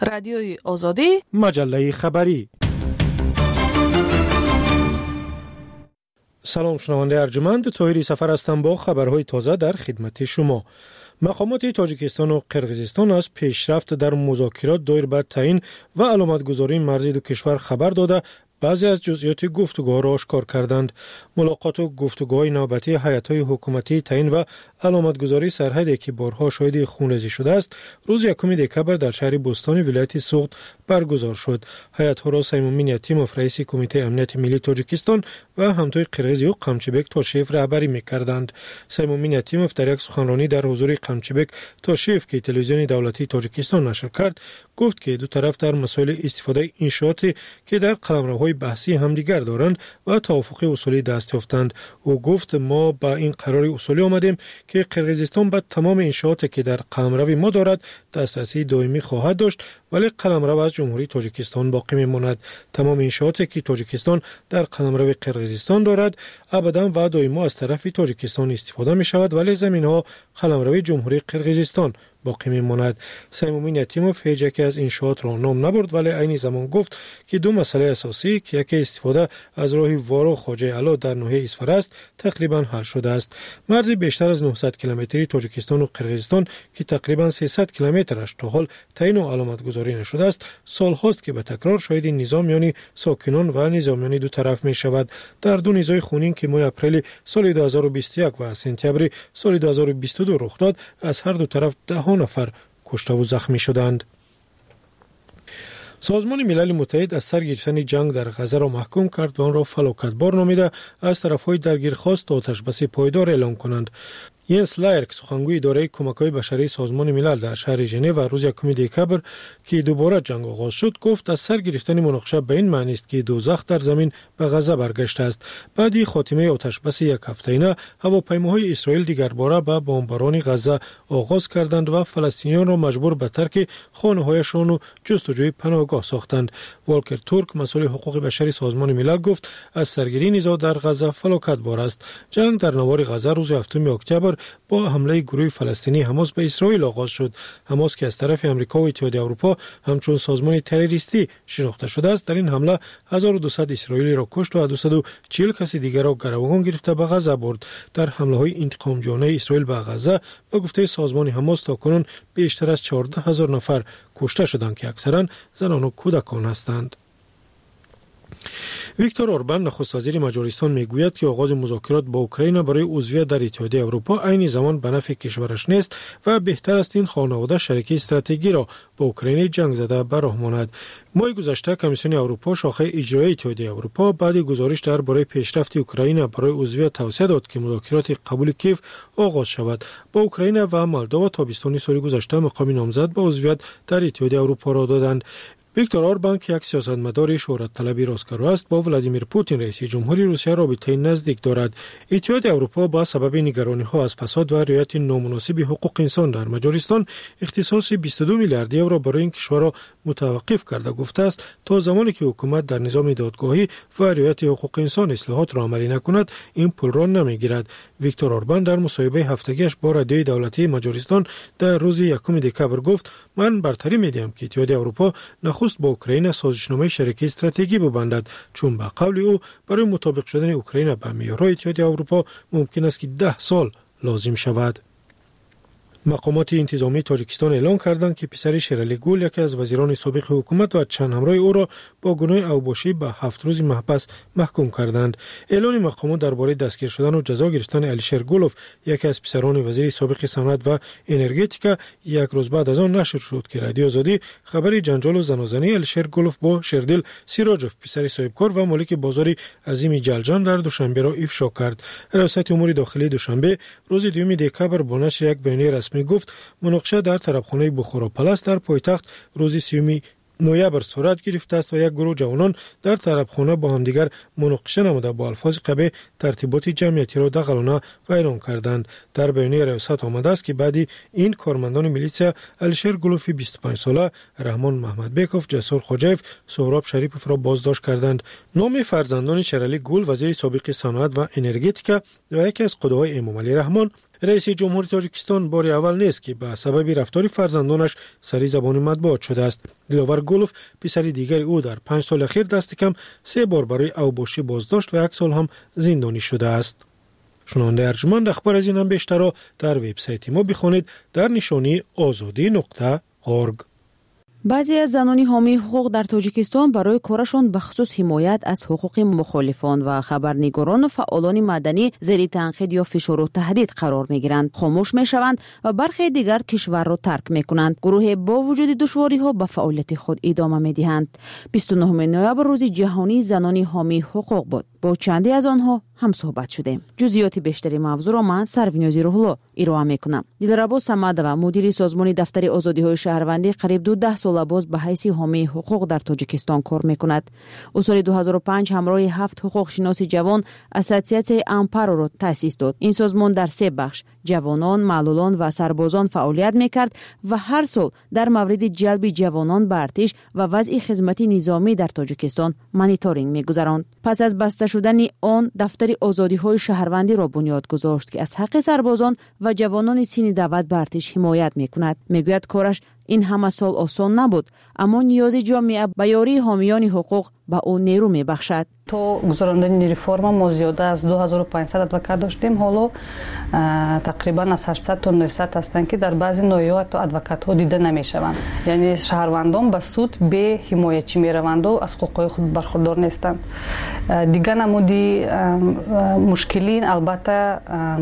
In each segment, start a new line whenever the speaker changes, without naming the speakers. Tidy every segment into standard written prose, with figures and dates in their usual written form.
رادیوی آزادی،
مجله خبری. سلام شنونده ارجمند، طاهری سفر هستم با خبرهای تازه در خدمت شما. مقامات تاجیکستان و قرقیزستان از پیشرفت در مذاکرات دایر بر تعیین و علامتگذاری مرزی دو کشور خبر داده بعضی از جزئیات گفتگوها را آشکار کردند. ملاقات و گفتگوهای نوبتی هیئت‌های حکومتی تعیین و علامتگذاری سرحدی که بارها شاهد خونریزی شده است، روز 1 دکبر در شهر بوستان ولایت سوغد برگزار شد. هیئت‌ها را سیمومین یتیموف رئیس کمیته امنیت ملی تاجیکستان و همتای قرقیزیو قمچبک تاشیف رهبری می‌کردند. سیمومین یتیموف در یک سخنرانی در حضور قمچبک تاشیف که تلویزیون دولتی تاجیکستان نشر کرد، گفت که دو طرف در مسائل استفاده انشاءاتی که در قلمروهای بحثی همدیگر دارند و توافق اصولی دست یافتند. او گفت ما با این قرار اصولی آمدیم که قرقیزستان به تمام انشاءاتی که در قلمرو ما دارد دسترسی دائمی خواهد داشت، ولی قلمرو از جمهوری تاجیکستان باقی میماند. تمام انشاءاتی که تاجیکستان در قلمرو قرقیزستان دارد ابدا و دائما از طرف تاجیکستان استفاده می شود، ولی زمین‌ها قلمرو جمهوری قرقیزستان باقی میماند. سیمومین یتیموف هیچ یک از انشاءات را نام نبرد، ولی عین زمان گفت که دو مسئله اساسی که یکی استفاده از راه وارو خواجه علا در ناحیه اسفر است تقریبا حل شده است. مرز بیشتر از 900 کیلومتری تاجیکستان و قرقیزستان که تقریبا 300 کیلومترش تا حال تعیین و علامتگذاری نشده است، سالهاست که به تکرار شاهد نظام میان ساکنان و نظامیان دو طرف می شود. در دو نیزه خونین که ماه اپریل سال 2021 و سپتامبر سال 2022 رخ داد، از هر دو طرف ده نفر کشته و زخمی شدند. سازمان ملل متحد از سر گرفتن جنگ در غزه را محکوم کرد و آن را فلاکتبار نامیده از طرف‌های درگیر خواست آتش‌بس پایدار اعلام کنند. ینس لایرک سخنگوی اداره کمک‌های بشری سازمان ملل در شهر ژنو روز 1 دکبر که دوباره جنگ آغاز شد گفت از سر گرفتن مناقشه به این معنی است که دوزخ در زمین به غزه برگشته است. بعد خاتمه آتش‌بس یک هفته‌انه هواپیماهای اسرائیل دیگر باره به بمباران غزه آغاز کردند و فلسطینیان را مجبور به ترک خانه‌هایشان و جستجوی پناهگاه ساختند. والکر تورک مسئول حقوق بشری سازمان ملل گفت از سرگیری نزاع در غزه فلاکتبار است. جنگ در نوار غزه روز 7 اکتبر با حمله گروه فلسطینی حماس به اسرائیل آغاز شد. حماس که از طرف آمریکا و اتحادیه اروپا همچون سازمان تروریستی شناخته شده است، در این حمله 1200 اسرائیلی را کشت و 240 کس دیگر را گروگان گرفته به غزه برد. در حمله‌های انتقام جویانه اسرائیل به غزه به گفته سازمان حماس تاکنون بیشتر از 14000 نفر کشته شدند که اکثرا زنان و کودکان هستند. ویکتور اوربان نخست وزیر مجارستان میگوید که آغاز مذاکرات با اوکراین برای عضویت در اتحادیه اروپا عین زمان به نفع کشورش نیست و بهتر است این خانواده شریک استراتژیکی را با اوکراین جنگ زده به راه ماند. ماه گذشته کمیسیون اروپا شاخه اجرایی اتحادیه اروپا بعد گزارش درباره پیشرفت اوکراین برای عضویت توصیه داد که مذاکرات قبول کیف آغاز شود. با اوکراین و مولداوا تابستان سال گذشته مقام نامزد به عضویت در اتحادیه اروپا را دادند. ویکتور اوربان که یک سیاستمدار شهرت طلبی راستگرا است، با ولادیمیر پوتین رئیس جمهوری روسیه رابطه نزدیک دارد. اتحادیه اروپا با سبب نگرانی‌ها از فساد و رعایت نامناسب حقوق انسان در مجارستان اختصاص 22 میلیارد یورو برای این کشور را متوقف کرده گفته است تا زمانی که حکومت در نظام دادگاهی و رعایت حقوق انسان اصلاحات را عملی نکند این پول را نمیگیرد. ویکتور اوربان در مصاحبه هفتگیش با رادیوی دولتی مجارستان در روز 1 دکبر گفت من برتری میدهم که اتحادیه اروپا نخست با اوکراین سازشنامه شریکی استراتژیکی ببندد، چون به قول او برای مطابق شدن اوکراین به معیارهای اتحادیه اروپا ممکن است که 10 سال لازم شود. مقامات انتظامی تاجیکستان اعلام کردند که پسر شیرالی گل یکی از وزیران سابق حکومت و چند همراه او را با گناه اوباشی به 7 روز محبس محکوم کردند. اعلان مقامات درباره دستگیر شدن و جزا گرفتن الیشر گولوف یکی از پسران وزیر سابق صنعت و انرژتیکا یک روز بعد از آن نشر شد که رادیو آزادی خبر جنجال و زنازنی الیشر گولوف با شردل سیراجوف پسر صاحبکار و مالک بازار عظیم جلجان در دوشنبه را افشا کرد. ریاست امور داخلی دوشنبه روز 2 دکبر با نشر یک بیانیه می گفت مناقشه در طرفخانه بخاراپلاس در پایتخت روز 30 نوامبر صورت گرفته است و یک گروه جوانان در طرفخانه با هم دیگر مناقشه نموده با الفاظ قبیح ترتیبات جمعیتی را دغلانه و اعلان کردند. در بیانیه ریاست آمده است که بعد این کارمندان میلیسیا الیشر گولوف 25 ساله، رحمان محمد بیکوف، جسور خواجه‌اف، سهراب شریپوف را بازداشت کردند. نام فرزندان شیرالی گل وزیر سابق صنعت و انرژتیکا و یکی از قدوای امام علی رحمان رئیس جمهور تاجیکستان بار اول نیست که به سبب رفتار فرزندانش سری زبان مطبوعات شده است. دلاور گولوف پسر دیگر او در 5 سال اخیر دست کم 3 بار برای اوباشی بازداشت و 1 سال هم زندانی شده است. شنونده ارجمند، اخبار از این هم بیشتر را در وبسایت ما بخوانید در نشانی azadi.org.
بعضی از زنانی حامی حقوق در تاجیکستان برای کارشان به خصوص حمایت از حقوق مخالفان و خبرنگاران و فعالان مدنی زیر تنقید یا فشار و تهدید قرار می‌گیرند، خاموش می‌شوند و برخی دیگر کشور را ترک می‌کنند. گروه با وجود دشواری‌ها به فعالیت خود ادامه می‌دهند. 29 نوامبر روز جهانی زنانی حامی حقوق بود. با چندی از آنها هم صحبت شدیم. جزئیات بیشتری موضوع را من سروینازی روح‌الله ارائه می‌کنم. دلربا صمدова مدیر سازمان دفتر آزادی‌های شهروندی قریب 12 سال باز به حیث حامی حقوق در تاجیکستان کار می‌کند. او سال 2005 همراه 7 حقوق شناس جوان اساسیاسیون امپارو را تأسیس داد. این سازمان در 3 بخش جوانان، معلولان و سربازان فعالیت می‌کرد و هر سال در مورد جلب جوانان به ارتش و وضع خدمات نظامی در تاجیکستان مانیتورینگ می‌گذراند. پس از بسته شدن آن دفتر آزادی‌های شهروندی را بنیاد گذاشت که از حق سربازان و جوانان سین دعوت به ارتش حمایت می‌کند. میگوید کارش این همه سال آسان نبود، اما نیاز جامعه به یاری حامیان حقوق به او نیرو می‌بخشد.
تو گذراندن ریفرم ما زیاده از 2500 ادوکات داشتیم، حالا تقریبا از 800 تا 900 هستند که در بعضی نوعات تو ادوکات ها دیده نمی‌شوند. یعنی شهروندان به سود به حمایتچی می‌روند و از حقوق خود برخوردار نیستند. دیگه نمودی مشکلین البته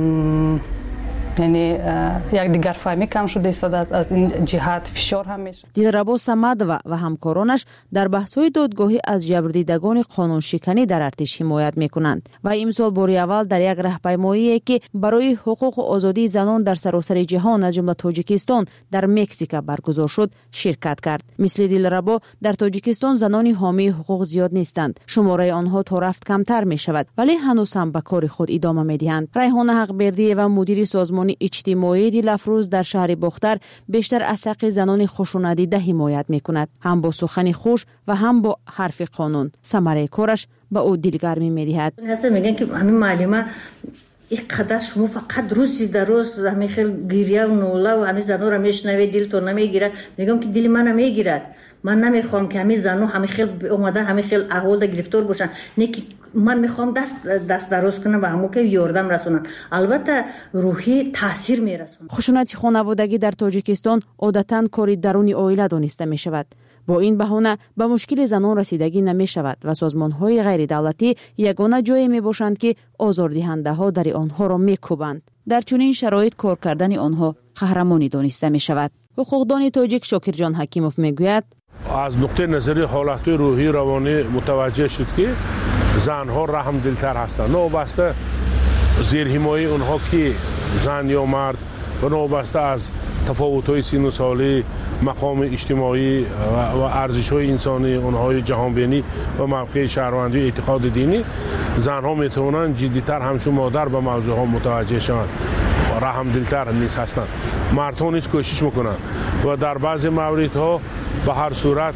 یعنی یک دیگر فهمی کم شده است از این جهت فشار هم میشه.
دلربا صمدова و همکارانش در بحث‌های دادگاهی از جبردیدگان قانون شکنی در ارتش حمایت میکنند و امسال بار اول در یک راهپیمایی که برای حقوق و آزادی زنان در سراسر جهان از جمله تاجیکستان در مکزیک برگزار شد شرکت کرد. مثل دلربا در تاجیکستان زنان حامی حقوق زیاد نیستند. شماره آنها تا رفت کمتر می شود، ولی هنوز هم به کار خود ادامه میدهند. ریحانه حقبردی و مدیر سازمان اجتماعی دلافروز در شهر باختر بیشتر از حق زنان خشونت‌دیده حمایت میکند، هم با سخن خوش و هم با حرف قانون. ثمره کارش به او دلگرمی میدهد.
هستن میگن که همین معلمه اینقدر شما فقط روزی در روز همین خیلی گریه و نوله و همین زنو را میشنوید دلتون نمیگیرد. میگم که دل من میگیرد. من نمیخوام که همین زنو همین خیلی اومده همین خیلی احوال گرفتار باشن، نه که من میخوام دست دراز کنم و همو که یاردم رسونم. البته روحی تاثیر میرسونه.
خشونت خانوادگی در تاجیکستان عادتاً کاری درونی عائله دانسته میشود. با این بهانه به مشکل زنان رسیدگی نمی شود و سازمان‌های غیر دولتی یگانه جایی می باشند که آزاردهنده‌ها در آنها را می‌کوبند. در چنین شرایط کار کردن آنها قهرمانی دانسته می شود. حقوقدان تاجیک شاکرجان حکیموف میگوید
از نقطه نظر حالت روحی روانی متوجه شد که زنها رحم دلتر هستند. نوبسته زیر حمایه اونها که زن یا مرد و نوبسته از تفاوت‌های سن و سالی، مقام اجتماعی و ارزش‌های انسانی اونهای جهانبینی و موقع شهروندی و اعتقاد دینی، زنها میتونن جدی‌تر همچون مادر به موضوعها متوجه شوند، رحم دلتر نیز هستند. مردها نیز کوشش میکنن و در بعضی موردها به هر صورت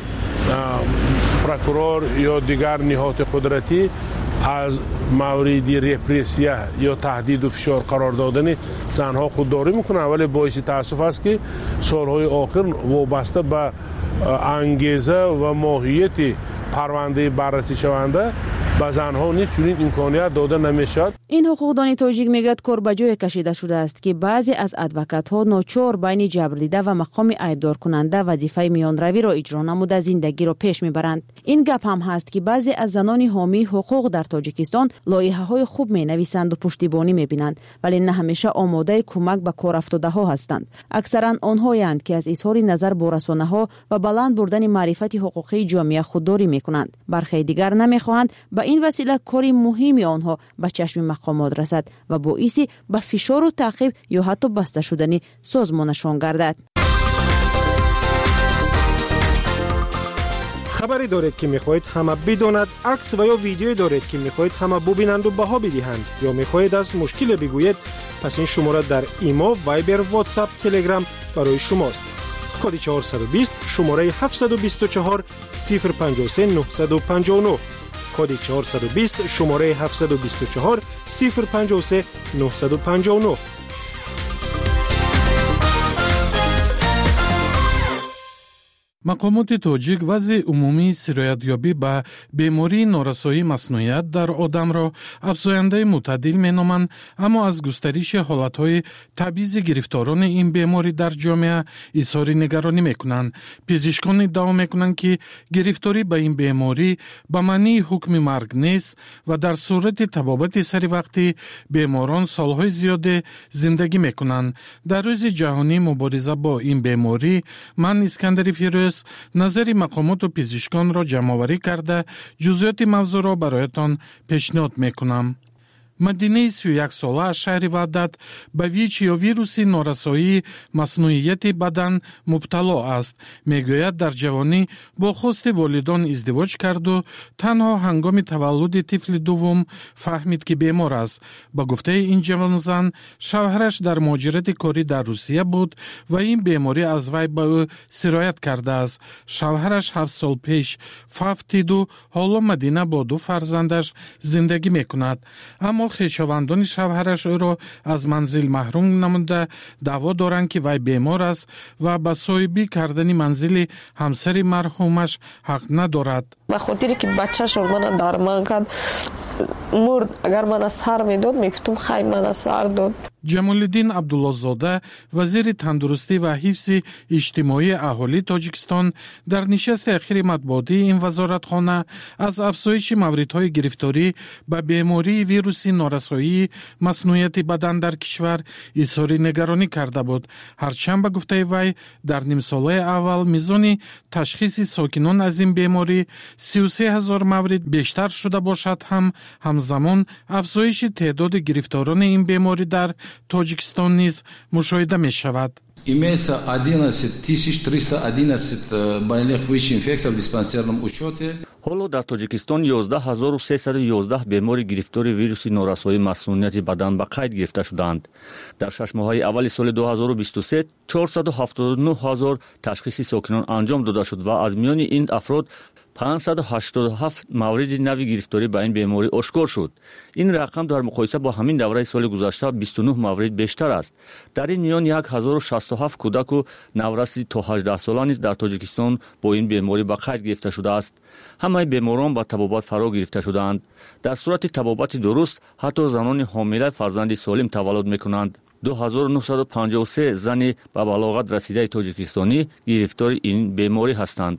پروکورور یا دیگر نهاد قدرتی از موردی رپرسیه یا تهدید و فشار قرار دادن زنها خودداری میکنن، ولی باعث تاسف است که سالهای آخر وابسته به انگیزه و ماهیت پرونده بررسی شونده به زنها نیز چنین امکانیت داده نمیشد.
این حقوقدان تاجیک میگوید کار به جای کشیده شده است که بعضی از ادوکات‌ها ناچار بین جبردیده و مقام عیبدار کننده وظیفه میانروی را اجرا نموده زندگی را پیش میبرند. این گپ هم هست که بعضی از زنان حامی حقوق در تاجیکستان لایحه‌های خوب مینویسند و پشتیبانی میبینند، ولی نه همیشه آماده کمک به کار افتاده‌ها هستند. اکثرا آنهایند که از اظهار نظر با رسانه‌ها و بلند بردن معرفت حقوقی جامعه خودداری میکنند. برخی دیگر نمیخواهند به این وسیله کاری مهمی آنها به چشم مقامات رسد و باعثی به فشار و تعقیب یا حتی بسته شدن سازمانشان گردد.
خبری دارید که میخواهید همه بداند، عکس و یا ویدیویی دارید که میخواهید همه ببینند و بها بدهند، یا میخواهید از مشکل بگویید، پس این شماره در ایما، وایبر، واتساپ، تلگرام برای شماست. کد 420 شماره 724 053 959. کد 420 شماره 724 053 959.
мақомоти тоҷик вазъи умумии сироятёбӣ ба бемории норасоии маснуият дар одамро афзояндаи мӯътадил меноманд, аммо аз густариши ҳолатҳои табъизи гирифторони ин беморӣ дар ҷомеа изҳори нигаронӣ мекунанд. Пизишкон иддао мекунанд, ки гирифторӣ ба ин беморӣ ба маънии ҳукми марг нест ва дар сурати табобати саривақтӣ беморон солҳои зиёде зиндагӣ мекунанд. Дар рӯзи ҷаҳонии мубориза бо ин беморӣ ман Искандари Фирӯз назари мақомоту пизишконро ҷамъоварӣ карда ҷузъиёти мавзӯъро бароятон пешниҳод мекунам. Мадинаи 31 сола аз шаҳри Ваҳдат ба ВИЧ ё вируси норасоии маснуияти бадан мубтало аст. Мегӯяд, дар ҷавонӣ бо хости волидон издивоҷ карду танҳо ҳангоми таваллуди тифли дуввум фаҳмид, ки бемор аст. Ба гуфтаи ин ҷавонзан, шавҳараш дар муҳоҷирати корӣ дар Русия буд ва ин беморӣ аз вай ба ӯ сироят кардааст. Шавҳараш 7 сол пеш фавт диду ҳоло Мадина бо 2 фарзандаш зиндагӣ мекунад. Аммо хешовандони шавҳараш ӯро аз манзил маҳрум намуда даъво доранд, ки вай бемор аст ва ба соҳибӣ кардани манзили ҳамсари марҳумаш ҳақ надорад.
ба хотире ки бачашон мана дарман кард мурд, агар мана сар медод мегуфтум хай мана сар дод.
Ҷамолиддин Абдуллозода, вазири тандурустӣ ва ҳифзи иҷтимоии аҳолии Тоҷикистон, дар нишасти ахири матбуотии ин вазоратхона аз афзоиши мавридҳои гирифторӣ ба бемории вируси норасоии маснуияти бадан дар кишвар изҳори нигаронӣ карда буд. Ҳарчанд ба гуфтаи вай дар нимсолаи аввал мизони ташхиси сокинон аз ин беморӣ 33 000 маврид бештар шуда бошад, ҳам ҳамзамон афзоиши теъдоди гирифторони ин беморӣ дар Тоҷикистон низ мушоҳида мешавад.
Имеется 11 311 больных ВИЧ инфекций в диспансерном учете.
ҳоло дар Тоҷикистон 11 311 бемори гирифтори вируси норасоии маснунияти бадан ба қайд гирифта шуданд. Дар 6 моҳаи аввали соли 2023 479 000 ташхиси сокинон анҷом дода шуд ва аз миёни ин афрод 587 мавриди нави гирифторӣ ба ин беморӣ ошкор шуд. Ин рақам дар муқоиса бо ҳамин давраи соли гузашта 29 маврид бештар аст. Дар ин миён 1067 кӯдаку навраси то 18 сола низ дар Тоҷикистон бо ин беморӣ ба қайд гирифта шудааст. ҳамаи беморон ба табобат фаро гирифта шудаанд. Дар сурати табобати дуруст ҳатто занони ҳомила фарзанди солим таваллуд мекунанд. 2953 зани ба балоғат расидаи тоҷикистонӣ гирифтори ин беморӣ ҳастанд.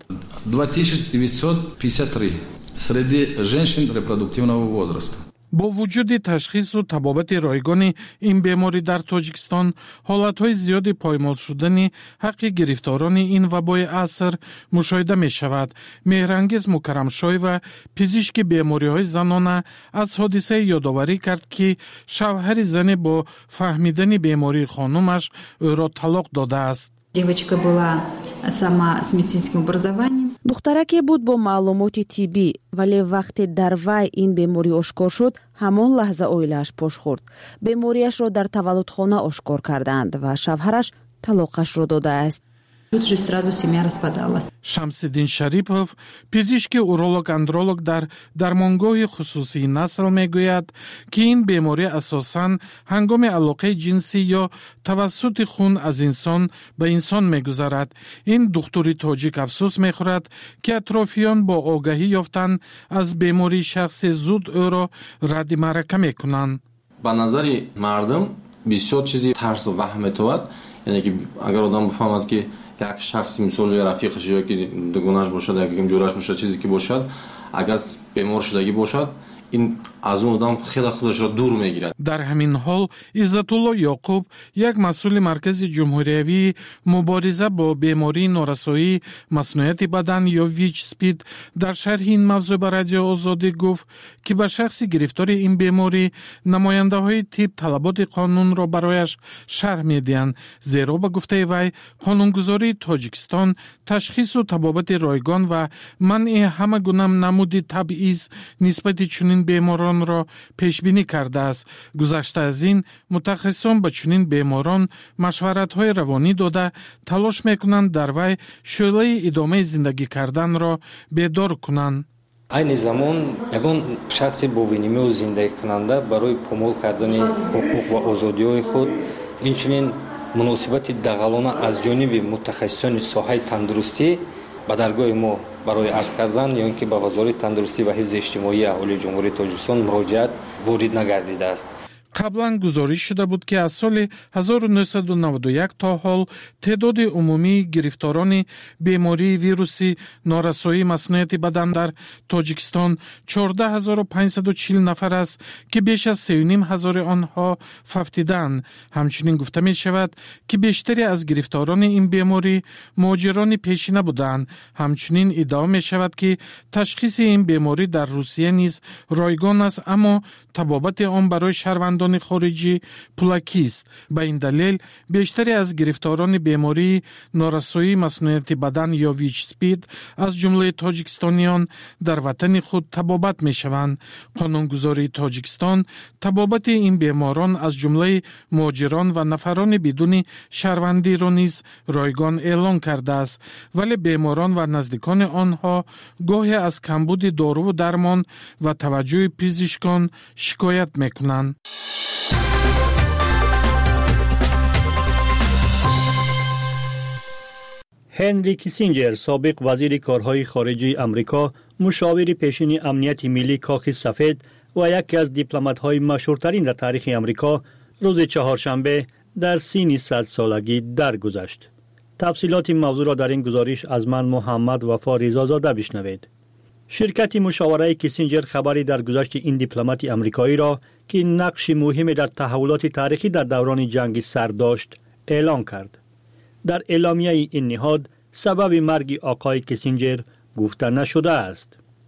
2953 среди женщин репродуктивного возраста.
бо вуҷуди ташхису табобати ройгони ин беморӣ дар Тоҷикистон, ҳолатҳои зиёди поймол шудани ҳаққи гирифторони ин вабои аср мушоҳида мешавад. Меҳрангез Мукаррамшоева, пизишки бемориҳои занона, аз ҳодисае ёдоварӣ кард, ки шавҳари зане бо фаҳмидани бемории хонумаш ӯро талоқ додааст.
Девочка была сама с медицинским образованием.
духтараке буд бо маълумоти тиббӣ, вале вақте дар вай ин беморӣ ошкор шуд, ҳамон лаҳза оилааш пош хӯрд. Бемориашро дар таваллудхона ошкор карданд ва шавҳараш талоқашро додааст.
Тут же сразу семья распадалась.
Шамсиддин Шарипов, пизишки уролог-андролог дар дармонгоҳи хусусии насл мегӯяд, ки ин беморӣ асосан ҳангоми алоқаи ҷинсӣ ё тавассути хун аз инсон ба инсон мегузарад. Ин духтури тоҷик афсӯс мехӯрад, ки атрофиён бо огаҳӣ ёфтан аз бемории шахсе зуд ӯро радди маърака мекунанд.
ба назари мардум бисёр чизи тарс ваҳм метавад, яъне ки агар одам бифаҳмад ки як шахси мисол ё рафиқаш ё ки дугонаш бошад, як ҷӯраш бошад, чизе ки бошад, агар бемор шудагӣ бошад, ин аз он одам хеле худашро дур мегирад.
дар ҳамин ҳол Иззатулло Ёқуб, як масъули маркази ҷумҳуриявии мубориза бо бемории норасоии маснуияти бадан ё ВИЧ-СПИД дар шарҳи ин мавзӯъ ба Радиои Озодӣ гуфт, ки ба шахси гирифтори ин беморӣ намояндаҳои тиб талаботи қонунро барояш шарҳ медиҳанд, зеро ба гуфтаи вай қонунгузории Тоҷикистон ташхису табобати ройгон ва манъи ҳама гуна намуди табъиз нисбати чунин беморонро пешбинӣ кардааст. Гузашта аз ин, мутахассисон ба чунин беморон машваратҳои равонӣ дода талош мекунанд дар вай шӯълаи идомаи зиндагӣ карданро бедор кунанд.
айни замон ягон шахси бо винимӯ зиндагикунанда барои помол кардани ҳуқуқ ва озодиҳои худ, инчунин муносибати дағалона аз ҷониби мутахассисони соҳаи тандурустӣ ба даргоҳи мо барои арз кардан ё ин ки ба вазорати тандурустӣ ва ҳифзи иҷтимоии аҳолии ҷумҳурии Тоҷикистон муроҷиат ворид нагардидааст.
қаблан гузориш шуда буд ки аз соли 1991 то ҳол теъдоди умумии гирифторони бемории вируси норасоии маснуияти бадан дар Тоҷикистон 14540 нафар аст ки беш аз 3500 онҳо фавтиданд. ҳамчунин гуфта мешавад ки бештаре аз гирифторони ин беморӣ муҳоҷирони пешина буданд. ҳамчунин иддао мешавад ки ташхиси ин беморӣ дар Русия низ ройгон аст, аммо табобати он барои шаҳрвандони хориҷӣ пулакист. ба ин далел бештаре аз гирифторони бемории норасоии маснуияти бадан ё ВИЧ-СПИД аз ҷумлаи тоҷикистониён дар ватани худ табобат мешаванд. қонунгузории Тоҷикистон табобати ин беморон аз ҷумлаи муҳоҷирон ва нафарони бидуни шаҳрвандиро низ ройгон эълон кардааст, вале беморон ва наздикони онҳо гоҳе аз камбуди доруву дармон ва таваҷҷӯҳи пизишкон шикоят мекунанд.
هنری کیسینجر سابق وزیر کارهای خارجه آمریکا، مشاور پیشین امنیت ملی کاخ سفید و یکی از دیپلمات‌های مشهورترین در تاریخ آمریکا روز چهارشنبه در سن 100 سالگی درگذشت. تفصیلات موضوع را در این گزارش از من محمد وفا رضازاده بشنوید. شرکت مشاوره کیسینجر خبری در گذشت این دیپلمات آمریکایی را که نقش مهمی در تحولات تاریخی در دوران جنگ سرد داشت اعلام کرد. در اعلامیه این نهاد سبب مرگ آقای کیسینجر گفته نشده است.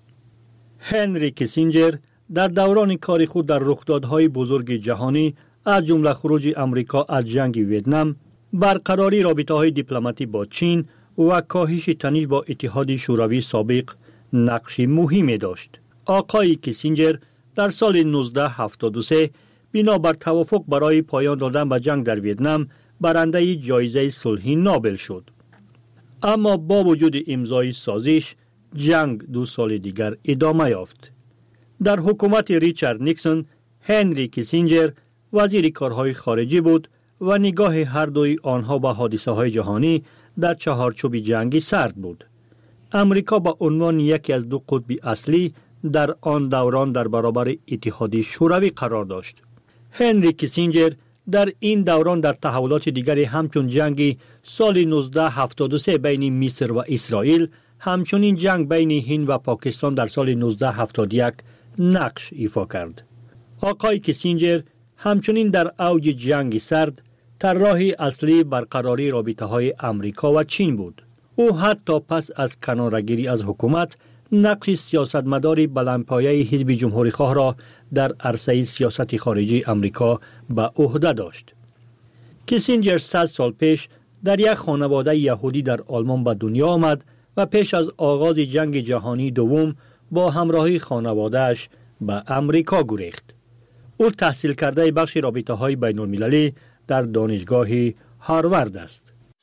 هنری کیسینجر در دوران کار خود در رخدادهای بزرگ جهانی از جمله خروج آمریکا از جنگ ویتنام، برقراری رابطه‌های دیپلماتی با چین و کاهش تنش با اتحاد شوروی سابق نقش مهمی داشت. آقای کیسینجر در سال 1973 بنابر توافق برای پایان دادن به جنگ در ویتنام برنده جایزه صلح نوبل شد. اما با وجود امضای سازش جنگ 2 سال دیگر ادامه یافت. در حکومت ریچارد نیکسون هنری کیسینجر وزیر کارهای خارجی بود و نگاه هر دوی آنها به حادثه‌های جهانی در چهارچوب جنگی سرد بود. امریکا با عنوان یکی از 2 قطب اصلی در آن دوران در برابر اتحاد شوروی قرار داشت. هنری کیسینجر در این دوران در تحولات دیگری همچون جنگ سال 1973 بین مصر و اسرائیل، همچنین جنگ بین هند و پاکستان در سال 1971 نقش ایفا کرد. آقای کیسینجر همچنین در اوج جنگ سرد طراح اصلی برقراری رابطه‌های آمریکا و چین بود. او حتی پس از کناره‌گیری از حکومت نقش سیاستمداری بلندپایه حزب جمهوری‌خواه را در عرصه سیاست خارجی آمریکا به عهده داشت. کیسینجر 100 سال پیش در یک خانواده یهودی در آلمان به دنیا آمد و پیش از آغاز جنگ جهانی دوم با همراهی خانواده‌اش به آمریکا گریخت. او تحصیل کرده بخش رابطه‌های بین‌المللی در دانشگاه هاروارد است.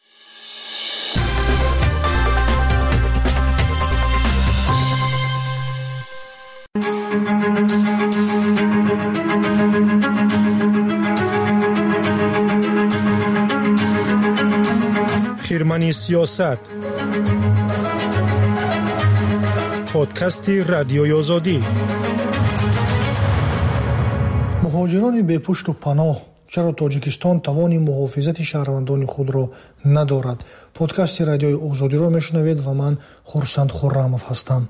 خرمنی سیاست پادکست رادیوی آزادی.
مهاجران بی پشت و پناه، چرا تاجیکستان توان محافظت شهروندان خود را ندارد؟ پادکست رادیوی آزادی را میشنوید و من خورسند خرمов هستم.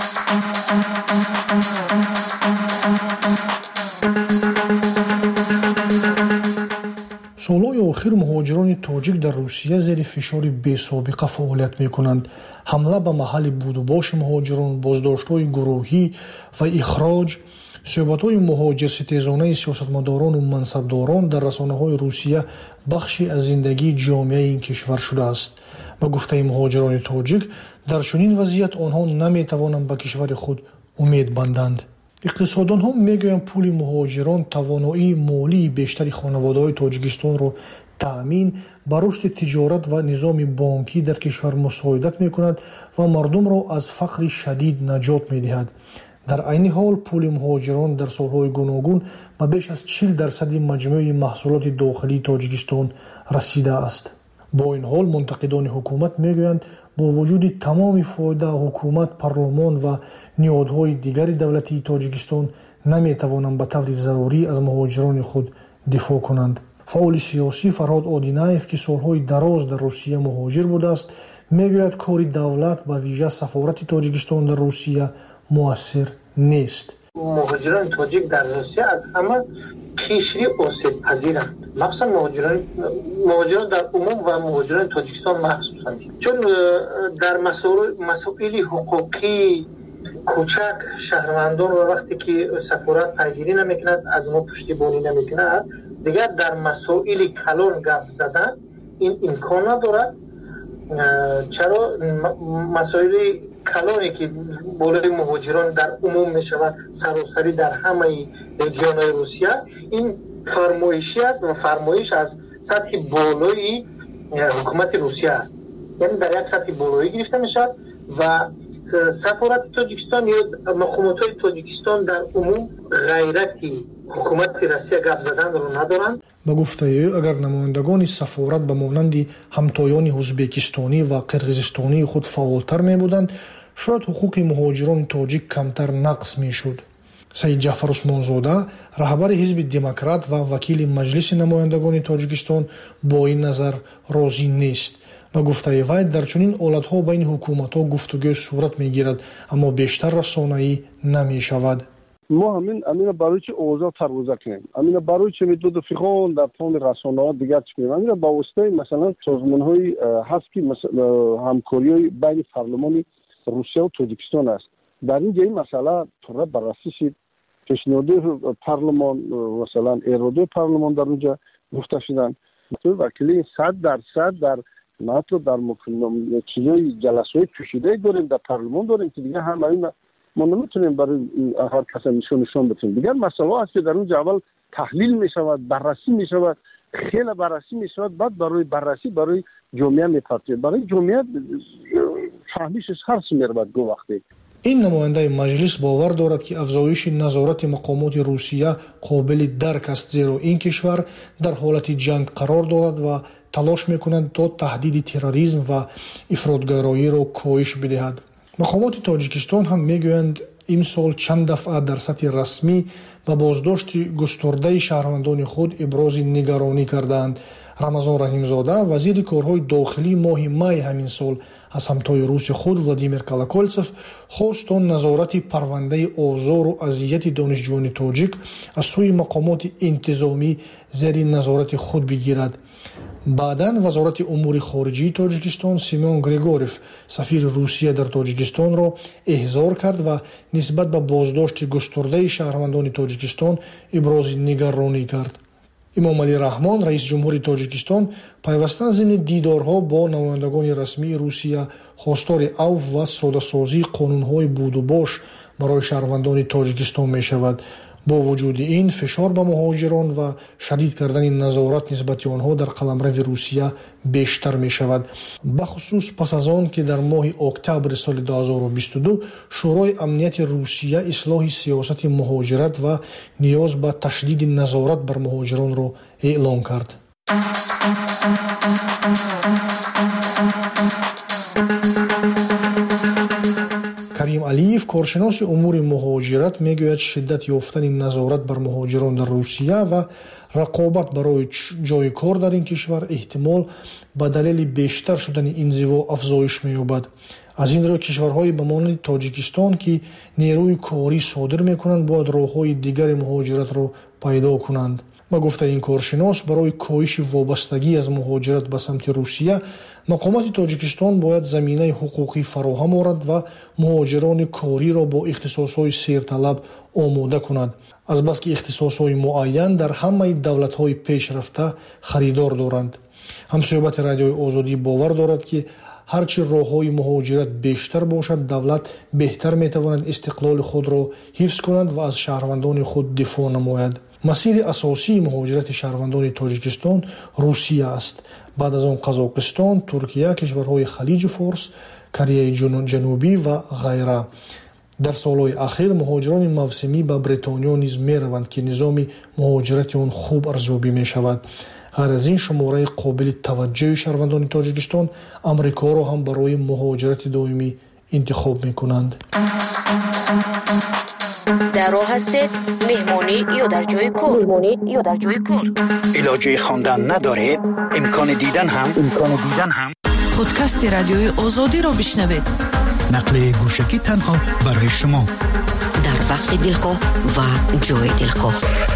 سالهای آخر مهاجران تاجیک در روسیه زیر فشار بی‌سابقه فعالیت می‌کنند. حمله به محل بود و باش مهاجران، بازداشت‌های گروهی و اخراج، صحبت‌های مهاجرستیزانه سیاستمداران و منصبداران در رسانه‌های روسیه بخشی از زندگی جامعه این کشور شده است. به گفته مهاجران تاجیک، در چنین وضعیت آنها نمی‌توانند به کشور خود امید بندند. اقتصاددان‌ها می‌گویند پول مهاجران توانایی مالی بیشتری خانواده‌های تاجیکستان را تأمین بر رشد تجارت و نظام بانکی در کشور مساعدت می‌کند و مردم را از فقر شدید نجات می‌دهد. در عین حال پول مهاجران در سال‌های گوناگون به بیش از 40% مجموع محصولات داخلی تاجیکستان رسیده است. با این حال منتقدان حکومت می‌گویند бо вуҷуди тамоми фоида ҳукумат, парлумон ва ниҳодҳои дигари давлатии Тоҷикистон наметавонанд ба таври зарурӣ аз муҳоҷирони худ дифоъ кунанд. фаъоли сиёсӣ Фарҳод Одинаев, ки солҳои дароз дар Русия муҳоҷир будааст, мегӯяд кори давлат ба вижа сафорати Тоҷикистон дар Русия муассир нест.
муҳоҷирони тоҷик дар Русия аз ҳама қишри осебпазиранд, махсусан муҳоҷирон дар умум ва муҳоҷирони Тоҷикистон махсусан, чун дар масоили ҳуқуқӣ кӯчак шаҳрвандонро вақте ки сафорат пайгирӣ намекунад, аз мо пуштибонӣ намекунад, дигар дар масоили калон гап задан ин имкон надорад. чаро масоили калоне ки болои муҳоҷирон дар умум мешавад саросарӣ дар ҳамаи регионҳои Русия, ин фармоишӣ аст ва фармоиш аз сатҳи болои ҳукумати Русия аст, яъне дар як сатҳи болоӣ гирифта мешавад ва сафорати Тоҷикистон ё мақомотҳои Тоҷикистон дар умум ғайрати ҳукумати Россия гап заданро надоранд.
ба гуфтаи ӯ, агар намояндагони сафорат ба монанди ҳамтоёни ӯзбекистонӣ ва қирғизистонии худ фаъолтар мебуданд, шояд ҳуқуқи муҳоҷирони тоҷик камтар нақс мешуд. Саид Ҷаъфар Усмонзода, раҳбари ҳизби Демократ ва вакили Маҷлиси намояндагони Тоҷикистон, бо ин назар розӣ нест. ба гуфтаи вай, дар чунин ҳолатҳо байни ҳукуматҳо гуфтугӯ сурат мегирад, аммо бештар расонаӣ намешавад.
ما همین برای چه اوضاع ترویج کنیم، همین برای چه میدود فیخون در تون رسانه‌ها دیگر چکنیم، همین با واسطه مثلا سازمان‌های هست که همکاری بین پارلمان روسیه و تاجیکستان است. در این جای مسئله طور بررسی شد، پیشنهاد پارلمان مثلا اراده پارلمان در اونجا گفته شدن. تو وکیل 100% در ناتو در چیزای جلسات کشیده داریم، در پارلمان داریم که دیگه هم این ما نمیتونیم برای هر کس نشون بدیم. دیگر مسئله است که در اونجا اول تحلیل میشود، بررسی میشود، خیلی بررسی میشود، بعد برای بررسی برای جامعه میپرسید، برای جامعه فهمیشش هر چی میرود دو وقتی.
این نماینده مجلس باور دارد که افزایش نظارت مقامات روسیه قابل درک است، زیرا این کشور در حالت جنگ قرار دارد و تلاش میکنند تا تهدید تروریسم و افراطگرایی را کاهش بدهد. مقامات تاجیکستان هم میگویند امسال چند دفعه در سطح رسمی با بازداشت گسترده شهروندان خود ابراز نگرانی کردند. рамазон раҳимзода, вазири корҳои дохилӣ моҳи май ҳамин сол аз ҳамтои рӯси худ Владимир Колокольцев хост то назорати парвандаи озору азияти донишҷӯёни тоҷик аз сӯи мақомоти интизомӣ зери назорати худ бигирад. баъдан вазорати умури хориҷии Тоҷикистон Симон Григорьев сафири Русия дар Тоҷикистонро эҳзор кард ва нисбат ба боздошти густурдаи шаҳрвандони Тоҷикистон ибрози нигаронӣ кард. имомалӣ раҳмон, раиси ҷумҳури Тоҷикистон, пайвастан зимни дидорҳо бо намояндагони расмии Русия хостори авф ва содасозии қонунҳои будубош барои шаҳрвандони Тоҷикистон мешавад. бо вуҷуди ин фишор ба муҳоҷирон ва шадид кардани назорат нисбати онҳо дар қаламрави Русия бештар мешавад. бахусус пас аз он ки дар моҳи октябри соли 2022 шӯрои амнияти Русия ислоҳи сиёсати муҳоҷират ва ниёз ба ташдиди назорат бар муҳоҷиронро эълон кард. Карим Алиев, коршиноси умури муҳоҷират, мегӯяд шиддат ёфтани назорат бар муҳоҷирон дар Русия ва рақобат барои ҷои кор дар ин кишвар эҳтимол ба далели бештар шудани инзиво афзоиш меёбад. аз ин рӯ кишварҳои ба монанди Тоҷикистон ки нерӯи корӣ содир мекунанд, бояд роҳҳои дигари муҳоҷиратро пайдо кунанд. ба гуфтаи ин коршинос, барои коҳиши вобастагӣ аз муҳоҷират ба самти Русия, мақомоти Тоҷикистон бояд заминаи ҳуқуқӣ фароҳам орад ва муҳоҷирони кориро бо ихтисосҳои серталаб омода кунад. азбаски ихтисосҳои муайян дар ҳамаи давлатҳои пешрафта харидор доранд. ҳамсӯҳбати Радиои Озодӣ бовар дорад ки ҳарчи роҳҳои муҳоҷират бештар бошад, давлат беҳтар метавонад истиқлоли худро ҳифз кунад ва аз шаҳрвандони худ дифоъ намояд. масири асосии муҳоҷирати шаҳрвандони Тоҷикистон Русия аст. баъд аз он Қазоқистон, Туркия, кишварҳои Халиҷи Форс, Кореяи Ҷанубӣ ва ғайра. дар солҳои ахир муҳоҷирони мавсимӣ ба Бритониё низ мераванд ки низоми муҳоҷирати он хуб арзёбӣ мешавад. غیر از این شماره قابل توجه شهروندان تاجیکستان امریکا را هم برای مهاجرت دائمی انتخاب میکنند.
در راه هستید مهمانی یا در جای کار
علاجه خواندن ندارید امکان دیدن هم
پادکست رادیوی آزادی را بشنوید.
نقل گوشکی تنها برای شما
در وقت دلخواه و جای دلخواه.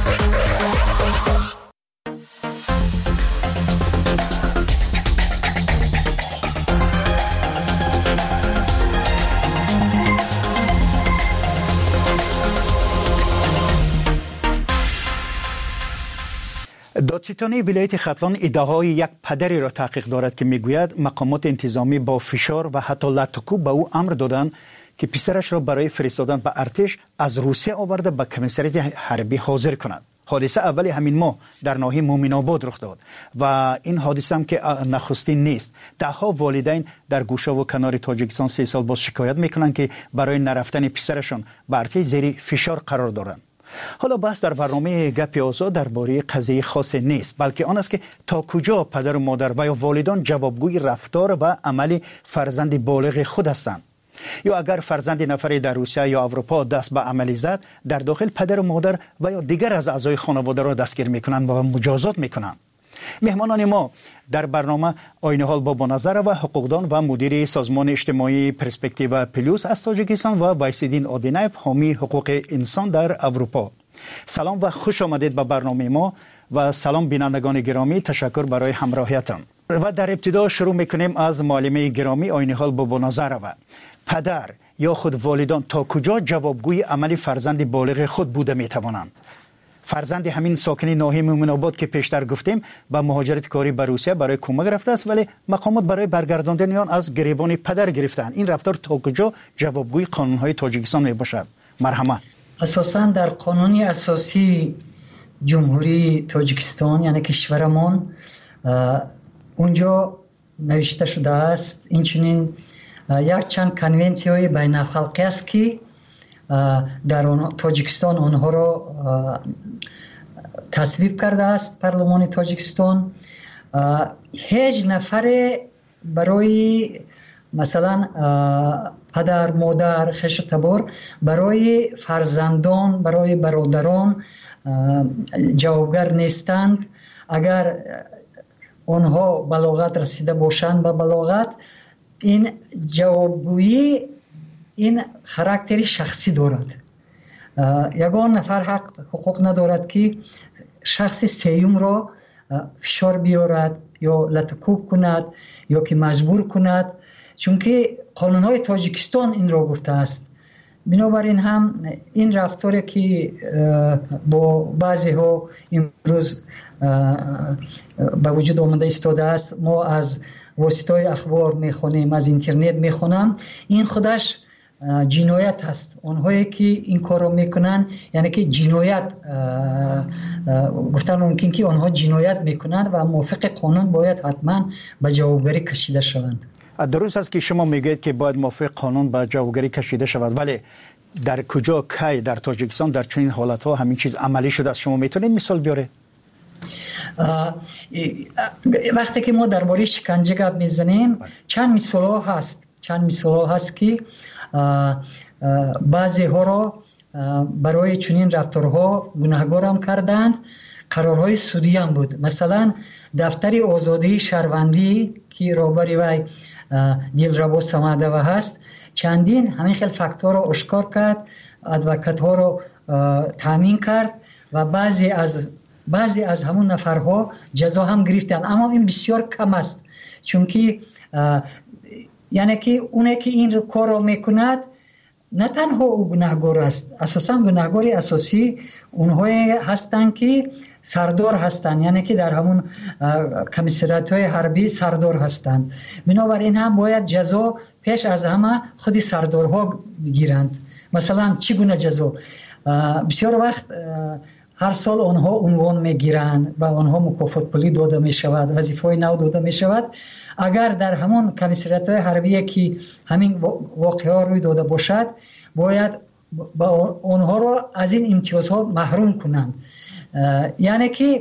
دادستانی ولایت ختلان ادعای یک پدری را تحقیق دارد که میگوید مقامات انتظامی با فشار و حتی لطکوب به او امر دادند که پسرش را برای فرستادن به ارتش از روسیه آورده به کمیسریت حربی حاضر کند. حادثه اول همین ماه در ناحیه مومن آباد رخ داد و این حادثه هم که نخستین نیست. دهها والدین در گوشه و کنار تاجیکستان 3 سال باز شکایت میکنند که برای نرفتن پسرشان به ارتش زیر فشار قرار دارند. حالا بحث در برنامه گپ آزاد درباره قضیه خاص نیست، بلکه آن است که تا کجا پدر و مادر و یا والدان جوابگوی رفتار و عمل فرزند بالغ خود هستند. یا اگر فرزند نفری در روسیه یا اروپا دست به عملی زد، در داخل پدر و مادر و یا دیگر از اعضای خانواده را دستگیر میکنند و مجازات میکنند. مهمانان ما در برنامه آینهال بابا نظر و حقوقدان و مدیر سازمان اجتماعی پرسپکتیو پلوس از تاجیکستان و وایسیدین آدینایف حامی حقوق انسان در اروپا. سلام و خوش آمدید به برنامه ما و سلام بینندگان گرامی، تشکر برای همراهیتان. و در ابتدا شروع میکنیم از معلمه گرامی آینهال بابا نظر و پدر یا خود والدان تا کجا جوابگوی عمل فرزند بالغ خود بوده میتوانند. فرزند همین ساکن ناحیه مومن آباد که پیشتر گفتیم با مهاجرت کاری به روسیه برای کمک رفته است، ولی مقامات برای برگرداندن آن از گریبان پدر گرفتند. این رفتار تا کجا جوابگوی قانون‌های تاجیکستان می باشد؟ مرحمت.
اساساً در قانون اساسی جمهوری تاجیکستان یعنی کشورمان اونجا نوشته شده است اینچنین یک چند کنونسی‌های بین‌الخلقی است که در تاجیکستان آنها را تصویب کرده است پارلمان تاجیکستان. هیچ نفر برای مثلا پدر مادر خش تبار برای فرزندان برای برادران جوابگر نیستند. اگر آنها بلاغت رسیده باشند به بلاغت، این جوابگویی این خاراکتر شخصی دارد. یگان نفر حقوق ندارد که شخص سیوم را فشار بیارد یا لطکوب کند یا که مجبور کند، چون که قانون‌های تاجیکستان این را گفته است. بنابراین هم این رفتاری که با بعضی ها امروز به وجود آمده ایستاده است، ما از واسطه اخبار میخونیم، از اینترنت میخونم، این خودش جنایت است. اونهایی که این کار رو میکنن یعنی که جنایت گفتن ممکن که آنها جنایت میکنند و موافق قانون باید حتما به جوابگری کشیده شوند.
درست است که شما میگید که باید موافق قانون به جوابگری کشیده شود، ولی در کجا کی در تاجیکستان در چنین حالت‌ها همین چیز عملی شده است؟ شما میتونید مثال بیارید؟
وقتی که ما درباره شکنجه گپ میزنیم چند مثال هست که بعضی ها را برای چنین رفتارها گناهکار هم کردند. قرارهای سودی هم بود. مثلا دفتر آزادی شهروندی که رهبر وی دلربا سمدوی هست چندین همین خیلی فاکتور را آشکار کرد، ادوکات ها را تامین کرد و بعضی از همون نفرها جزا هم گرفتن، اما این بسیار کم است. چون که یعنی که اونه که این کار را میکند نه تنها او گناهکار است، اساسا گناهکاری اساسی اونهایی هستند که سردار هستند، یعنی که در همون کمیسریت‌های حربی سردار هستند. بنابراین هم باید جزا پیش از همه خودی سردارها بگیرند. مثلا چگونه جزا؟ بسیار وقت هر سال آنها عنوان میگیرند و آنها مکافات پولی داده می شود، وظیفه‌های نو داده می شود. اگر در همون کمیسریت‌های حربی که همین واقعا روی داده باشد، باید با آنها را از این امتیازها محروم کنند. یعنی که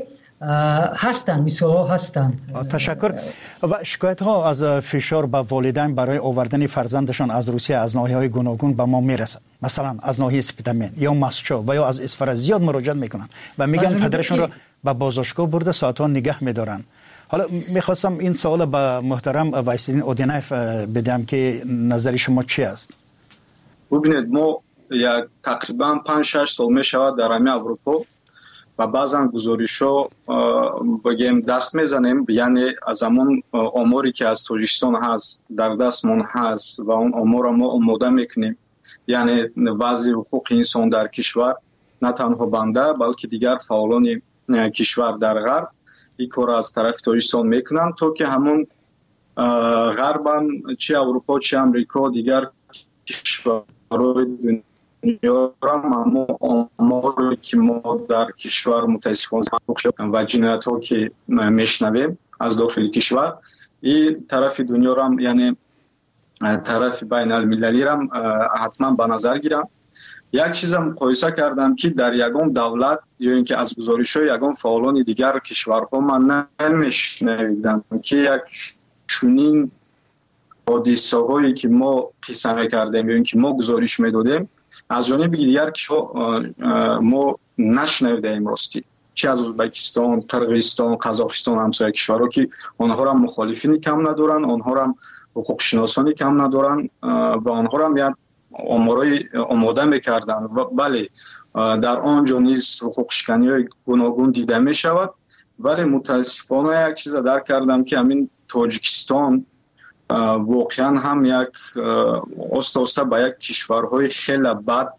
هستند، مثال ها هستند.
تشکر. و شکایت ها از فشار به والدین برای آوردن فرزندشان از روسیه از ناحیه‌های گوناگون به ما میرسد. مثلا از ناحیه سپیدمین یا مسچو و یا از اصفهان زیاد مراجعه میکنن و میگن پدرشون رو به بازداشتگاه برده ساعت‌ها نگه میدارن. حالا میخواستم این سوال به محترم وایسرین اودینایف بدم که نظر شما چی است؟
ببینید ما یک تقریبا 5-6 سال میشود در همه اروپا و بعضا گزارش‌ها بگیم دست میزنیم، یعنی از همون آماری که از تاجیکستان هست در دستمون هست و اون آمار ما آماده میکنیم، یعنی وضع حقوق انسان در کشور نه تنها بنده بلکه دیگر فعالان کشور در غرب این کار از طرف تاجیکستان میکنن تا که همون غربن چه اروپا چه امریکا دیگر کشورهای دنیا را آماری که ما در کشور متاسفانه و جنایت ها که میشنویم از داخل کشور این طرف دنیا را یعنی طرف بین المللی را حتما به نظر گیرم. یک چیز مقایسه کردم که در یگان دولت یا اینکه از گزارش‌های یگان فعالان دیگر کشورها من نمیشنیدم که یک چنین حادثه‌هایی که ما قصه می‌کردیم یا اینکه ما گزارش می‌دادیم از جانب دیگر ما نشنیدیم راستی، چه از ازبکستان، قرقیزستان، قزاقستان همسایه کشورها که آنها را مخالفین کم ندارن، آنها را حقوق شناسانی کم ندارن و آنها را میاد آمارای آماده میکردن و بله در آنجا نیز حقوق شکنی های گوناگون دیده می شود، ولی متاسفانه یک چیز درک کردم که همین تاجیکستان واقعا هم یک آسته به یک کشورهای خیلی بد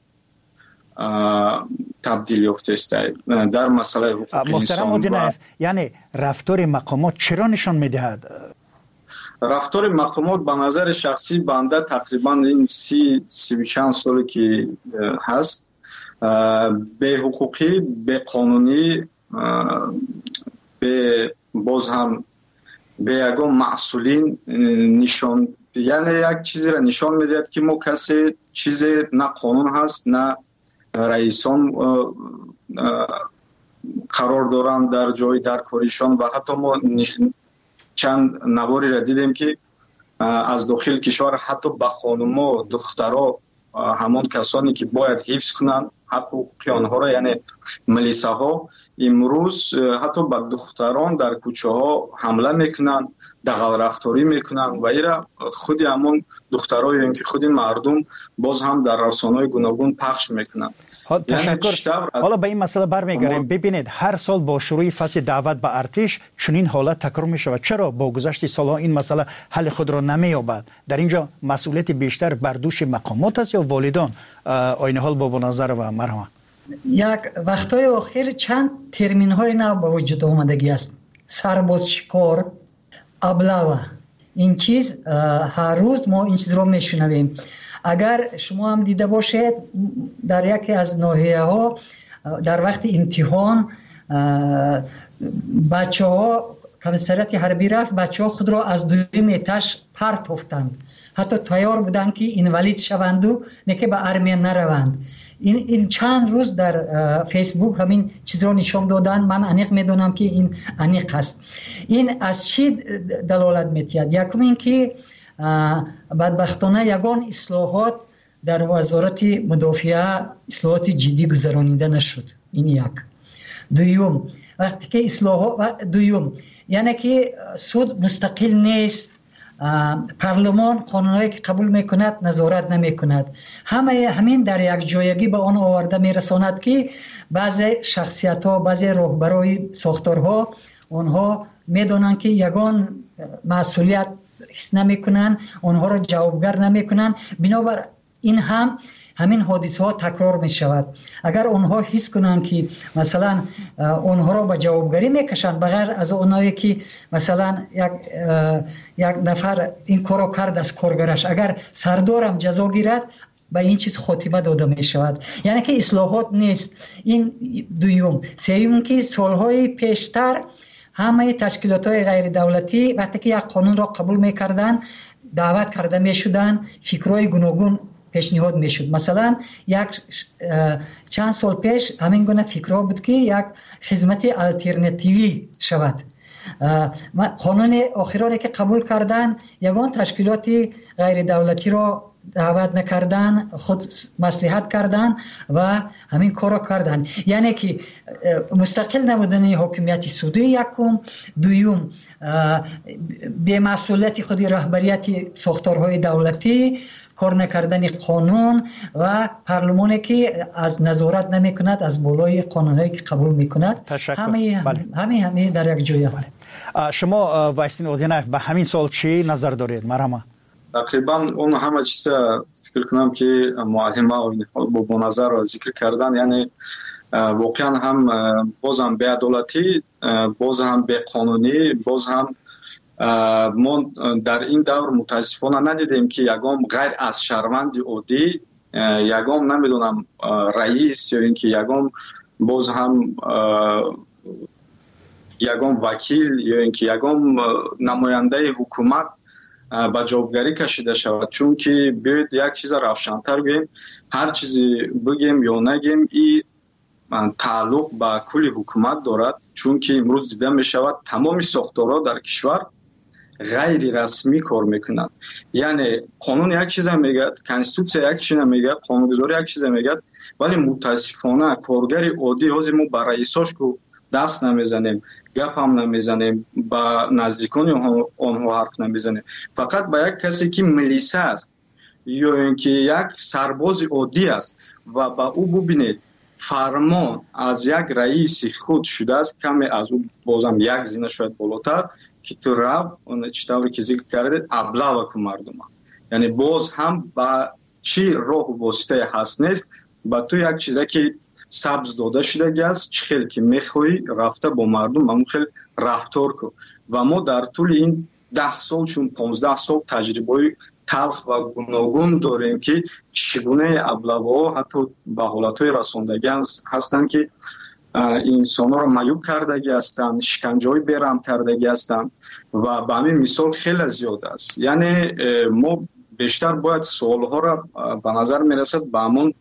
تبدیل یافته است در مسئله حقوق انسان.
یعنی رفتار مقامات چرا نشان میدهد؟
رفتار مقامات به نظر شخصی بنده تقریبا این 30 چند سالی که هست به حقوقی، به قانونی، به باز هم به یگان مسئولین نشان، یعنی یک چیزی را نشان میدهد که ما کسی چیز نه قانون هست نه رئیسان قرار دارند در جای در کاریشان و حتی ما چند نواری را دیدیم که از داخل کشور حتی به خانوما دخترها همان کسانی که باید حفظ کنند حقوق آنها را یعنی ملیسه ها امروز حتی به دختران در کوچه ها حمله میکنند، دغل رفتاری میکنند و ایرا خود همون دخترها یا اینکه خود مردم باز هم در رسانه‌های گوناگون پخش میکنند.
تشکر. حالا به این مسئله برمیگردیم. ببینید هر سال با شروع فصل دعوت به ارتش چنین حالت تکرار می شود. چرا با گذشت سالها این مسئله حل خود را نمی‌یابد؟ در اینجا مسئولیت بیشتر بر دوش مقامات است یا والدان؟ آینه حال با نظر و مرحمت.
یک وقتای آخر چند ترمین های نو به وجود آمدگی است. سربازشکار، ابلهه، این چیز هر روز ما این چیز رو میشنویم. اگر شما هم دیده باشید در یکی از ناحیه ها در وقت امتحان بچه ها کمیسریت حربی رفت، بچه ها خود را از دوم اتش پرتافتند، حتی تیار بودند که اینوالید شوند و نه که به ارمیه نروند. این چند روز در فیسبوک همین چیز را نشان دادن. من انیق میدونم که این انیق است. این از چی دلالت میتید؟ یکم این که بدبختانه یگان اصلاحات در وزارت مدافعه اصلاحات جدی گذرانیده نشد. این یک. دوم وقتی که دوم یعنی که سود مستقل نیست، پارلمان قانونایی که قبول میکند نظارت نمیکند، همین در یک جایگی به آن آورده میرساند که بعضی شخصیت ها، بعضی راهبرای ساختارها آنها میدونن که یگان مسئولیت حس نمیکنن، آنها را جوابگر نمیکنن، بنابر این همین حادثه ها تکرار می شود. اگر آنها حس کنند که مثلا آنها را به جوابگری میکشند، بغیر از اونایی که مثلا یک نفر این کارو کرد از کارگرش، اگر سردارم جزا گیرد به این چیز خاتمه داده می شود. یعنی که اصلاحات نیست. این دوم. سوم که سالهای پیشتر همه تشکیلات های غیر دولتی وقتی که یک قانون را قبول می کردن دعوت کرده می شدن، فکرهای گوناگون پیشنهاد میشد. مثلا یک چند سال پیش همین گونه فکرها بود که یک خدمت الटरनेटिव्ی شود. قانون آخرانی که قبول کردن یگان تشکیلات غیر دولتی را دعوت نکردن، خود مصلحت کردن و همین کار را کردن. یعنی که مستقل نبودن حکومت سعودی یکم، دوم بی‌مسئولیت خود رهبریت ساختارهای دولتی، کار نکردن قانون و پارلمانی که از نظارت نمی کند از بالای قانونهایی که قبول می کند. همه در یک جای.
شما وایسین اودینایف به همین سال چی نظر دارید؟ مرحبا.
تقریبا اون همه چیز فکر کنم که معلم با نظر را ذکر کردن، یعنی واقعا هم باز هم بی‌عدالتی، باز هم بی‌قانونی، باز هم ما در این دور متاسفانه ندیدیم که یگام غیر از شهروند عادی، یگام نمیدونم رئیس یا اینکه یگام باز هم یگام وکیل یا اینکه یگام نماینده حکومت با جوابگری کشیده شود. چون که بیاید یک چیز روشن‌تر بگیم، هر چیزی بگیم یا نگیم این تعلق با کل حکومت دارد. چون که امروز دیده می شود تمام ساختارها در کشور غیر رسمی کار میکنند. یعنی قانون یک چیز میگه، کنستیتوسیا یک چیز میگه، قانونگذاری یک چیز میگه، ولی متاسفانه کارگر عادی از ما با رئیساش که دست نمیزنیم، گپ هم نمیزنیم، با نزدیکان آنها حرف نمیزنیم، فقط با یک کسی که ملیسه است یا اینکه یک سرباز عادی است و با او ببینید فرمان از یک رئیس خود شده است، کمی از او بازم یک زینه شاید بالاتر که تو رب اون چطوری که ذکر کردید ابلا و مردم، یعنی باز هم با چی راه و واسطه هست نیست، با تو یک چیزی که سبز داده شده است، چه خیلی که میخوایی رفته با مردم همون خیلی رفتار کن. و ما در طول این 10 سال چون 15 سال تجربه تلخ و گوناگون داریم که چگونه ابله‌ها حتی به حالتهای رساندگی هستند که انسان‌ها را معیوب کردگی هستند، شکنجه‌های بی‌رحم کردگی هستند و به همین مثال خیلی زیاد است. یعنی ما بیشتر باید سوال‌ها را به نظر میرسد به همون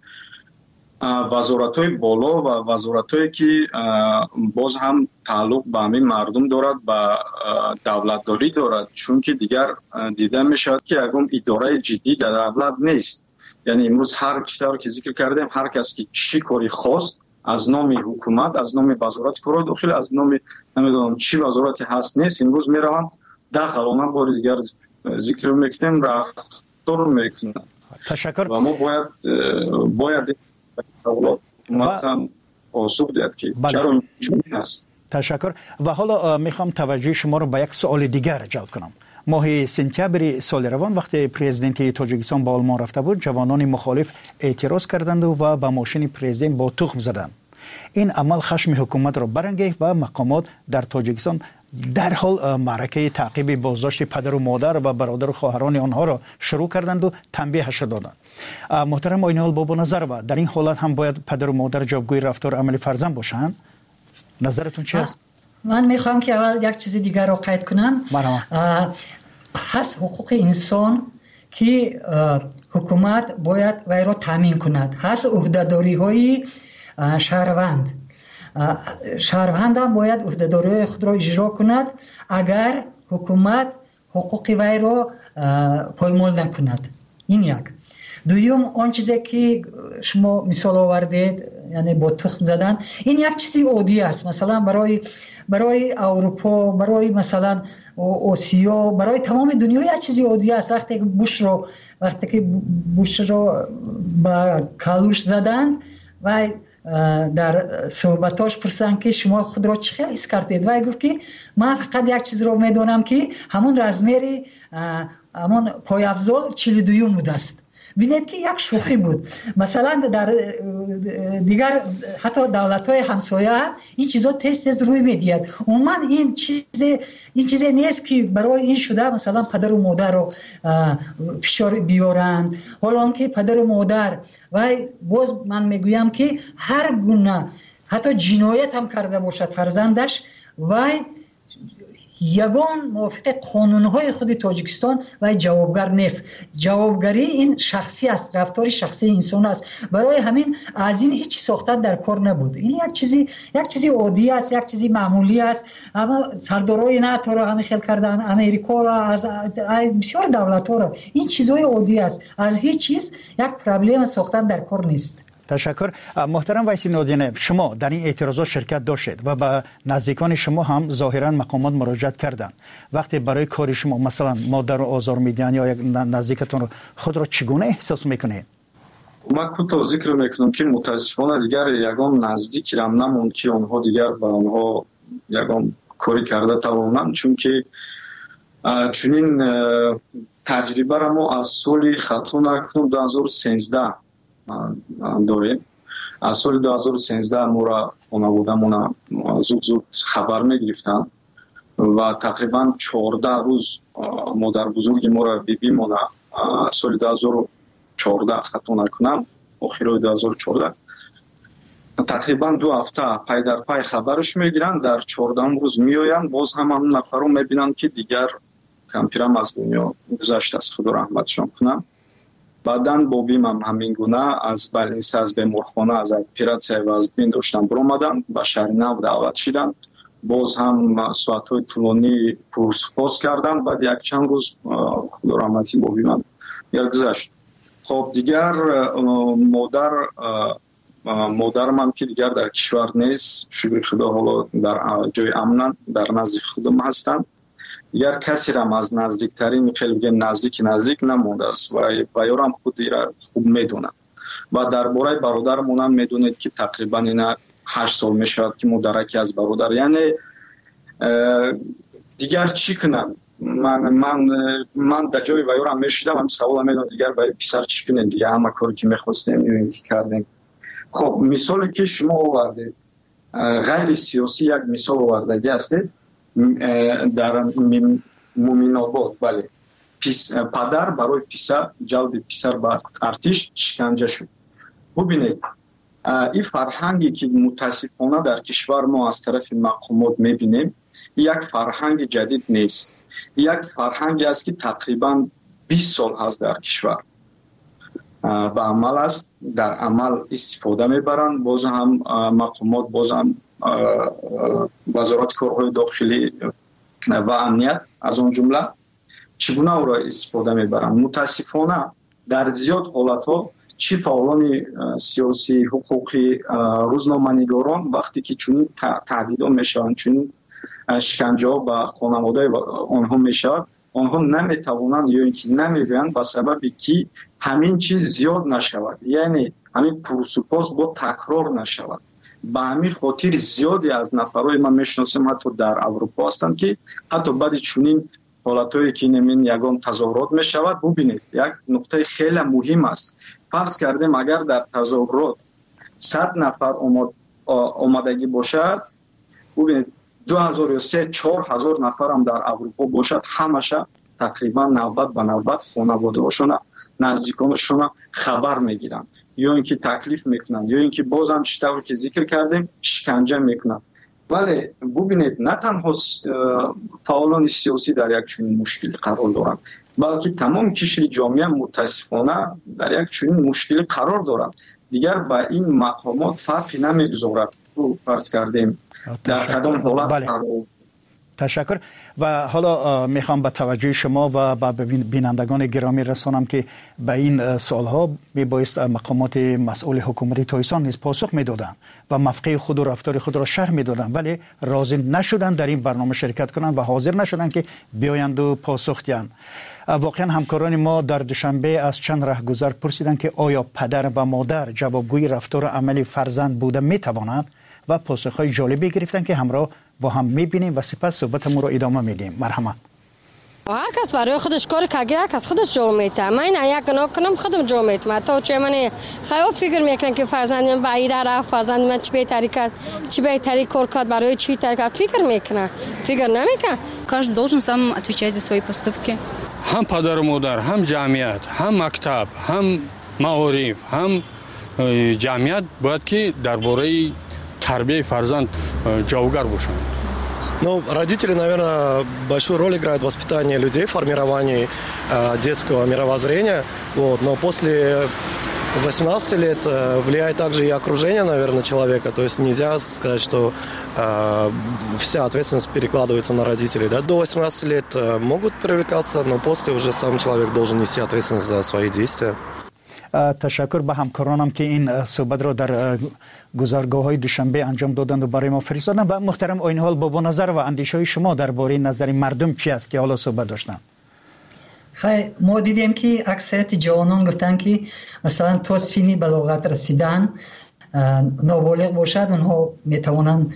وزارت‌های بالا و وزارت‌هایی که باز هم تعلق به همین مردم دارد و دولتداری دارد، چون که دیگر دیده می‌شود که اگه اداره جدی در دولت نیست. یعنی امروز هر چیزی که ذکر کردیم، هر کس که چی کاری خواست از نام حکومت، از نام وزارت کار داخل، از نام نمیدونم چی وزارتی هست نیست، امروز میروند داخل بار دیگر ذکر میکنیم رفتار میکنن.
تشکر.
و ما باید سوالات هم پاسخ دهد که چرا اینجوری هست.
تشکر. و حالا میخوام توجه شما رو به یک سوال دیگر جلب کنم. ماه سپتامبر سال روان وقتی پرزیدنت تاجیکستان به آلمان رفته بود، جوانان مخالف اعتراض کردند و به ماشین پرزیدنت با تخم زدند. این عمل خشم حکومت را برانگیخت و مقامات در تاجیکستان در حال معرکه تعقیب بازداشت پدر و مادر و برادر و خواهران آنها را شروع کردند و تنبیهش دادند. محترم آینال بابا نظر و در این حالت هم باید پدر و مادر جوابگوی رفتار عمل فرزند باشند؟ نظرتون چی است؟
من میخوام که اول یک چیز دیگر رو قید کنم. هست حقوق انسان که حکومت باید وی را تامین کند. هست عهده‌داری های شهروند هم باید عهده‌داری خود را اجرا کند اگر حکومت حقوق وی را پایمال نکند. این یک. دوم آن چیزی که شما مثال آوردید، یعنی با تخم زدن، این یک چیزی عادی است. مثلا برای اروپا، برای مثلا آسیا، برای تمام دنیا یک چیزی عادی است. وقتی که بوش رو با کالوش زدند و در صحبتاش پرسیدند که شما خود را چه حس کردید، و گفت که من فقط یک چیز رو میدونم که همون رزمری همون پای افضل 42 بوده است. ببینید که یک شوخی بود. مثلا در دیگر حتی دولت‌های همسایه این چیزا تست روی می‌دهد. عموما این چیزی نیست که برای این شده مثلا پدر و مادر رو فشار بیارن. حالا که پدر و مادر و باز من میگویم که هر گونه حتی جنایت هم کرده باشد فرزندش و یگان موافق قانون‌های خود تاجیکستان و جوابگر نیست. جوابگری این شخصی است، رفتار شخصی انسان است. برای همین از این هیچ ساختن در کار نبود. این یک چیزی عادی است، یک چیزی معمولی است. اما سردارای ناتو را همین خیل کردن، امریکا را، از بسیار دولت‌ها را، این چیزهای عادی است. از هیچ چیز یک پرابلم ساختن در کار نیست.
تشکر. محترم ویسی نادینه، شما در این اعتراضات شرکت داشتید و به نزدیکان شما هم ظاهرا مقامات مراجعت کردند. وقتی برای کار شما مثلا مادر رو آزار میدن یا یک نزدیکتون رو، خود را چگونه احساس میکنید؟
من کوتاه ذکر میکنم که متاسفانه دیگر یگان نزدیکی هم نموند که آنها دیگر به آنها یگان کاری کرده توانند، چون که چنین تجربه را ما از سال خطا نکنم 2013 داریم. از سال 2013 ما را خانواده‌مون زود خبر میگرفتن و تقریبا 14 روز مادر بزرگ ما را بیمونه سال 2014 خطا نکنم آخرای 2014 تقریبا 2 هفته پای در پای خبرش میگیرن. در 14 روز میآیند، باز هم نفرو میبینن که دیگر کمپیرم از دنیا گذشته است، خدا رحمتشان کنه. بعدن بابیم هم همین گونه از بالینسه از بیمارخانه از اپراتسیا و از بین داشتن برآمدن به شهر نو دعوت شدند. باز هم ساعت‌های طولانی پرسپاس کردند. بعد یک چند روز خدا رحمتی بابیم هم گذشت. خب دیگر مادرم هم که دیگر در کشور نیست، شکر خدا حالا در جای امن در نزدیک خودم هستند. دیگر کسی را از نزدیکترین خیلی بگیم نزدیک نمونده است و یارم خود را خوب میدونه. و درباره برادرمون هم میدونید که تقریبا اینا 8 سال میشود که مدرکی از برادر، یعنی دیگر چی کنم؟ من در جای و یارم میشیدم هم سوال میدونم دیگر برای پسر چی کنیم؟ دیگه همه کاری که میخواستیم میدونیم که کردیم. خب مثالی که شما آوردید غیر سیاسی یک مثال آوردگی هستید در مومین آباد. بله، پدر برای پسر جلب پسر به ارتش شکنجه شد. ببینید این فرهنگی که متاسفانه در کشور ما از طرف مقامات میبینیم یک فرهنگ جدید نیست. یک فرهنگی است که تقریبا 20 سال هست در کشور به عمل است، در عمل استفاده میبرند. باز هم مقامات، باز هم وزارت کارهای داخلی و امنیت از اون جمله چگونه او را استفاده میبرند. متاسفانه در زیاد حالتها چی فعالان سیاسی، حقوقی، روزنامه‌نگاران وقتی که چون تهدیدها میشوند، چون شکنجه ها به خانواده آنها میشود، آنها نمیتوانند یا اینکه نمیگویند به سببی که همین چیز زیاد نشود، یعنی همین پرسپاس با تکرار نشود. به همین خاطر زیادی از نفرهای من میشناسم حتی در اروپا هستند که حتی بعد چنین حالتایی که نمین یگان تظاهرات میشود. ببینید یک نکته خیلی مهم است. فرض کردیم اگر در تظاهرات 100 نفر آمدگی باشد، ببینید 2000 یا 3000 نفر هم در اروپا باشد، همشه تقریبا 90 به 90 خانواده‌هاشون نزدیکانشون خبر میگیرن یا اینکه تکلیف میکنن یا اینکه بازم شتاوی که ذکر کردیم شکنجه میکنن. ولی ببینید نه تنها فعالان سیاسی در یک چنین مشکلی قرار دارند، بلکه تمام کشور جامعه متاسفانه در یک چنین مشکلی قرار دارند. دیگر با این مقامات فرقی نمیگذارد. فرض کردیم در کدام حالت
تشکر. و حالا میخوام به توجه شما و به بینندگان گرامی رسانم که به این سوالها میبایست مقامات مسئول حکومت تایسان نیز پاسخ میدادن و موقع خود و رفتار خود را شرح میدادن، ولی راضی نشدن در این برنامه شرکت کنند و حاضر نشدن که بیایند و پاسخ دهند. واقعا همکاران ما در دوشنبه از چند رهگذر پرسیدند که آیا پدر و مادر جوابگوی رفتار عملی فرزند بوده میتوانند و پاسخهای جالبی گرفتن که همراه با هم میبینیم و سپس صحبتمون رو ادامه میدیم. مرحمت.
هر کس برای خودش کار که هر کس خودش جا میته. من یک گناه کنم خودم جا میتم. تا چه من خیلی فکر میکنم که فرزند من بعیده رفت، فرزند من چه بهتری کرد، چه بهتری کار کرد، برای چی تر فکر میکنه. فکر نمیکنه.
Каждый должен сам отвечать за свои поступки.
هم پدر و مادر، هم جمعیت، هم مکتب، هم معارف، هم جمعیت باید که درباره تربیت فرزند جوگر باشند.
Ну, родители, наверное, большую роль играют в воспитании людей, в формировании детского мировоззрения. Вот. Но после 18 лет влияет также и окружение, наверное, человека. То есть нельзя сказать, что вся ответственность перекладывается на родителей. Да? До 18 лет могут привлекаться, но после уже сам человек должен нести ответственность за свои действия.
تشکر به همکارانم که این صحبت را در گزارگاه‌های دوشنبه انجام دادند و برای ما فرستادند. و محترم آیین حال با نظر و اندیشه‌های شما درباره نظر مردم چی است که حالا صحبت داشتن؟
خیلی ما دیدیم که اکثریت جوانان گفتن که مثلا تا سن بلاغت رسیدن نابالغ باشد اونها میتوانند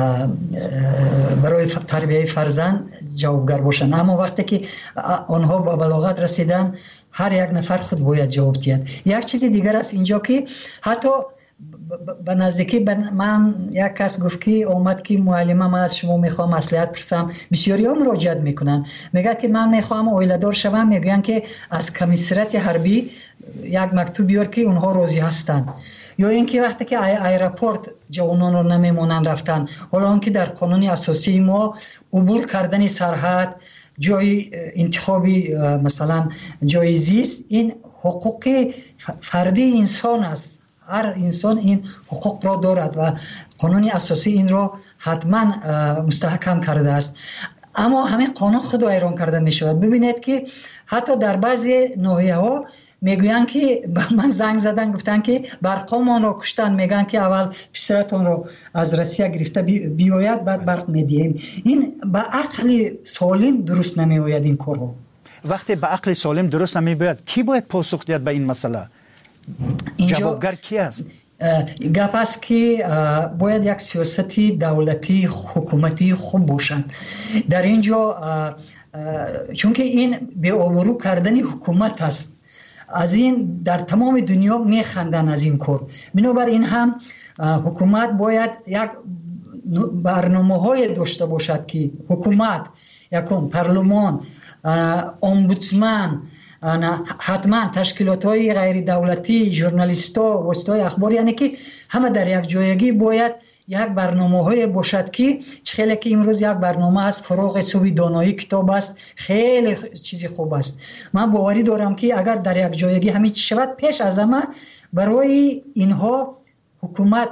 برای تربیت فرزند جوابگر باشند، اما وقتی که آنها به بلاغت رسیدن هر یک نفر خود باید جواب دهد. یک چیز دیگر است اینجا که حتی به نزدیکی من یک کس گفت که اومد که معلمم من از شما میخوام مصلحت پرسم، بسیاری ها مراجعت میکنن میگه که من میخوام اویله دار شوم، میگن که از کمیسریت حربی یک مکتوب بیار که اونها راضی هستن، یا اینکه وقتی که ایرپورت جوانان رو نمیمونن رفتن، حالا اون که در قانون اساسی ما عبور کردن سرحد، جای انتخابی مثلا جای زیست، این حقوق فردی انسان است. هر انسان این حقوق را دارد و قانون اساسی این را حتما مستحکم کرده است. اما همین قانون خود را ایران کرده می شود. ببینید که حتی در بعضی ناحیه ها میگویند که من زنگ زدن گفتن که برقمان را کشتن، میگن که اول پسرتون رو از روسیه گرفته بیاید بعد برق میدیم. این به عقل سالم درست نمیآید این کارها.
وقتی به عقل سالم درست نمیآید کی باید پاسخ دهد به این مسئله؟ جوابگر کی است؟
گپ است که باید یک سیاستی دولتی حکومتی خوب باشند در اینجا، چون که این به آبرو کردن حکومت است. از این در تمام دنیا میخندن از این کار. بنابراین هم حکومت باید یک برنامه‌های داشته باشد که حکومت، یکم پارلمان، امبودسمن، حتما تشکیلات‌های غیر دولتی، ژورنالیست‌ها، واسطه‌های اخبار، یعنی که همه در یک جایگی باید یک برنامه‌های باشد که خیلی که امروز یک برنامه از فراغ صوبی دانایی کتاب است، خیلی چیزی خوب است. من باوری دارم که اگر در یک جایگی همین شود، پیش از همه برای اینها حکومت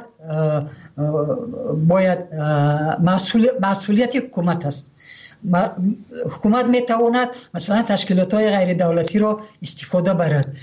باید مسئولیت حکومت است. حکومت میتواند مثلا تشکیلات‌های غیر دولتی را استفاده برد.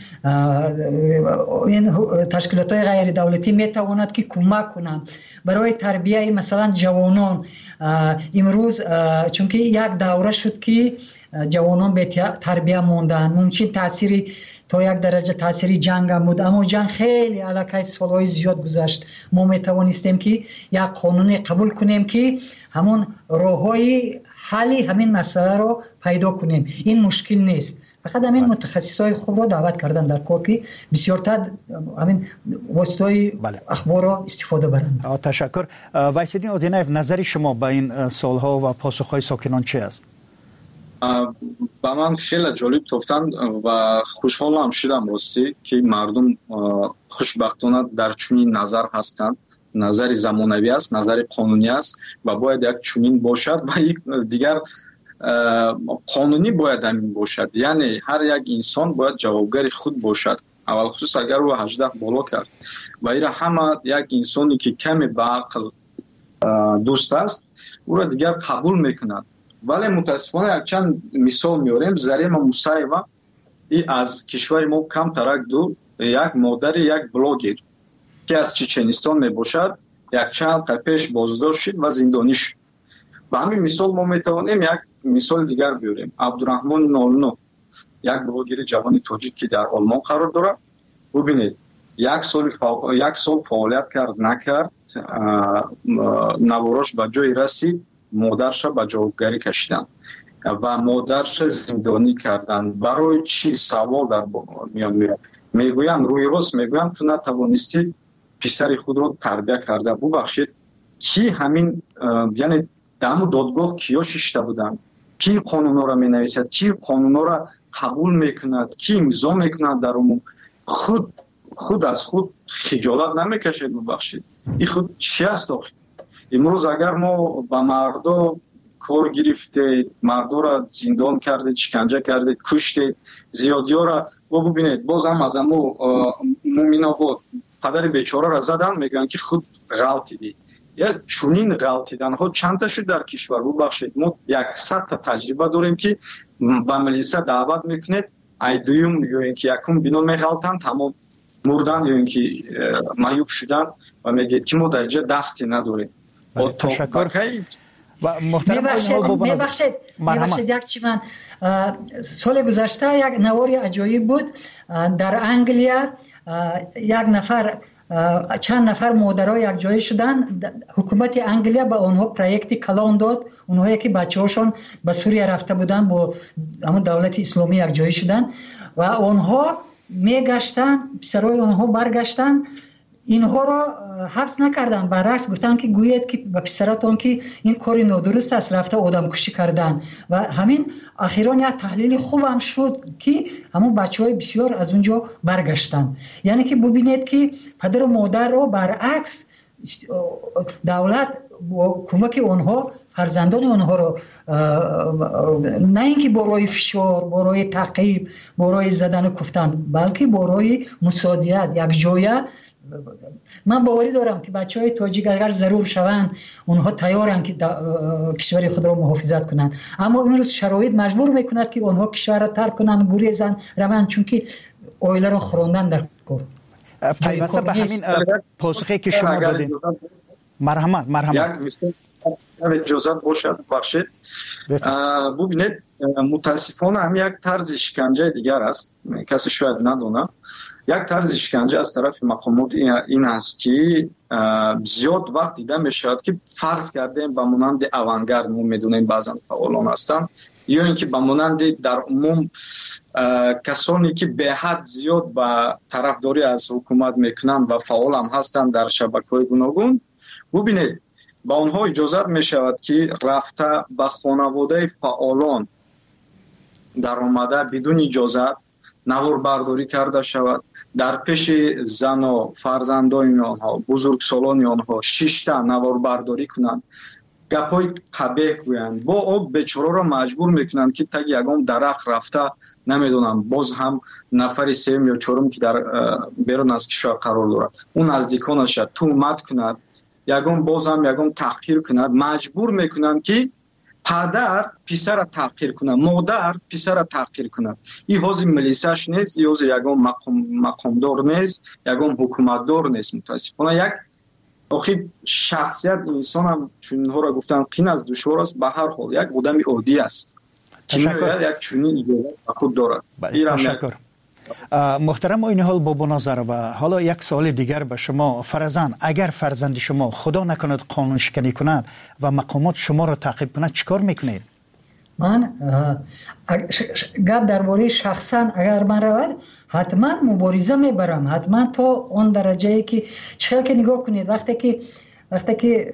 این تشکیلات‌های غیر دولتی میتواند که کمک کنند برای تربیت مثلا جوانان. امروز چون که یک دوره شد که جوانان به تربیت ماندن، ممکن تأثیری تا یک درجه تأثیری جنگ هم بود، اما جنگ خیلی علاقه سالهای زیاد گذشت. ما میتوانستیم که یک قانون قبول کنیم که همون راههای حلی همین مسئله رو پیدا کنیم. این مشکل نیست، فقط همین متخصصای خوب رو دعوت کردن در کار که بسیارتر همین واسطه‌های اخبار رو استفاده برند.
تشکر. وایسدین اودینایف، نظر شما به این سوالها و پاسخهای ساکنان چه است؟
با من خیلی جالب گفتند و خوشحالم شدم راستی که مردم خوشبختانه در چنین نظر هستند. نظر زمانوی است، نظر قانونی است و باید یک چنین باشد و یک دیگر قانونی باید همین باشد. یعنی هر یک انسان باید جوابگر خود باشد، اول خصوص اگر او 18 بالا کرد و ایره همه یک انسانی که کمی به عقل دوست است او را دیگر قبول میکنند. ولی متاسفانه یک چند مثال میاریم. زریم موسیوا ای از کشور ما کم ترک دور، یک مادر یک بلاگر که از چچنستان میباشد، یک چند پیش بازداشت شد و زندانی شد. به همین مثال ما میتوانیم یک مثال دیگر بیاریم. عبدالرحمن نالنو، یک بلاگر جوان تاجیک که در آلمان قرار دارد. ببینید یک سال فعالیت کرد نکرد، نواراش به جای رسید، مادرش به جوابگری کشیدن و مادرش زندانی کردن. برای چی؟ سوال در میان میاد. میگویند روی راست میگویند تو نتوانستی پسر خود رو تربیت کرده. ببخشید کی همین یعنی دم و دادگاه کیا ششته بودن؟ کی قانونا را مینویسد؟ کی قانونا را قبول میکند؟ کی امضا میکند در اون؟ خود از خود خجالت نمیکشید؟ ببخشید این خود چی است؟ امروز اگر ما با مردم کار گرفتید، مردم زندان کردید، شکنجه کردید، کشتید، زیادی‌ها را ببینید. باز هم از امو مومن آباد پدر بیچاره را زدن، میگن که خود غلطیدی. یک چنین غلطیدن ها چند تا شد در کشور. ببخشید ما 100 تا تجربه داریم که با ملیسا دعوت میکنید، ای دویم یا اینکه یکم بنا میغلطن تمام مردن یا اینکه معیوب شدن و میگید که ما در اینجا دستی نداریم.
تشکر. و محترم
میبخشید یک چی من سال گذشته یک نواری عجایب بود در انگلیا. یک نفر چند نفر مادرها یک جای شدن، حکومت انگلیا به اونها پروژه کلان داد، اونهایی که بچه‌هاشون به سوریه رفته بودن با همون دولت اسلامی یک جای شدن و اونها میگشتن، پسرای اونها برگشتن، اینها را حبس نکردن، برعکس گفتن که گویید که به پسراتون که این کاری نادرست است، رفته آدم کشی کردن و همین اخیراً یک تحلیل خوب هم شد که همون بچه‌های بسیار از اونجا برگشتن. یعنی که ببینید که پدر و مادر رو برعکس دولت با کمک اونها فرزندان اونها رو نه اینکه برای فشار، برای تعقیب، برای زدن و کفتن، بلکه برای مساعدت یک جایه. من باوری دارم که بچهای تاجیک اگر ضرور شوند اونها تیارن که کشور خود را محافظت کنند، اما امروز شرایط مجبور میکند که اونها کشور را ترک کنند، گریزن روند، چون که اویله را خوراندن در کار.
پیوسته به همین پاسخی که شما دادین. مرحمت
یک اجازه باشد بخشید. ببینید متاسفانه هم یک طرز شکنجه دیگر است، کسی شاید ندونه. یک طرز شکنجه از طرف مقامات این است که زیاد وقت دیده می شود که فرض کردیم به مانند اوانگارد ما میدونیم بعضا فعالان هستند، یا اینکه به مانند در عموم کسانی که به حد زیاد به طرفداری از حکومت میکنند و فعال هم هستند در شبکه‌های گوناگون. ببینید با اونها اجازه می شود که رفته به خانواده فعالان در آمده بدون اجازت نوار برداری کرده شود، در پیش زن و فرزندان آنها، بزرگسالان آنها 6 تا نوار برداری کنند، گپای قبیح گویند، با آب بیچاره را مجبور میکنند که تگ یگام درخت رفته نمیدونم باز هم نفر سوم یا چهارم که در بیرون از کشور قرار دارد اون نزدیکانش تهمت کند، یگام باز هم یگام تحقیر کند، مجبور میکنند که پدر پسر را تحقیر کنه، مادر پسر را تحقیر کنه. این حوزه ملیساش نیست، این حوزه یگام مقامدار نیست، یگام حکومتدار نیست. متاسفانه یک آخی شخصیت انسان هم چون اینها را گفتن قین از دشوار است، به هر حال یک آدم عادی است که یک چنین ایده خود دارد.
تشکر. محترم این حال با مناظره و حالا یک سوال دیگر به شما. فرزند اگر فرزند شما خدا نکند قانون شکنی کند و مقامات شما را تعقیب کند چیکار میکنید؟
من گپ درباره شخصا اگر من رود حتما مبارزه میبرم، حتما تا اون درجه که چخیل که نگاه کنید وقتی که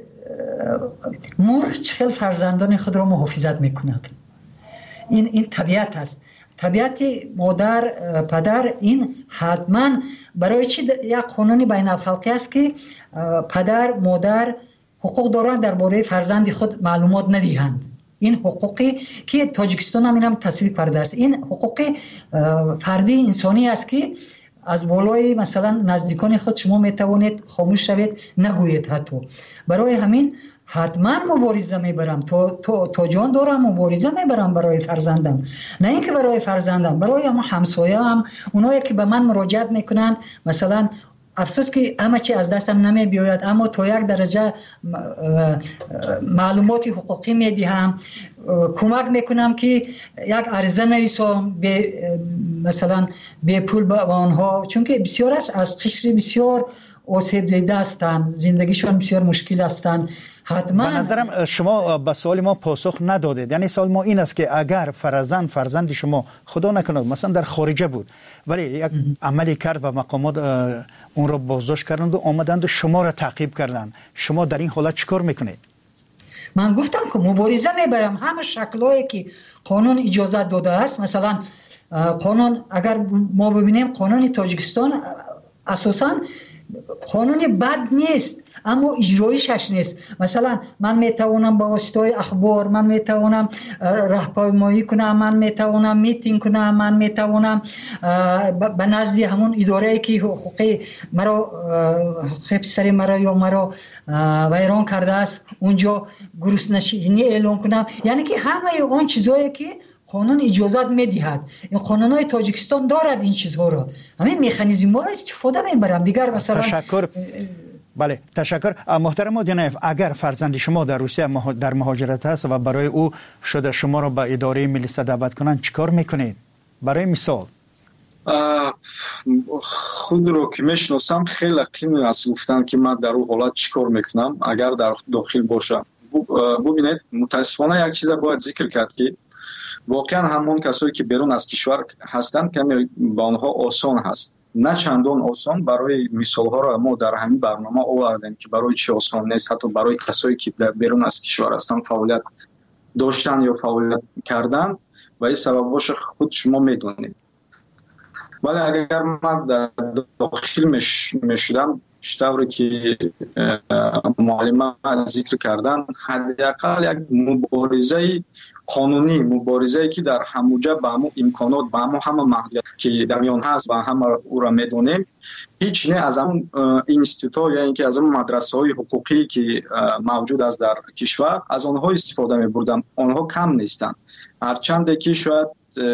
مرغ چخیل فرزندان خود را محافظت میکند. این طبیعت است، طبیعت مادر پدر. این حتما برای چی یک قانون بین الخلقی است که پدر مادر حقوق دارند درباره فرزند خود معلومات ندهند. این حقوقی که تاجیکستان هم اینم تصویب کرده است، این حقوق فردی انسانی است که از بالای مثلا نزدیکان خود شما میتوانید خاموش شوید نگویید. حتی برای همین حتما مبارزه میبرم، تا جان دارم مبارزه میبرم برای فرزندم، نه اینکه برای فرزندم، برای همسایه هم اونایی که به من مراجعت میکنند. مثلا افسوس که همه چی از دستم نمی بیاید، اما تا یک درجه معلوماتی حقوقی میدهم، کمک میکنم که یک عرضه نویسم مثلا به پول به آنها، چون که بسیار است از قشر بسیار آسیب دیده هستند، زندگیشون بسیار مشکل هستند. حتما
به نظرم شما به سوال ما پاسخ ندادید. یعنی سوال ما این است که اگر فرزند شما خدا نکند مثلا در خارجه بود ولی یک عملی کرد و مقامات اون را بازداشت کردند و آمدند و شما را تعقیب کردند، شما در این حالت چیکار میکنید؟
من گفتم که مبارزه میبرم همه شکلایی که قانون اجازه داده است. مثلا قانون اگر ما ببینیم قانون تاجیکستان اساساً قانون بد نیست اما اجرایشش نیست. مثلا من میتوانم با واسطه اخبار، من میتوانم راهپیمایی کنم، من میتوانم میتینگ کنم، من میتوانم به نزد همون اداره که حقوق مرا حقوق پسر مرا یا مرا ویران کرده است اونجا گروسنشینی اعلام کنم. یعنی که همه اون چیزایی که قانون اجازت میدهد، این قانونهای تاجیکستان دارد این چیزها را، همین مکانیزم را استفاده میبرم. دیگر مثلا
تشکر. بله تشکر. محترم دینایف، اگر فرزند شما در روسیه در مهاجرت است و برای او شده شما را به اداره ملی دعوت کنند چیکار میکنید؟ برای مثال
خود رو که میشناسم خیلی قیمت است گفتن که من در اون حالت چیکار میکنم اگر در داخل باشم. ببینید متاسفانه یک چیز باید ذکر کرد که واقعا همون کسایی که بیرون از کشور هستند کمی با آنها آسان هست، نه چندان آسان. برای مثال ها را ما در همین برنامه آوردیم که برای چی آسان نیست، حتی برای کسایی که در بیرون از کشور هستند فعالیت داشتن یا فعالیت کردن و این سبباش خود شما میدونید. ولی اگر من در داخل میشدم شطوری که معلمه ذکر کردن، حداقل یک مبارزه قانونی، مبارزه که در هموجه به همون امکانات به همه محدودیت که در میان هست و همه او را میدونیم، هیچ نه از اون اینستیتوت یا اینکه از اون مدرسه های حقوقی که موجود است در کشور از آنها استفاده می‌بردم. آنها کم نیستند، هرچند که شاید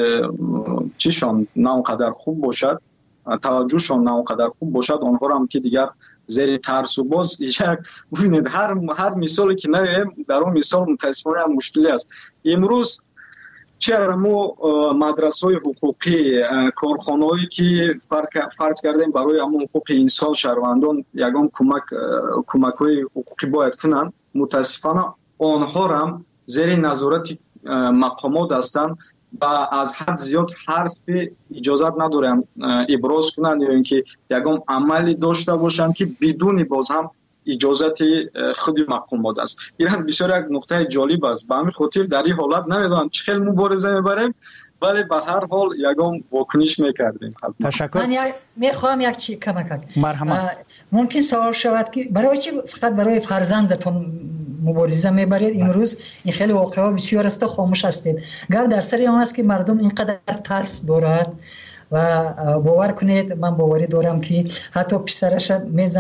چیشان نه اونقدر خوب باشد، توجهشان نه اونقدر خوب باشد، آنها را هم که دیگر زیر ترس و باز یک ببینید هر مثالی که نگیم در اون مثال متاسفانه هم مشکلی است. امروز چرا ما مدرسه‌های حقوقی، کارخانه‌ای که فرض کردیم برای همون حقوق انسان شهروندان یگان کمک‌های حقوقی باید کنند، متاسفانه آنها هم زیر نظارت مقامات هستند و از حد زیاد حرف اجازت ندارم ابراز کنند یا اینکه یگان عملی داشته باشند که بدون باز هم اجازت خود مقامات است. این بسیار یک نقطه جالب است. به همین خاطر در این حالت نمیدونم چه خیلی مبارزه میبریم، ولی به هر حال یگان واکنش میکردیم.
تشکر.
من میخوام یک چی کمک
مرحمت.
ممکن سوال شود که برای چی فقط برای فرزندتون مبارزه میبرید امروز؟ این خیلی واقعا بسیار است، خاموش هستید. گپ در سر اون است که مردم اینقدر ترس دارند و باور کنید من باوری دارم که حتی پسرش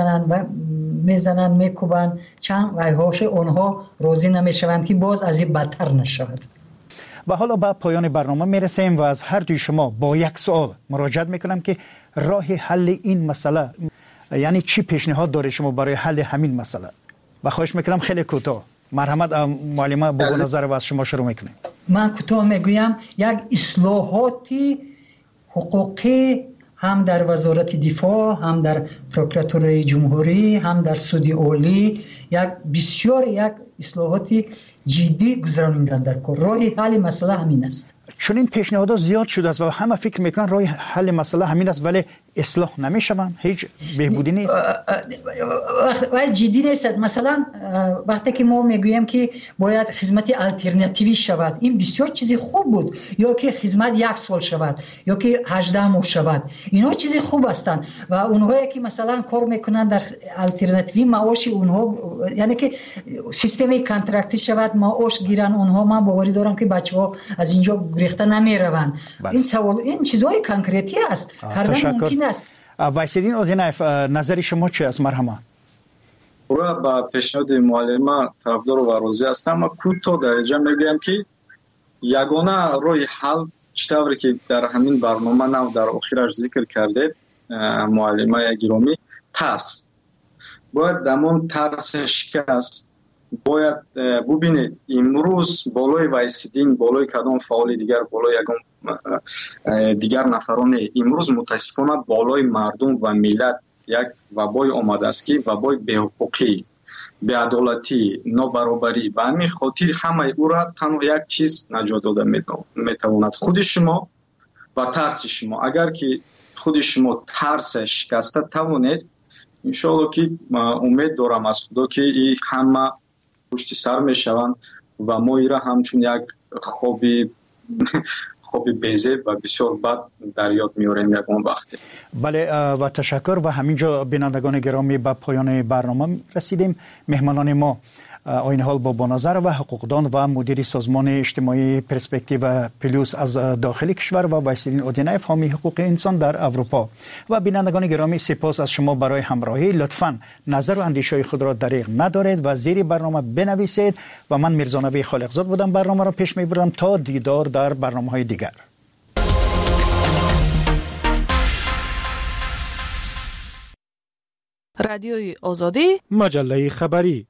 میزنن میکوبن چند وایهاش اونها راضی نمیشوند که باز از این بدتر نشود.
و حالا به پایان برنامه میرسیم و از هر دوی شما با یک سوال مراجعه میکنم که راه حل این مسئله، یعنی چی پیشنهاد داره شما برای حل همین مسئله؟ و خواهش میکنم خیلی کوتاه. مرحمت معلمه با نظر و از شما شروع میکنیم.
من کوتاه میگویم یک اصلاحاتی حقوقی هم در وزارت دفاع، هم در پروکراتوری جمهوری، هم در سود عالی یک اصلاحاتی جدی گذراندن در کار. راه حل مسئله همین است.
چون این پیشنهادات زیاد شده است و همه فکر میکنن راه حل مسئله همین است، ولی اصلاح نمیشوند، هیچ بهبودی نیست.
ولی جدی نیست. مثلا وقتی که ما میگوییم که باید خدمت الटरनेटिव्ی شود، این بسیار چیزی خوب بود، یا که خدمت 1 سال شود یا که 18 ماه شود، اینا چیزی خوب هستند و اونهایی که مثلا کار میکنن در الटरनेटिव्ی معاش اونها، یعنی که سیستم کانترکتی شود معاش گیرن اونها، من باوری دارم که بچه‌ها از اینجا گریخته نمیروند. این سوال این چیزای کانکریتی است، کردن ممکن است.
وایسیدین اودینایف، نظر شما چی است؟ مرحمت.
پورا با پیشنهاد معلمه طرفدار و راضی هستم. ما کوتاه درجه میگم که یگانه راه حل چطوری که در همین برنامه نو در آخرش ذکر کردید معلمه گرامی، ترس باید دمون ترس شکست. باید ببینید امروز بالای وایسیدین، بالای کدام فعال دیگر، بالای یگان دیگر نفران امروز متاسفانه بالای مردم و ملت یک وبای آمده است که وبای بی‌حقوقی، بی‌عدالتی، نابرابری. به همین خاطر همه او را تنها یک چیز نجات داده میتواند، خود شما و ترس شما. اگر که خود شما ترس شکسته توانید، انشاءالله که امید دارم از خدا که این همه پشت سر میشوند و ما ایرا همچون یک انتخاب بی‌ضد و بسیار بد در یاد میاریم یکون وقتی.
بله و تشکر. و همینجا بینندگان گرامی به پایان برنامه رسیدیم. مهمانان ما آین حال با بنظر و حقوقدان و مدیر سازمان اجتماعی پرسپکتیو پلوس از داخل کشور و وایسیدین اودینایف حامی حقوق انسان در اروپا. و بینندگان گرامی سپاس از شما برای همراهی. لطفاً نظر و اندیشه خود را دریغ ندارید و زیر برنامه بنویسید. و من میرزا نبی خالقزاد بودم، برنامه را پیش میبرم. تا دیدار در برنامه‌های دیگر.
رادیوی آزادی،
مجله خبری.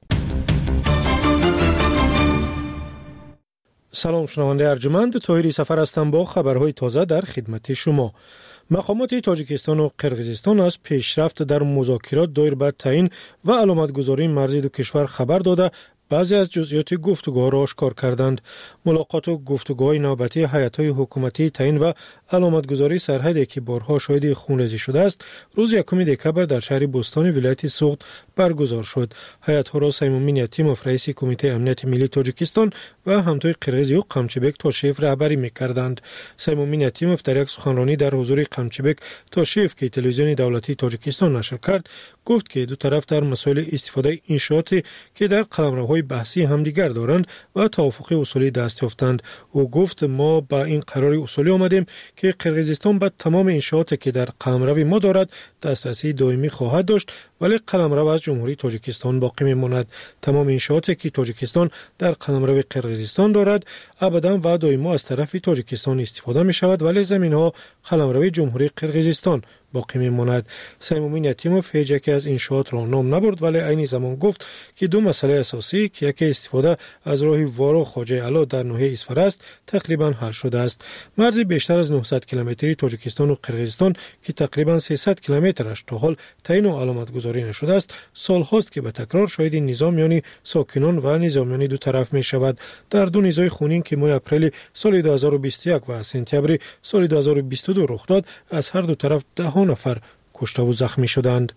سلام شنونده ارجمند، طاهری سفر هستم با خبرهای تازه در خدمت شما. مقامات تاجیکستان و قرقیزستان از پیشرفت در مذاکرات دایر به تعیین و علامتگذاری مرزی دو کشور خبر داده بعضی از جزئیات گفتگوها را آشکار کردند. ملاقات و گفتگوهای نوبتی هیئت‌های حکومتی تعیین و علامتگذاری سرحدی که بارها شاهد خونریزی شده است، روز 1 دکبر در شهر بوستان ولایت سوغد برگزار شد. هیئت‌ها را سیمومین یتیموف رئیس کمیته امنیت ملی تاجیکستان و همتای قرقیزی و قمچبک تاشیف رهبری می‌کردند. سیمومین یتیموف در یک سخنرانی در حضور قمچبک تاشیف که تلویزیون دولتی تاجیکستان نشر کرد، گفت که دو طرف در مسائل استفاده انشاءاتی که در قلمروهای بحثی همدیگر دارند و توافق اصولی دست یافتند. او گفت ما با این قرار اصولی آمدیم که قرقیزستان به تمام انشاءاتی که در قلمرو ما دارد دسترسی دائمی خواهد داشت، ولی قلمرو از جمهوری تاجیکستان باقی میماند. تمام انشاءاتی که تاجیکستان در قلمرو قرقیزستان دارد ابدا و دائما از طرف تاجیکستان استفاده می شود، ولی زمین ها قلمرو جمهوری قرقیزستان باقی میماند. سیمومین یتیموف هیچ یکی از انشاءات را نام نبرد، ولی عین زمان گفت که دو مسئله اساسی که یکی استفاده از راه وارو خواجه علا در ناحیه اسفر است تقریبا حل شده است. مرز بیشتر از 900 کیلومتری تاجیکستان و قرقیزستان که تقریبا 300 کیلومترش تا حال تعیین و علامتگذاری نشده است، سالهاست که به تکرار شاهد نظام میانی ساکنان و نظامیان دو طرف می شود. در دو نزاع خونین که ماه اپریل سال 2021 و سپتامبر سال 2022 رخ داد، از هر دو طرف ده نفر کشته و زخمی شدند.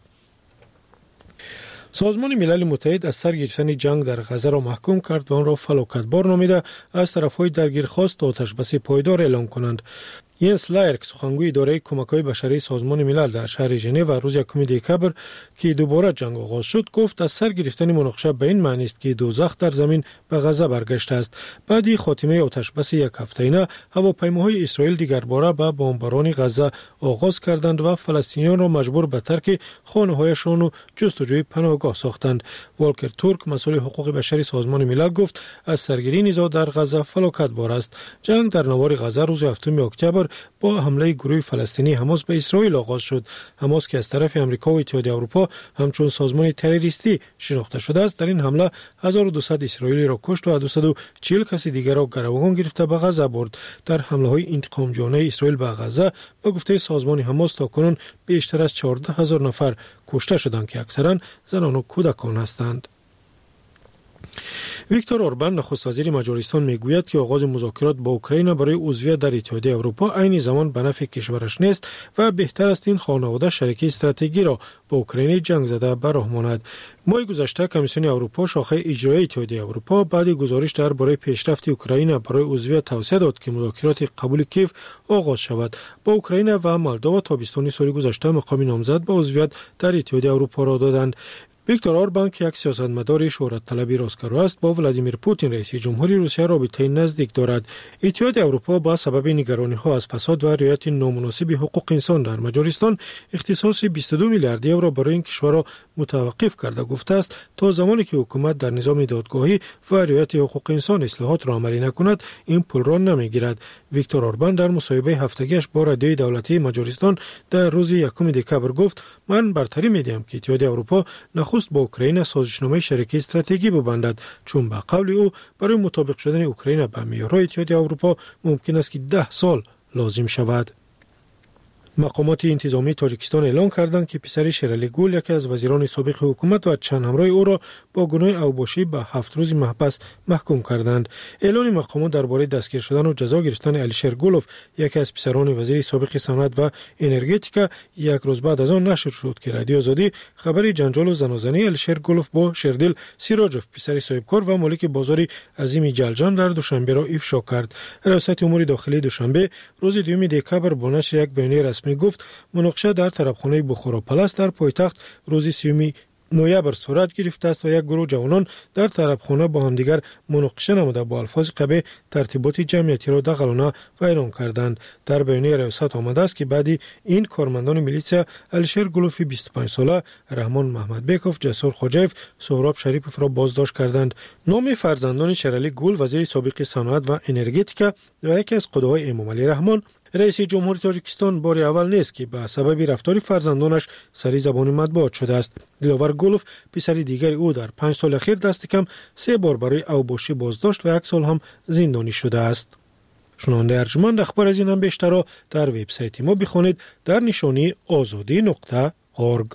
سازمان ملل متحد از سر گرفتن جنگ در غزه را محکوم کرد و آن را فلاکتبار نامیده از طرفهای درگیر خواست تا آتشبس پایدار اعلام کنند. ینس لایرک سخنگوی اداره کمک‌های بشری سازمان ملل در شهر ژنو روز 1 دکبر که دوباره جنگ آغاز شد گفت از سر گرفتن مناقشه به این معنی است که دوزخ در زمین به غزه برگشته است. بعد خاتمه آتشبس یک هفته‌ای هواپیماهای اسرائیل دیگر باره به بمباران غزه آغاز کردند و فلسطینیان را مجبور به ترک خانه‌هایشان و جستجوی پناهگاه ساختند. والکر تورک مسئول حقوق بشری سازمان ملل گفت از سرگیری نزاع در غزه فلاکتبار است. جنگ در نوار غزه روز 7 اکتبر با حمله گروه فلسطینی حماس به اسرائیل آغاز شد. حماس که از طرف آمریکا و اتحادیه اروپا همچون سازمان تروریستی شناخته شده است، در این حمله 1200 اسرائیلی را کشت و 240 کس دیگر را گروگان گرفته به غزه برد. در حمله‌های انتقام جویانه اسرائیل به غزه به گفته سازمان حماس تاکنون بیشتر از 14000 نفر کشته شدند که اکثرا زنان و کودکان هستند. ویکتور اوربان نخست وزیر مجارستان میگوید که آغاز مذاکرات با اوکراین برای عضویت در اتحادیه اروپا عین زمان به نفع کشورش نیست و بهتر است این خانواده شریک استراتژی را با اوکراین جنگ زده به راه ماند. ماه گذشته کمیسیون اروپا شاخه اجرایی اتحادیه اروپا بعد گزارش درباره پیشرفت اوکراین برای عضویت توصیه داد که مذاکرات قبول کیف آغاز شود. با اوکراین و مولداوا تابستان سال گذشته مقام نامزد به عضویت در اتحادیه اروپا را دادند. ویکتور اوربان که یک سیاستمدار شهرت طلبی راستگرا است با ولادیمیر پوتین رئیس جمهوری روسیه رابطه نزدیک دارد. اتحادیه اروپا با سبب نگرانی‌ها از فساد و رعایت نامناسب حقوق انسان در مجارستان اختصاص 22 میلیارد یورو برای این کشور را متوقف کرده گفته است تا زمانی که حکومت در نظام دادگاهی و رعایت حقوق انسان اصلاحات را عملی نکند این پول را نمیگیرد. ویکتور اوربان در مصاحبه هفتگیش با رادیوی دولتی مجارستان در روز 1 دکبر گفت من برتری میدهم که اتحادیه اروپا نخست با اوکراین سازشنامه شریکی استراتژی ببندد، چون به قول او برای مطابق شدن اوکراین به معیارهای اتحادیه اروپا ممکن است که 10 سال لازم شود. مقامات انتظامی تاجیکستان اعلام کردند که پسر شیرالی گل یکی از وزیران سابق حکومت و چند همراه او را با گناه اوباشی به 7 روز محبس محکوم کردند. اعلان مقامات درباره دستگیر شدن و جزا گرفتن علیشیر گلوف یکی از پسران وزیر سابق صنعت و انرژتیکا یک روز بعد از آن نشر شد که رادیو آزادی خبر جنجال و زنازنی علیشیر گلوف با شیردل سیراجوف پسر صاحبکار و مالک بازار عظیم جلجان در دوشنبه را افشا کرد. ریاست امور داخلی دوشنبه روز 2 دکبر با نشر یک بیانیه رسمی گفت مناقشه در طربخانه بخارا پلاس در پایتخت روز 30 نوامبر صورت گرفته است و یک گروه جوانان در طربخانه با هم دیگر مناقشه نموده با الفاظ قبیح ترتیبات جمعیتی را دغلانه و اعلان کردند. در بیانیه ریاست آمده است که بعد این کارمندان میلیسیا علیشیر گلوفی 25 ساله، رحمان محمد بیکوف، جسور خوجایف، سهراب شریپوف را بازداشت کردند. نام فرزندان شیرالی گل وزیر سابق صنعت و انرژتیکا و یکی از قدوهای امام علی رحمان رئیس جمهوری تاجیکستان بار اول نیست که به سبب رفتار فرزندانش سری زبان مطبوعات شده است. دلاور گلوف پسر دیگر او در 5 سال اخیر دست کم 3 بار برای اوباشی بازداشت و 1 سال هم زندانی شده است. شنونده ارجمند اخبار از این هم بیشتر را در وبسایت ما بخوانید در نشانی azadi.org.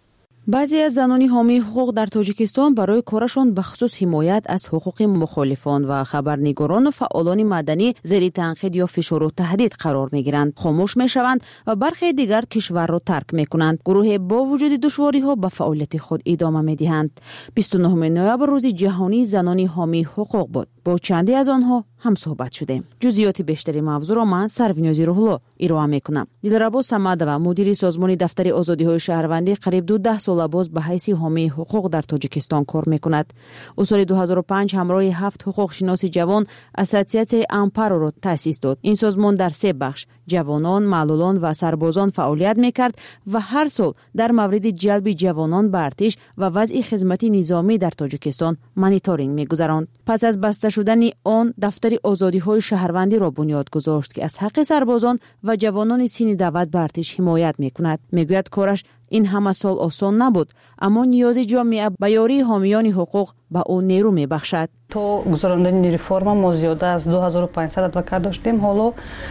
بعضی از زنان حامی حقوق در تاجیکستان برای کارشان به خصوص حمایت از حقوق مخالفان و خبرنگاران و فعالان مدنی زیر تنقید یا فشار و تهدید قرار می‌گیرند، خاموش می‌شوند و برخی دیگر کشور را ترک می‌کنند. گروه با وجود دشواری‌ها به فعالیت خود ادامه می‌دهند. 29 نوامبر روز جهانی زنان حامی حقوق بود. با چندی از آنها هم صحبت شدیم. جزئیات بیشتری موضوع را من سروینازی روح‌الله ارائه می‌کنم. دلربا صمدова مدیر سازمان دفتر آزادی‌های شهروندی قریب 12 سال باز به حیث حامی حقوق در تاجیکستان کار می‌کند. او سال 2005 همراه 7 حقوق شناس جوان اساسیاسیون امپارو را تأسیس داد. این سازمان در 3 بخش جوانان، معلولان و سربازان فعالیت می‌کرد و هر سال در مورد جلب جوانان به ارتش و وضع خدمات نظامی در تاجیکستان مانیتورینگ می‌گذراند. پس از بسته شدن آن دفتر آزادی‌های شهروندی را بنیاد گذاشت که از حق سربازان و جوانان سین دعوت به ارتش حمایت می‌کند. میگوید کارش این همه سال آسان نبود، اما نیاز جامعه به یاری حامیان حقوق به او نیرو می‌بخشد.
تو گذراندن ریفرم ما زیاده از 2500 ادوکات داشتیم، حالا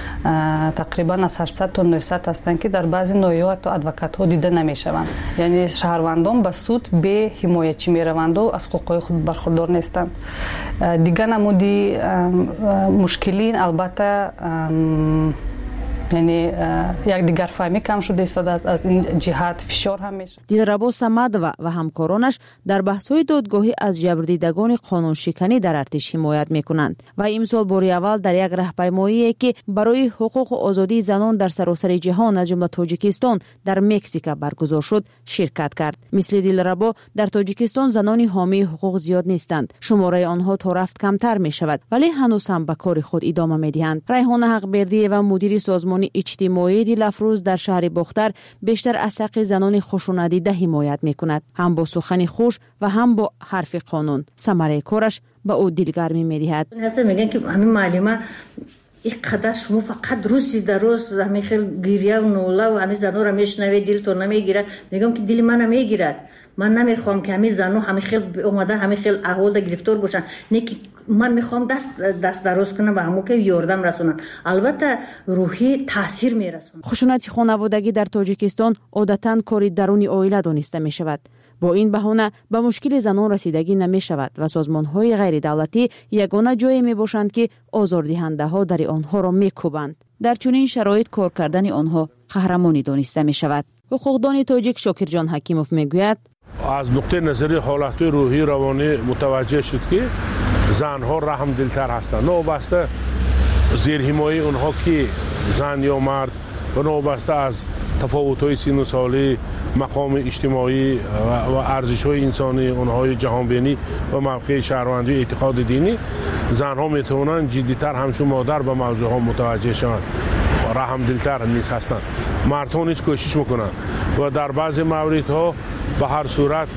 تقریبا از 800 تا 900 هستند که در بعضی نوعات تو ادوکات‌ها دیده نمی‌شوند. یعنی شهروندان به سود به حمایتچی می‌روند و از حقوق خود برخوردار نیستند. دیگه نمودی مشکلین البته یعنی یک دیگر فهمی کم شده است از این جهت فشار هم میشه. دلربا صمدова و همکارانش در بحث‌های دادگاهی از جبردیدگان قانون شکنی در ارتش حمایت میکنند و امسال بار اول در یک راهپیمایی که برای حقوق و آزادی زنان در سراسر جهان از جمله تاجیکستان در مکزیک برگزار شد شرکت کرد. مثل دلربا در تاجیکستان زنان حامی حقوق زیاد نیستند. شماره آنها تا رفت کمتر می شود، ولی هنوز هم به کار خود ادامه میدهند. ریحان حقبردی و مدیر سازمان اجتماعی دلافروز در شهر باختر بیشتر از حق زنان خشونت‌دیده حمایت میکند، هم با سخن خوش و هم با حرف قانون. ثمره کارش به او دلگرمی میدهد.
هست میگن که همین معلمه اینقدر شما فقط روزی در روز همین خیلی گریه و نوله و همین زنو را میشنوید دلتون نمیگیره. میگم که دل من نمیگیرد. من نمیخوام که همین زنو همین خیلی اومده همین خیلی احوال در گرفتار باشن. نه که من میخوام دست دراز کنم و همو که یاردم رسونم. البته روحی تاثیر میرسونه.
خشونت خانوادگی در تاجیکستان عادتاً کاری درون عائله دانسته میشود. با این بهانه به مشکل زنان رسیدگی نمی شود و سازمان‌های غیر دولتی یگانه جایی می باشند که آزاردهنده‌ها در آنها را می‌کوبند. در چنین شرایط کار کردن آنها قهرمانی دانسته می شود. حقوقدان تاجیک شاکرجان حکیموف میگوید
از نقطه نظر حالت روحی روانی متوجه شد که زنها رحم دلتر هستند. نوبسته زیر حمایه اونها که زن یا مرد و نوبسته از تفاوت‌های سن و سالی، مقام اجتماعی و ارزش‌های انسانی اونهای جهانبینی و موقع شهروندی و اعتقاد دینی، زنها میتونن جدی‌تر همچون مادر به موضوعها متوجه شوند، رحم دلتر نیست هستند. مردها نیز کوشش میکنن و در بعضی موردها به هر صورت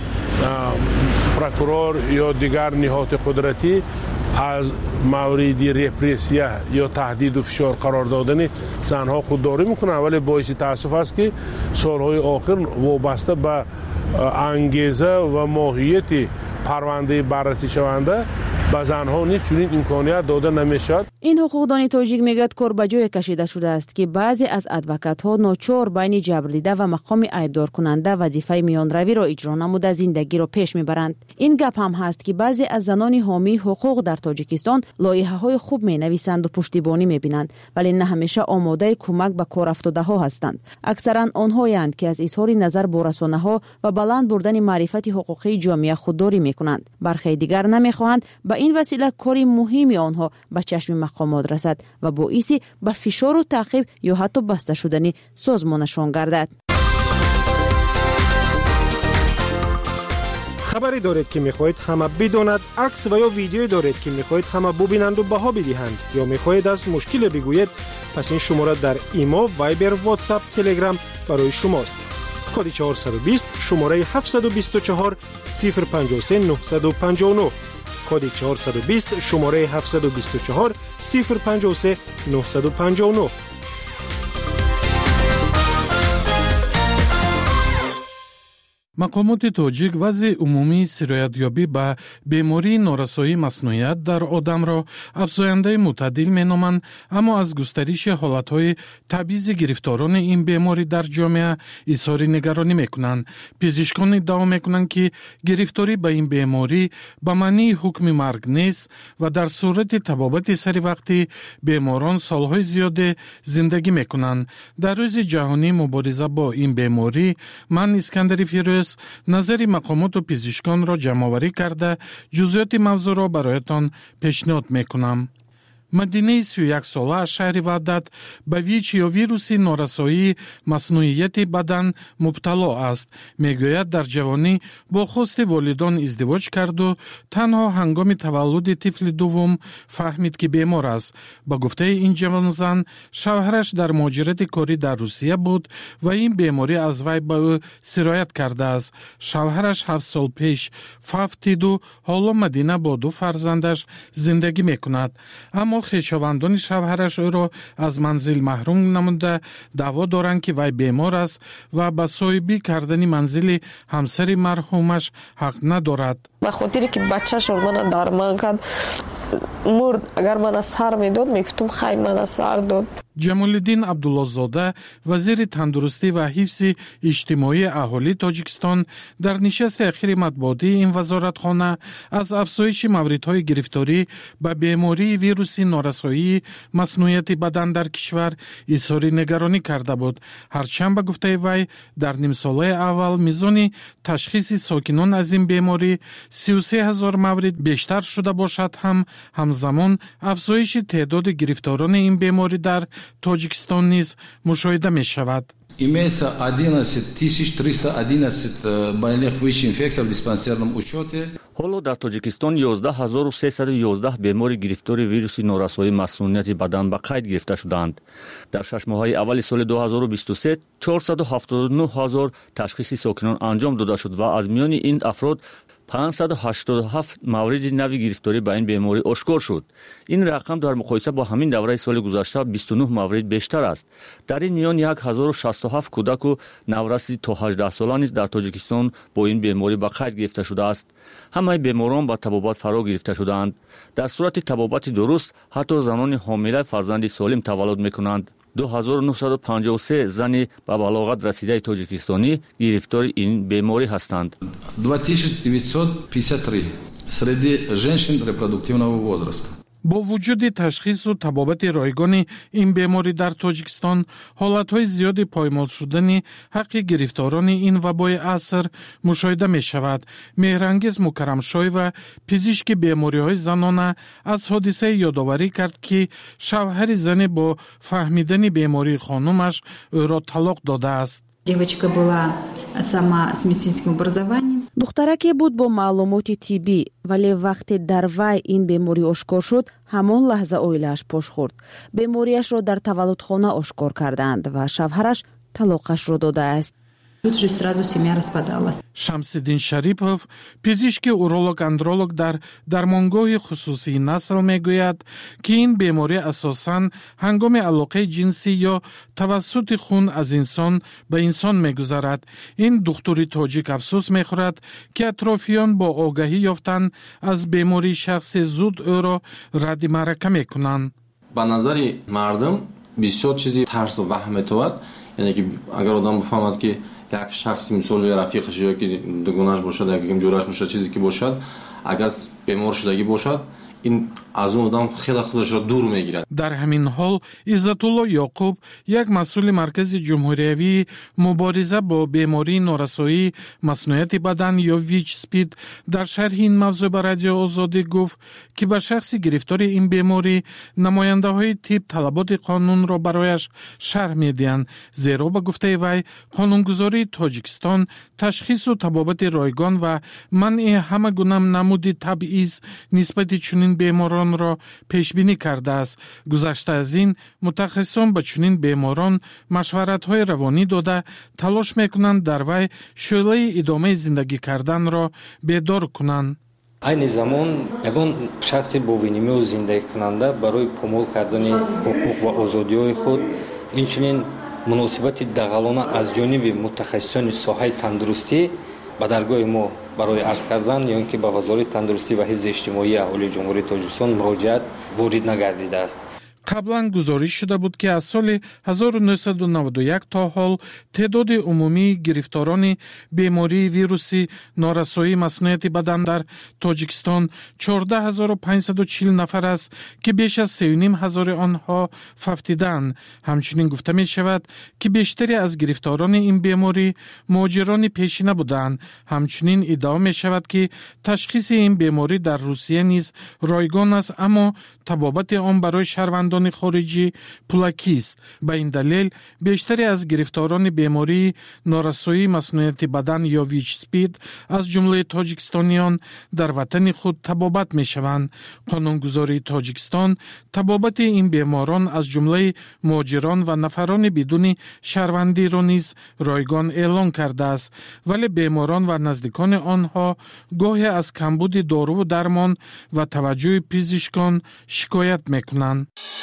پروکورور یا دیگر نهاد قدرتی از موردی رپرسیه یا تهدید و فشار قرار دادن زنها خودداری میکنن، ولی باعث تاسف است که سالهای آخر وابسته به انگیزه و ماهیت پرونده بررسی شونده به زنها نیز چنین امکانیت داده نمیشد.
این حقوقدان تاجیک میگوید کار به جای کشیده شده است که بعضی از ادوکات‌ها ناچار بین جبردیده و مقام ایبدار کننده وظیفه میان روی را اجرا نموده زندگی را پیش میبرند. این گپ هم هست که بعضی از زنان حامی حقوق در تاجیکستان لایحه‌های خوب مینویسند و پشتیبانی میبینند، ولی نه همیشه آماده کمک به کار افتاده‌ها هستند. اکثرا آنهایند که از اظهار نظر با رسانه‌ها و بلند بردن معرفت حقوقی جامعه خودداری میکنند. برخی دیگر نمیخواهند به این وسیله کاری مهمی آنها به چشم مقامات رسد و باعثی به فشار و تعقیب یا حتی بسته شدن سازمانشان گردد.
خبری دارید که میخواهید همه بداند، عکس و یا ویدیویی دارید که میخواهید همه ببینند و بها بدهند، یا میخواهید از مشکل بگویید، پس این شماره در ایما، وایبر، واتساپ، تلگرام برای شماست. کد 420 شماره 724 053 959. کد 420 شماره 724 053 959.
مقامات توجیک وضع عمومی سرایتیابی به بیماری نارسایی مصنوعیت در آدم را افزاینده معتدل مینامند، اما از گسترش حالتهای تبعیض گرفتاران این بیماری در جامعه اظهار نگرانی میکنند. پزشکان ادعا میکنند که گرفتاری به این بیماری به معنی حکم مرگ نیست و در صورت تبابت سری وقتی بیماران سالهای زیاده زندگی میکنند. در روز جهانی مبارزه با این بیماری، من اسکندری فیروز نظر مقامات و پزشکان را جمع‌آوری کرده جزئیات موضوع را برایتان پیشنهاد میکنم. مدینه 31 ساله از شهر وحدت به ویچ یا ویروس نارسایی مصنوعیت بدن مبتلا است. میگوید در جوانی با خواست والدان ازدواج کرد و تنها هنگام تولد طفل دوم فهمید که بیمار است. با گفته این جوان زن، شوهرش در مهاجرت کاری در روسیه بود و این بیماری از وی به او سرایت کرده است. شوهرش 7 سال پیش فوتید و حالا مدینه با 2 فرزندش زندگی میکند. اما خویشاوندان شوهرش او را از منزل محروم نموده دعوا دارند که وی بیمار است و به صاحبی کردن منزل همسر مرحومش حق ندارد.
به خاطری که بچه‌ش من درمان کرد مرد، اگر من سر میداد میگفتم خیر من سر داد.
جمال الدین عبدالله زاده وزیر تندرستی و حفظ اجتماعی اهالی تاجیکستان در نشست اخیر مطبوعاتی این وزارتخانه از افزایش موردهای گرفتاری به بیماری ویروس نارسایی مصنوعیت بدن در کشور اظهار نگرانی کرده بود. هرچند به گفته وی در نیم ساله اول میزان تشخیص ساکنان از این بیماری 33,000 مورد بیشتر شده باشد، هم همزمان افزایش تعداد گرفتاران این بیماری در تاجیکستان نیز مشاهده می شود.
Имеется 11311 больных ВИЧ инфекций в диспансерном учете.
حالا در تاجیکستان 11311 بیماری گرفتار ویروس نارسایی مصنوعیت بدن به قید گرفته شدند. در 6 ماهه اول سال 2023 479,000 تشخیص ساکنان انجام داده شد و از میان این افراد 587 مورد نوی گرفتاری به این بیماری آشکار شد. این رقم در مقایسه با همین دوره سال گذشته 29 مورد بیشتر است. در این میان 1067 کودک و نورسی تا 18 ساله نیز در تاجیکستان با این بیماری به قید گرفته شده است. همه بیماران با تبابت فرا گرفته شدند. در صورت تبابت درست حتی زنان حامله فرزند سالم تولد میکنند. 2953 زن به بلاغت رسیده تاجیکستانی گرفتار این بیماری هستند.
2953 среди женщин репродуктивного возраста.
با وجود تشخیص و تبابت رایگان این بیماری در تاجیکستان، حالتهای زیاد پایمال شدن حق گرفتاران این وبای عصر مشاهده می شود. مهرانگیز مکرمشای و پزشک بیماری های زنانه از حادثه یادآوری کرد که شوهر زن با فهمیدن بیماری خانمش او را طلاق داده است.
Девочка была сама с медицинским образованием.
دخترکی بود با معلومات طبی، ولی وقتی در وی این بیماری آشکار شد همان لحظه اویلش پاش خورد. بیماریش را در تولدخانه آشکار کردند و شوهرش طلاقش را داده است.
Тут же сразу семья распадалась.
Шамсиддин Шарипов, пизишки уролог-андролог дар дармонгоҳи хусусии насл мегӯяд, ки ин беморӣ асосан ҳангоми алоқаи ҷинсӣ ё тавассути хун аз инсон ба инсон мегузарад. Ин духтури тоҷик афсӯс мехӯрад, ки атрофиён бо огаҳӣ ёфтан аз бемории шахсе зуд ӯро радди маърака мекунанд.
ба назари мардум бисёр чизи тарсу ваҳм метавад, яъне ки агар одам бифаҳмад ки як шахси мисол рафиқаш ё ки дугонаш бошад, як ҷураш бошад, чизе ки бошад, агар бемор шудагӣ бошад, ин аз он одам хеле худашро дур мегирад.
дар ҳамин ҳол Иззатулло Ёқуб, як масъули маркази ҷумҳуриявии мубориза бо бемории норасоии маснуияти бадан ё ВИЧ-СПИД дар шарҳи ин мавзӯъ ба Радио Озодӣ гуфт, ки ба шахси гирифтори ин беморӣ намояндаҳои тиб талаботи қонунро барояш шарҳ медиҳанд, зеро ба гуфтаи вай қонунгузории Тоҷикистон ташхису табобати ройгон ва манъи ҳама гуна намуди табъиз нисбати чунин беморонро пешбинӣ кардааст. гузашта аз ин мутахассисон ба чунин беморон машваратҳои равонӣ дода талош мекунанд дар вай шӯълаи идомаи зиндагӣ карданро бедор кунанд.
айни замон ягон шахси бо винимӯ зиндагикунанда барои помол кардани ҳуқуқ ва озодиҳои худ, инчунин муносибати дағалона аз ҷониби мутахассисони соҳаи тандурустӣ ба даргоҳи мо барои арз кардан ё ин ки ба вазорати тандурустӣ ва ҳифзи иҷтимоии аҳолии ҷумҳурии Тоҷикистон муроҷиат ворид нагардидааст.
қаблан гузориш шуда буд, ки аз соли 1991 то ҳол теъдоди умумии гирифторони бемории вируси норасоии маснуияти бадан дар Тоҷикистон 14540 нафар аст, ки беш аз 3500 онҳо фафтиданд. ҳамчунин гуфта мешавад, ки бештари аз гирифторони ин беморӣ муҳоҷирони пешина буданд. ҳамчунин иддао мешавад, ки ташхиси ин беморӣ дар Русия низ ройгон аст, аммо табобати он барои шаҳрвандони хориҷӣ пулакист. ба ин далел бештари аз гирифторони бемории норасоии маснуияти бадан ё ВИЧ-СПИД аз ҷумлаи тоҷикистониён дар ватани худ табобат мешаванд. қонунгузории Тоҷикистон табобати ин беморон аз ҷумлаи муҳоҷирон ва нафарони бидуни шаҳрвандиро низ ройгон эълон кардааст, вале беморон ва наздикони онҳо гоҳе аз камбуди доруву дармон ва таваҷҷӯҳи пизишкон шикоят мекунанд.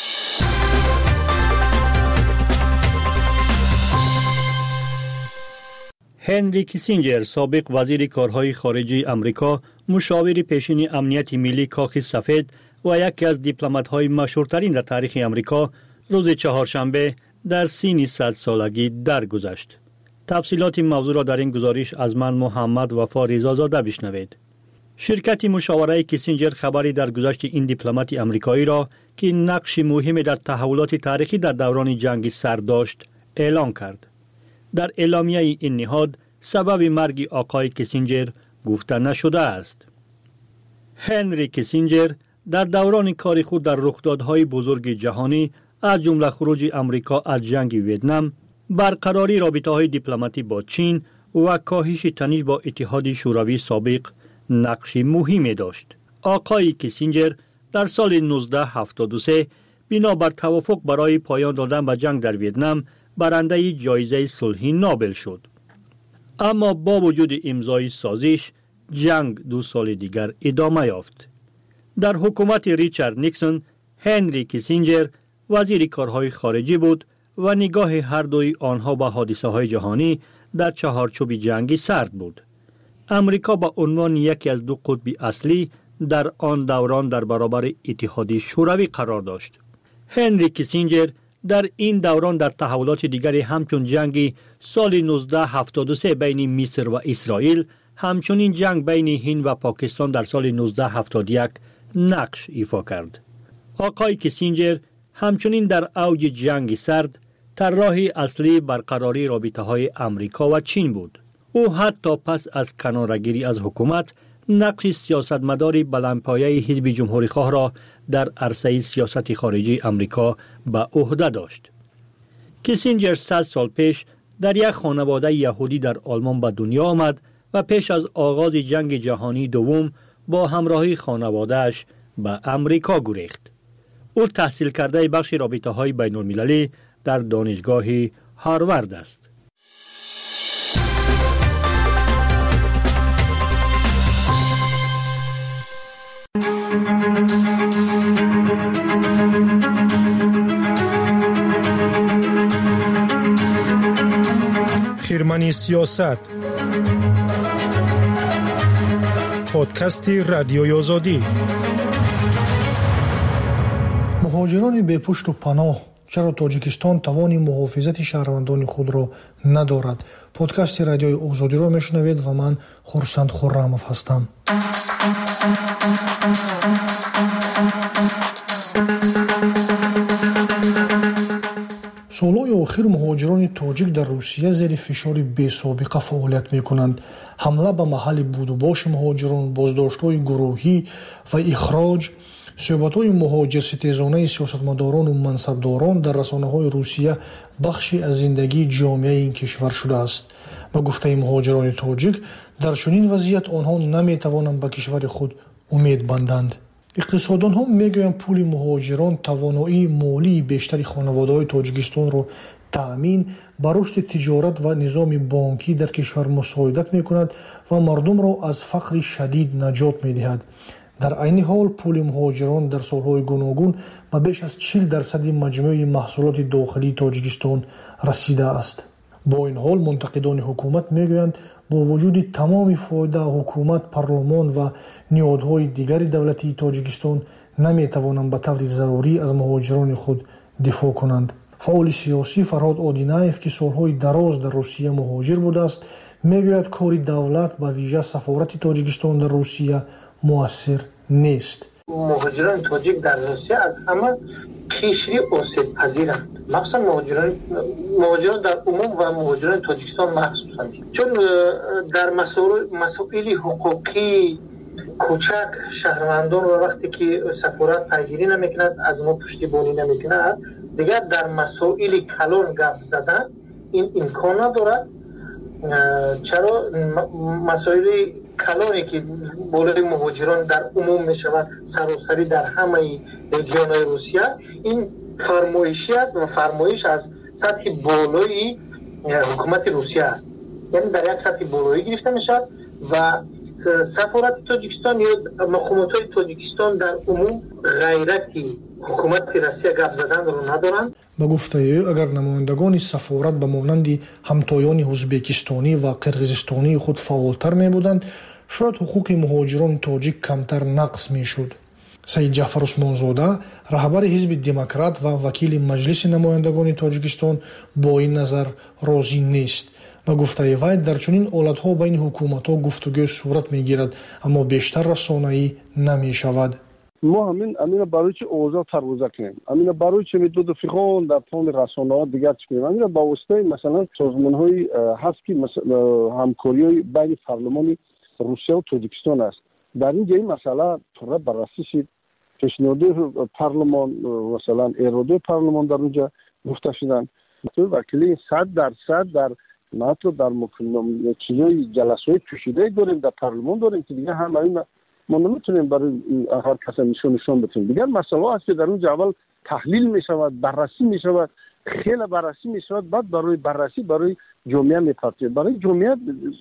هنری کیسینجر سابق وزیر کارهای خارجه آمریکا، مشاور پیشین امنیت ملی کاخ سفید و یکی از دیپلمات‌های مشهورترین در تاریخ آمریکا روز چهارشنبه در سن 100 سالگی درگذشت. تفصیلات موضوع را در این گزارش از من محمد وفا رضازاده بشنوید. شرکت مشاوره کیسینجر خبری در گذشت این دیپلمات آمریکایی را که نقش مهمی در تحولات تاریخی در دوران جنگ سرد داشت اعلام کرد. در اعلامیه این نهاد سبب مرگ آقای کیسینجر گفته نشده است. هنری کیسینجر در دوران کار خود در رخدادهای بزرگ جهانی از جمله خروج آمریکا از جنگ ویتنام، برقراری رابطه‌های دیپلماتی با چین و کاهش تنش با اتحاد شوروی سابق نقش مهمی داشت. آقای کیسینجر در سال 1973 بنابر توافق برای پایان دادن به جنگ در ویتنام برنده جایزه صلح نوبل شد. اما با وجود امضای سازش جنگ 2 سال دیگر ادامه یافت. در حکومت ریچارد نیکسون هنری کیسینجر وزیر کارهای خارجی بود و نگاه هر دوی آنها به حادثه‌های جهانی در چهارچوب جنگی سرد بود. امریکا با عنوان یکی از 2 قطب اصلی در آن دوران در برابر اتحاد شوروی قرار داشت. هنری کیسینجر در این دوران در تحولات دیگری همچون جنگ سال 1973 بین مصر و اسرائیل، همچنین جنگ بین هند و پاکستان در سال 1971 نقش ایفا کرد. آقای کیسینجر همچنین در اوج جنگ سرد طراح اصلی برقراری رابطه‌های آمریکا و چین بود. او حتی پس از کناره‌گیری از حکومت نقش سیاستمداری بلندپایه حزب جمهوری‌خواه را در عرصه سیاست خارجی آمریکا به عهده داشت. کیسینجر 100 سال پیش در یک خانواده یهودی در آلمان به دنیا آمد و پیش از آغاز جنگ جهانی دوم با همراهی خانواده‌اش به آمریکا گریخت. او تحصیل کرده بخش رابطه‌های بین‌المللی در دانشگاه هاروارد است.
خیرمنی سیاست پادکست رادیوی آزادی.
مهاجران بی پشت و پناه، چرا تاجیکستان توان محافظت شهروندان خود را ندارد؟ پادکست رادیوی آزادی را میشنوید و من خورسند خرمов هستم. سالهای آخر مهاجران تاجیک در روسیه زیر فشار بی‌سابقه فعالیت می‌کنند. حمله به محل بود و باش مهاجران، بازداشت‌های گروهی و اخراج، صحبت‌های مهاجرستیزانه سیاستمداران و منصبداران در رسانه‌های روسیه بخشی از زندگی جامعه این کشور شده است. به گفته مهاجران تاجیک، در چنین وضعیت آنها نمی‌توانند به کشور خود امید بندند. اقتصاددان‌ها می‌گویند پول مهاجران توانایی مالی بیشتری خانواده‌های تاجیکستان را تأمین به رشد تجارت و نظام بانکی در کشور مساعدت می‌کند و مردم را از فقر شدید نجات می‌دهد. در عین حال پول مهاجران در سالهای گوناگون به بیش از 40% مجموع محصولات داخلی تاجیکستان رسیده است. با این حال منتقدان حکومت می‌گویند با وجود تمام فایده حکومت، پارلمان و نهادهای دیگر دولتی تاجیکستان نمی‌توانند به طور ضروری از مهاجران خود دفاع کنند. فعال سیاسی فرهاد آدینایف که سالهای دراز در روسیه مهاجر بوده است، می‌گوید کار دولت به ویژه سفارت تاجیکستان در روسیه مؤثر نیست.
مهاجران تاجیک در روسیه از همه قشری آسیب پذیرند، مخصوصا مهاجران در عموم و مهاجران تاجیکستان مخصوصا، چون در مسائل حقوقی کوچک شهروندان و وقتی که سفارت پیگیری نمیکند، از ما پشتیبانی نمیکند، دیگر در مسائل کلان گپ زدن این امکان ندارد. چرا مسائل کلانی که بالای مهاجران در عموم میشود سراسری در همه رژیون‌های روسیه، این فرمایشی است و فرمایش از سطح بالای حکومت روسیه است، یعنی در یک سطح بالایی گرفته میشد و سفارت تاجیکستان یا مقامات تاجیکستان در عموم غیرتی حکومت روسیه گپ زدن رو ندارند.
به گفته او اگر نمایندگان سفارت به مانند همتایان ازبکستانی و قرقیزستانی خود فعالتر می بودند، شاید حقوق مهاجران تاجیک کمتر نقض می شد. سید جعفر عثمانزاده، رهبر حزب دموکرات و وکیل مجلس نمایندگان تاجیکستان، با این نظر راضی نیست. به گفته وی در چنین حالت‌ها بین حکومت‌ها گفتگو صورت می‌گیرد، اما بیشتر رسانه‌ای نمی‌شود.
ما همین برای چه اوضاع ترویج کنیم، همین برای چه میدود فیخون در تون رسانه‌ها دیگر چه کنیم، همین با واسطه مثلا سازمان‌های هست که همکاری بین پارلمان روسیه و تاجیکستان است. در این جای مسئله طور بررسی شد، پیشنهاد پارلمان مثلا اراده پارلمان در اونجا گفته شدن، وکیل 100% در مطلب در چیزای جلسات کشیده داریم، در پارلمان داریم که دیگه همین ما نمیتونیم برای هر کس نشون بدیم. دیگر مسئله است که در اونجا اول تحلیل میشود، بررسی میشود، خیلی بررسی میشود، بعد برای بررسی برای جامعه میپرسید، برای جامعه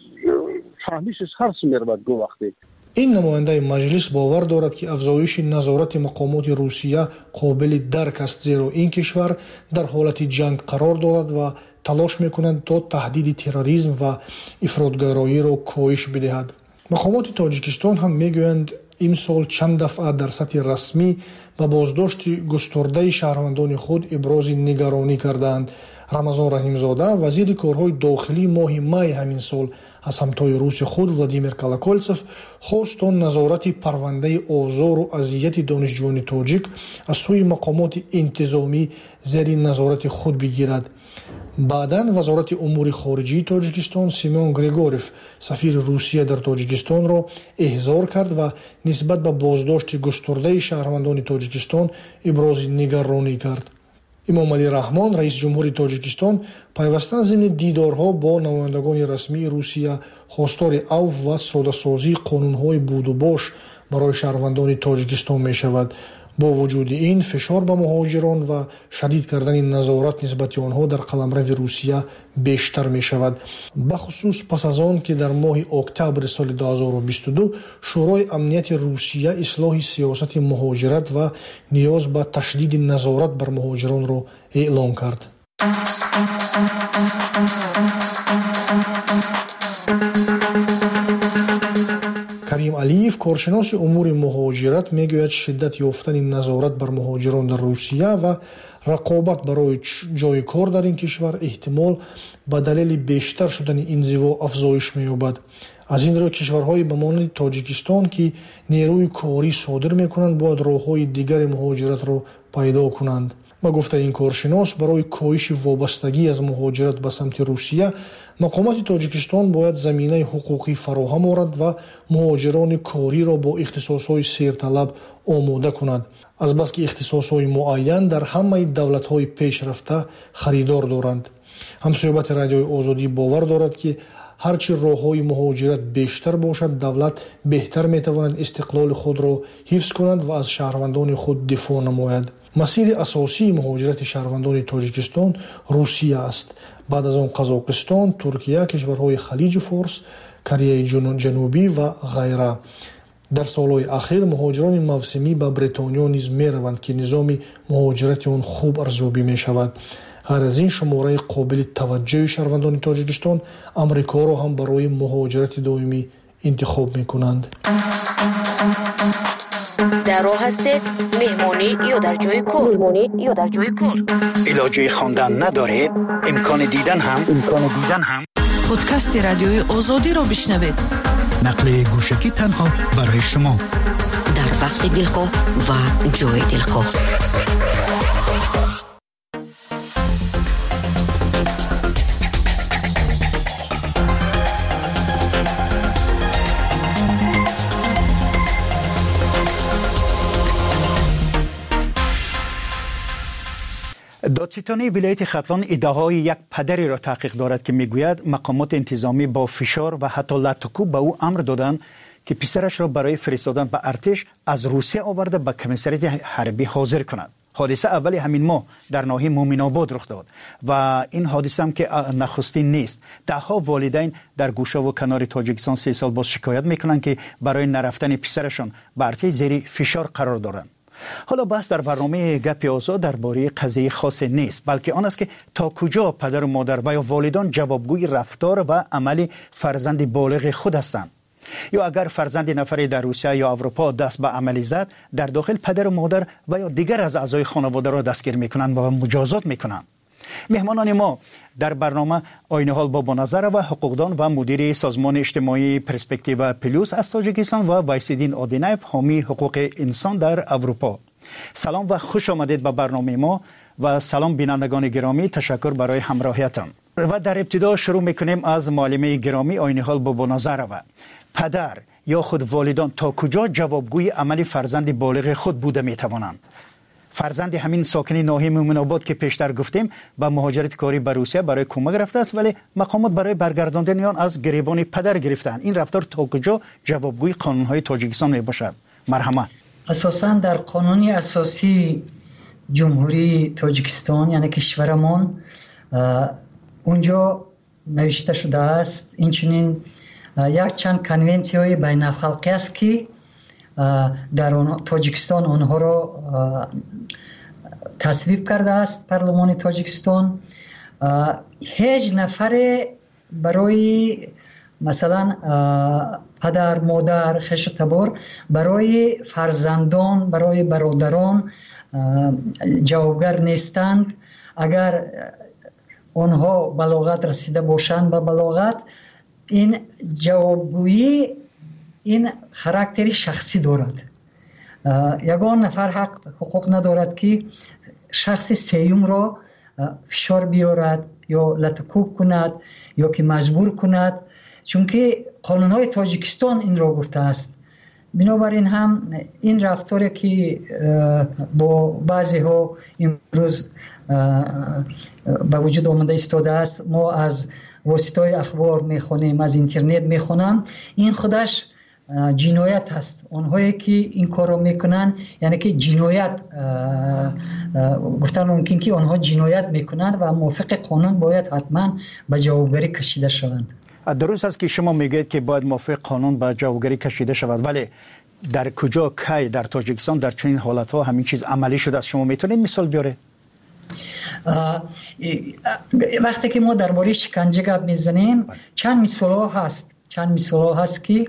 فهمیشش هر چی میرود گو وقتی.
این نماینده مجلس باور دارد که افزایش نظارت مقامات روسیه قابل درک است، زیرا این کشور در حالت جنگ قرار دارد و تلاش میکنند تا تهدید تروریسم و افراطگرایی را کاهش بدهد. مقامات تاجیکستان هم میگویند این سال چند دفعه در سطح رسمی به بازداشت گسترده شهروندان خود ابراز نگرانی کردند. رمضان رحیمزاده، وزیر کارهای داخلی، ماه می همین سال از همتای روس خود ولادیمیر کالاکولتسف خواست تا نظارت پرونده آزار و اذیت دانشجویان تاجیک از سوی مقامات انتظامی زیر نظارت خود بگیرد. بعداً وزارت امور خارجه تاجیکستان سیمون گریگوریف، سفیر روسیه در تاجیکستان را احضار کرد و نسبت به بازداشت گسترده شهروندان تاجیکستان ابراز نگرانی کرد. امام علی رحمان، رئیس جمهور تاجیکستان، پیوسته ضمن دیدارها با نمایندگان رسمی روسیه خواستار عفو و ساده‌سازی قانون‌های بود و باش برای شهروندان تاجیکستان می‌شود. با وجود این فشار به مهاجران و شدید کردن نظارت نسبت آنها در قلمرو روسیه بیشتر می شود. بخصوص پس از آن که در ماه اکتبر سال 2022 شورای امنیت روسیه اصلاح سیاست مهاجرت و نیاز به تشدید نظارت بر مهاجران را اعلام کرد. کریم علیف کارشناس امور مهاجرت میگوید شدت یافتن نظارت بر مهاجران در روسیه و رقابت برای جای کار در این کشور احتمال به دلیل بیشتر شدن انزوا افزایش می‌یابد. از این رو کشورهای به مانند تاجیکستان که نیروی کاری صادر میکنند باید راه‌های دیگر مهاجرت را پیدا کنند. با گفته این کارشناس برای کاهش وابستگی از مهاجرت به سمت روسیه مقامات تاجیکستان باید زمینه حقوقی فراهم آورد و مهاجران کاری را با اختصاص‌های سیرطلب آماده کند. از بس که اختصاص‌های معین در همه دولت‌های پیشرفته خریدار دارند. همصحبت رادیوی آزادی باور دارد که هرچی راه‌های مهاجرت بیشتر باشد دولت بهتر می‌تواند استقلال خود را حفظ کند و از شهروندان خود دفاع نماید. مسیر اساسی مهاجرت شهروندان تاجیکستان روسیه است. بعد از آن قزاقستان، ترکیه، کشورهای خلیج فارس، کره جنوبی و غیره. در سالهای اخیر مهاجران موسمی به بریتانیا نیز می‌روند که نظام مهاجرت آن خوب ارزیابی می‌شود. غیر از این شماره قابل توجه شهروندان تاجیکستان امریکا را هم برای مهاجرت دائمی انتخاب می‌کنند.
در راه هستید مهمانی یا در جای کار
علاجه خواندن ندارید امکان دیدن هم
پادکست رادیوی آزادی را بشنوید.
نقل گوشکی تنها برای شما
در وقت دلخواه و جای دلخواه.
دادستانی ولایت ختلان ادعای یک پدری را تحقیق دارد که میگوید مقامات انتظامی با فشار و حتی لطکوب به او امر دادند که پسرش را برای فرستادن به ارتش از روسیه آورده به کمیسریت حربی حاضر کند. حادثه اولی همین ماه در ناحیه مومن‌آباد رخ داد و این حادثه هم که نخستین نیست. دهها والدین در گوشه و کنار تاجیکستان 3 سال باز شکایت میکنند که برای نرفتن پسرشان به ارتش زیر فشار قرار دارند. حالا بحث در برنامه گپ آزاد درباره قضیه خاص نیست، بلکه آن است که تا کجا پدر و مادر و یا والدان جوابگوی رفتار و عمل فرزند بالغ خود هستند. یا اگر فرزند نفری در روسیه یا اروپا دست به عملی زد، در داخل پدر و مادر و یا دیگر از اعضای خانواده را دستگیر میکنند و مجازات میکنند. مهمانان ما در برنامه آینه حال بابا نظر و حقوقدان و مدیر سازمان اجتماعی پرسپکتیو پلوس از تاجیکستان و وایسیدین آدینایف حامی حقوق انسان در اروپا. سلام و خوش آمدید به برنامه ما و سلام بینندگان گرامی، تشکر برای همراهیتان. و در ابتدا شروع میکنیم از معلمه گرامی آینه حال بابا نظر و پدر یا خود والدان تا کجا جوابگوی عمل فرزند بالغ خود بوده میتوانند. فرزند همین ساکن ناحیه مومن‌آباد که پیشتر گفتیم با مهاجرت کاری به روسیه برای کمک رفته است، ولی مقامات برای برگرداندن آن از گریبان پدر گرفتند. این رفتار تا کجا جوابگوی قانون‌های تاجیکستان می باشد؟ مرحمت.
اساساً در قانون اساسی جمهوری تاجیکستان یعنی کشورمان اونجا نوشته شده است اینچنین یک چند کنونسی‌های بین‌الخلقی است که در تاجیکستان آنها را تصویب کرده است پارلمان تاجیکستان. هیچ نفر برای مثلا پدر، مادر، خویش تبار برای فرزندان، برای برادران جوابگر نیستند. اگر آنها بلاغت رسیده باشند به بلاغت، این جوابگویی این خاراکتری شخصی دارد. یگان نفر حقوق ندارد که شخص سیوم را فشار بیارد یا لطکوب کند یا که مجبور کند، چون که قانون‌های تاجیکستان این را گفته است. بنابراین هم این رفتاری که با بعضی ها امروز به وجود آمده ایستاده است، ما از واسطه اخبار میخونیم، از اینترنت میخونم، این خودش جنایت هست. اونهایی که این کارو میکنن یعنی که جنایت گفتن ممکن که آنها جنایت میکنند و موافق قانون باید حتما به جوابگری کشیده شوند.
درست است که شما میگید که باید موافق قانون به جوابگری کشیده شود، ولی در کجا کی در تاجیکستان در چنین حالت ها همین چیز عملی شده است؟ شما میتونید مثال بیاره؟
وقتی که ما درباره شکنجه گپ میزنیم چند مثال ها هست که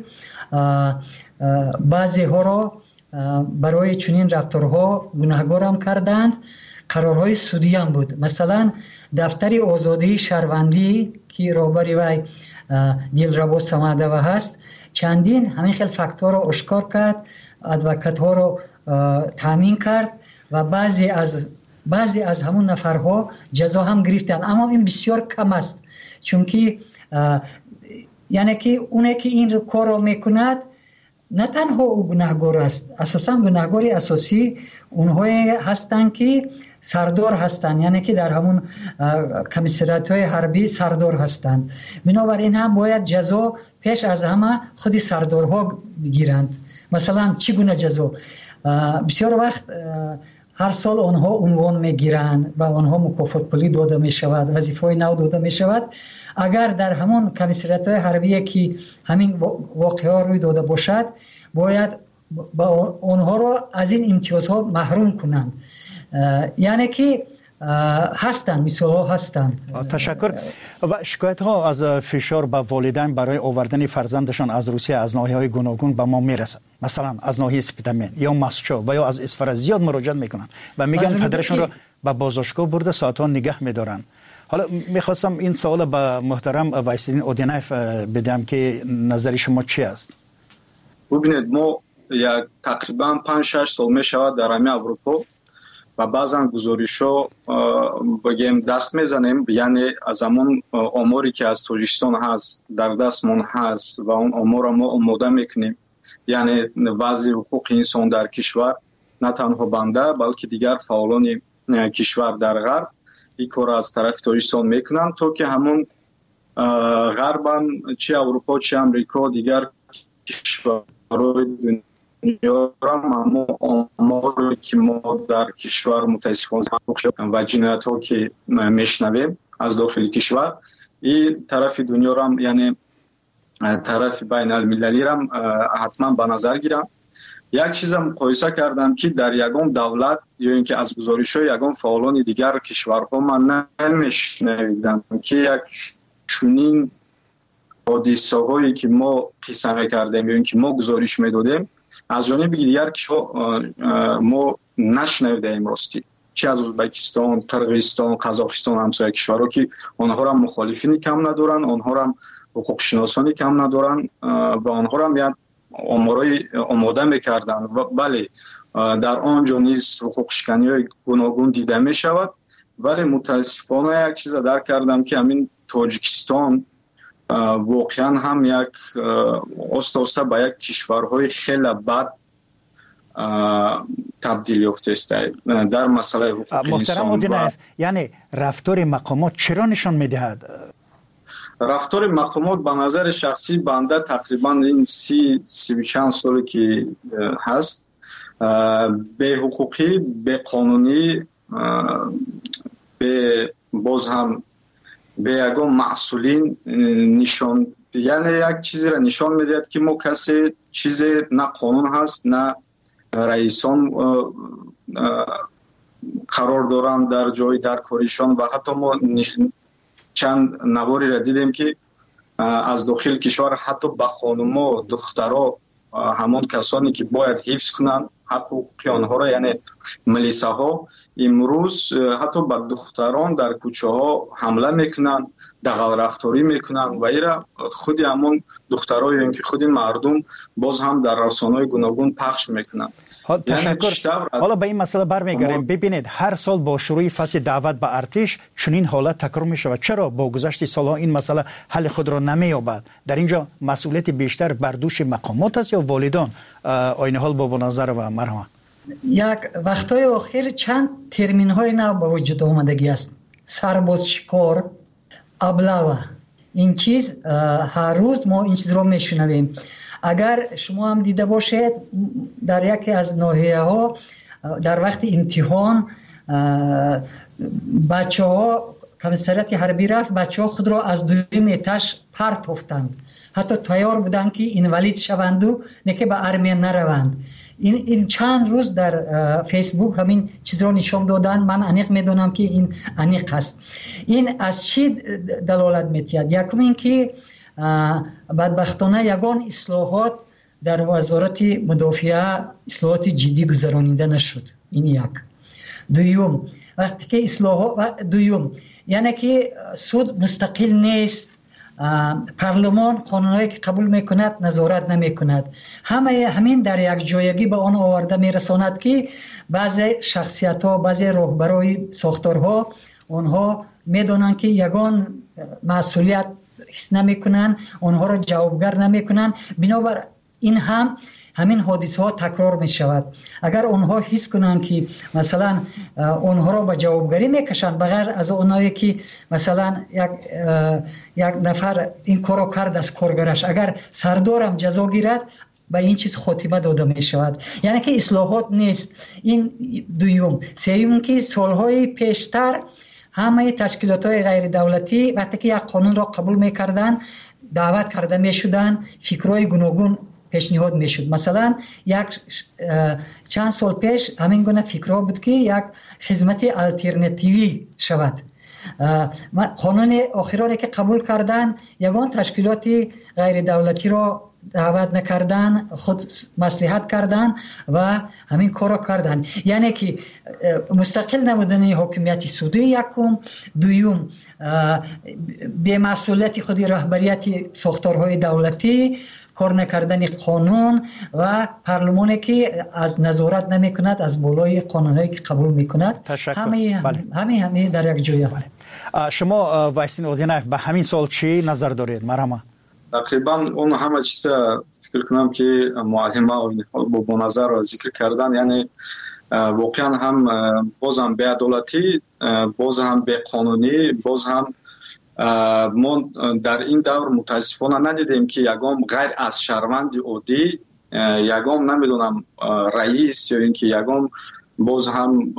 بعضی ها را برای چنین رفتارها گناهکار هم کردند. قرارهای سودی هم بود. مثلا دفتر آزادی شهروندی که رهبر وی دلربا سمدوی هست چندین همین خیلی فاکتور را آشکار کرد، ادوکات ها را تامین کرد و بعضی از همون نفرها جزا هم گرفتن، اما این بسیار کم است. چون که یعنی که اونه که این کار را میکند نه تنها او گناهکار است، اساسا گناهکاری اساسی اونهایی هستند که سردار هستند، یعنی که در همون کمیسریات های حربی سردار هستند. بنابراین هم باید جزا پیش از همه خودی سردارها بگیرند. مثلا چگونه جزا؟ بسیار وقت هر سال آنها عنوان میگیرند و آنها مکافات پولی داده می شود، وظیفه نو داده می شود. اگر در همون کمیسریات های حربی که همین واقعه روی داده باشد باید با آنها را از این امتیازها محروم کنند. یعنی که هستند، مثال ها هستند.
تشکر. و شکایت ها از فشار به والدین برای آوردن فرزندشان از روسیه از ناحیه‌های گوناگون به ما میرسد. مثلا از ناحیه سپیدمین یا مسچو و یا از اصفر زیاد مراجعه میکنن و میگن پدرشون را به بازداشتگاه برده ساعت‌ها نگه میدارن. حالا میخواستم این سوال به محترم وایسلین اودینایف بدم که نظر شما چی است؟
ببینید ما تقریبا 5-6 سال میشود در همه اروپا و بعضا گزارش‌ها بگیم دست میزنیم، یعنی از همون آماری که از تاجیکستان هست در دستمون هست و اون آمار ما آماده میکنیم، یعنی وضع حقوق انسان در کشور نه تنها بنده بلکه دیگر فعالان کشور در غرب این کار از طرف تاجیکستان میکنن تا که همون غربم چه اروپا چه امریکا دیگر کشورهای دنیا را آماری که ما در کشور متاسفانه و جنایت ها که میشنویم از داخل کشور این طرف دنیا را یعنی طرف بین المللی را حتما به نظر گیرم. یک چیز مقایسه کردم که در یگان دولت یا اینکه از گزارش‌های یگان فعالان دیگر کشورها من نمیشنیدم که یک چنین حادثه‌هایی که ما قصه می‌کردیم یا اینکه ما گزارش می‌دادیم از جانب دیگر ما نشنیدیم راستی، چه از ازبکستان، قرقیزستان، قزاقستان همسایه کشورها که آنها را مخالفین کم ندارن، آنها را حقوق شناسانی کم ندارن و آنها را میاد آمارای آماده میکردن و بله در آنجا نیز حقوق شکنی های گوناگون دیده می شود. ولی متاسفانه یک چیز درک کردم که همین تاجیکستان واقعا هم یک آسته به یک کشورهای خیلی بد تبدیل یافته است در مسئله حقوق انسان.
محترم یعنی رفتار مقامات چرا نشان میدهد؟
رفتار مقامات به نظر شخصی بنده تقریبا این 30 چند سالی که هست به حقوقی، به قانونی، به باز هم به یگان مسئولین نشان، یعنی یک چیزی را نشان میدهد که ما کسی چیز نه قانون هست نه رئیسان قرار دارند در جای در کاریشان و حتی ما چند نواری را دیدیم که از داخل کشور حتی به خانوما دخترها همان کسانی که باید حفظ کنند حقوق آنها را یعنی ملیسه ها امروز حتی به دختران در کوچه ها حمله میکنند، دغل رفتاری میکنند و ایرا خودی همون دخترها یا که خودی مردم باز هم در رسانه‌های گوناگون پخش میکنند.
تشکر. حالا به این مسئله برمیگردیم. ببینید هر سال با شروع فصل دعوت به ارتش چنین حالت تکرار می شود. چرا با گذشت سالها این مسئله حل خود را نمی‌یابد؟ در اینجا مسئولیت بیشتر بر دوش مقامات است یا والدان؟ آینه حال با نظر و مرحمت.
یک وقتای اخیر چند ترمین های نو به وجود آمدگی است. سربازشکار، ابله‌ها، این چیز هر روز ما این چیز رو میشنویم. اگر شما هم دیده باشید در یکی از ناحیه‌ها در وقت امتحان بچه‌ها کمیسریت حربی رفت، بچه‌ها خود را از دوم اتاش پرتافتند، حتی تیار بودند که اینوالید شوند و نه به ارمیه نروند. این چند روز در فیسبوک همین چیز را نشان دادن. من انیق میدونم که این انیق است. این از چی دلالت می‌دهد؟ یکم این که بدبختانه یگان اصلاحات در وزارت مدافعه اصلاحات جدی گذرانیده نشد. این یک. دوم، وقتی که اصلاحات دوم یعنی که سود مستقل نیست، پارلمان قانونایی که قبول میکند نظارت نمیکند، همین در یک جایگی به آن آورده میرساند که بعضی شخصیت ها، بعضی راهبرای ساختارها آنها میدونن که یگان مسئولیت حس نمیکنن، آنها را جوابگر نمیکنن، بنابر این همین حادثه ها تکرار می شود. اگر آنها حس کنند که مثلا آنها را به جوابگری میکشند، بغیر از اونایی که مثلا یک نفر این کارو کرد از کارگرش، اگر سردارم جزا گیرد به این چیز خاتمه داده می شود. یعنی که اصلاحات نیست. این دوم. سوم که سالهای پیشتر همه تشکیلات های غیر دولتی وقتی که یک قانون را قبول میکردن دعوت کرده میشدن، فکرهای گوناگون پیشنهاد میشد. مثلا چند سال پیش همین گونه فکرها بود که یک خدمت الटरनेटिव्ی شود. قانون آخرانی که قبول کردن یگان تشکیلات غیر دولتی را دعوت نکردن، خود مصلحت کردن و همین کارا کردن. یعنی که مستقل نبودن حکومت سودی یکم، دوم به مسئولیت خود رهبریت ساختارهای دولتی، کار نکردن قانون و پارلمانی که از نظارت نمی کند از بالای قانونهایی که قبول می کند. همه در یک جای.
شما وایسین اودینایف به همین سال چی نظر دارید؟ مرحبا.
تقریبا اون همه چیز فکر کنم که معلم با نظر را ذکر کردن، یعنی واقعا هم باز هم به عدالتی، باز هم به قانونی، باز هم ما در این دور متاسفانه ندیدیم که یگام غیر از شهروند عادی، یگام نمیدونم رئیس یا اینکه یگام باز هم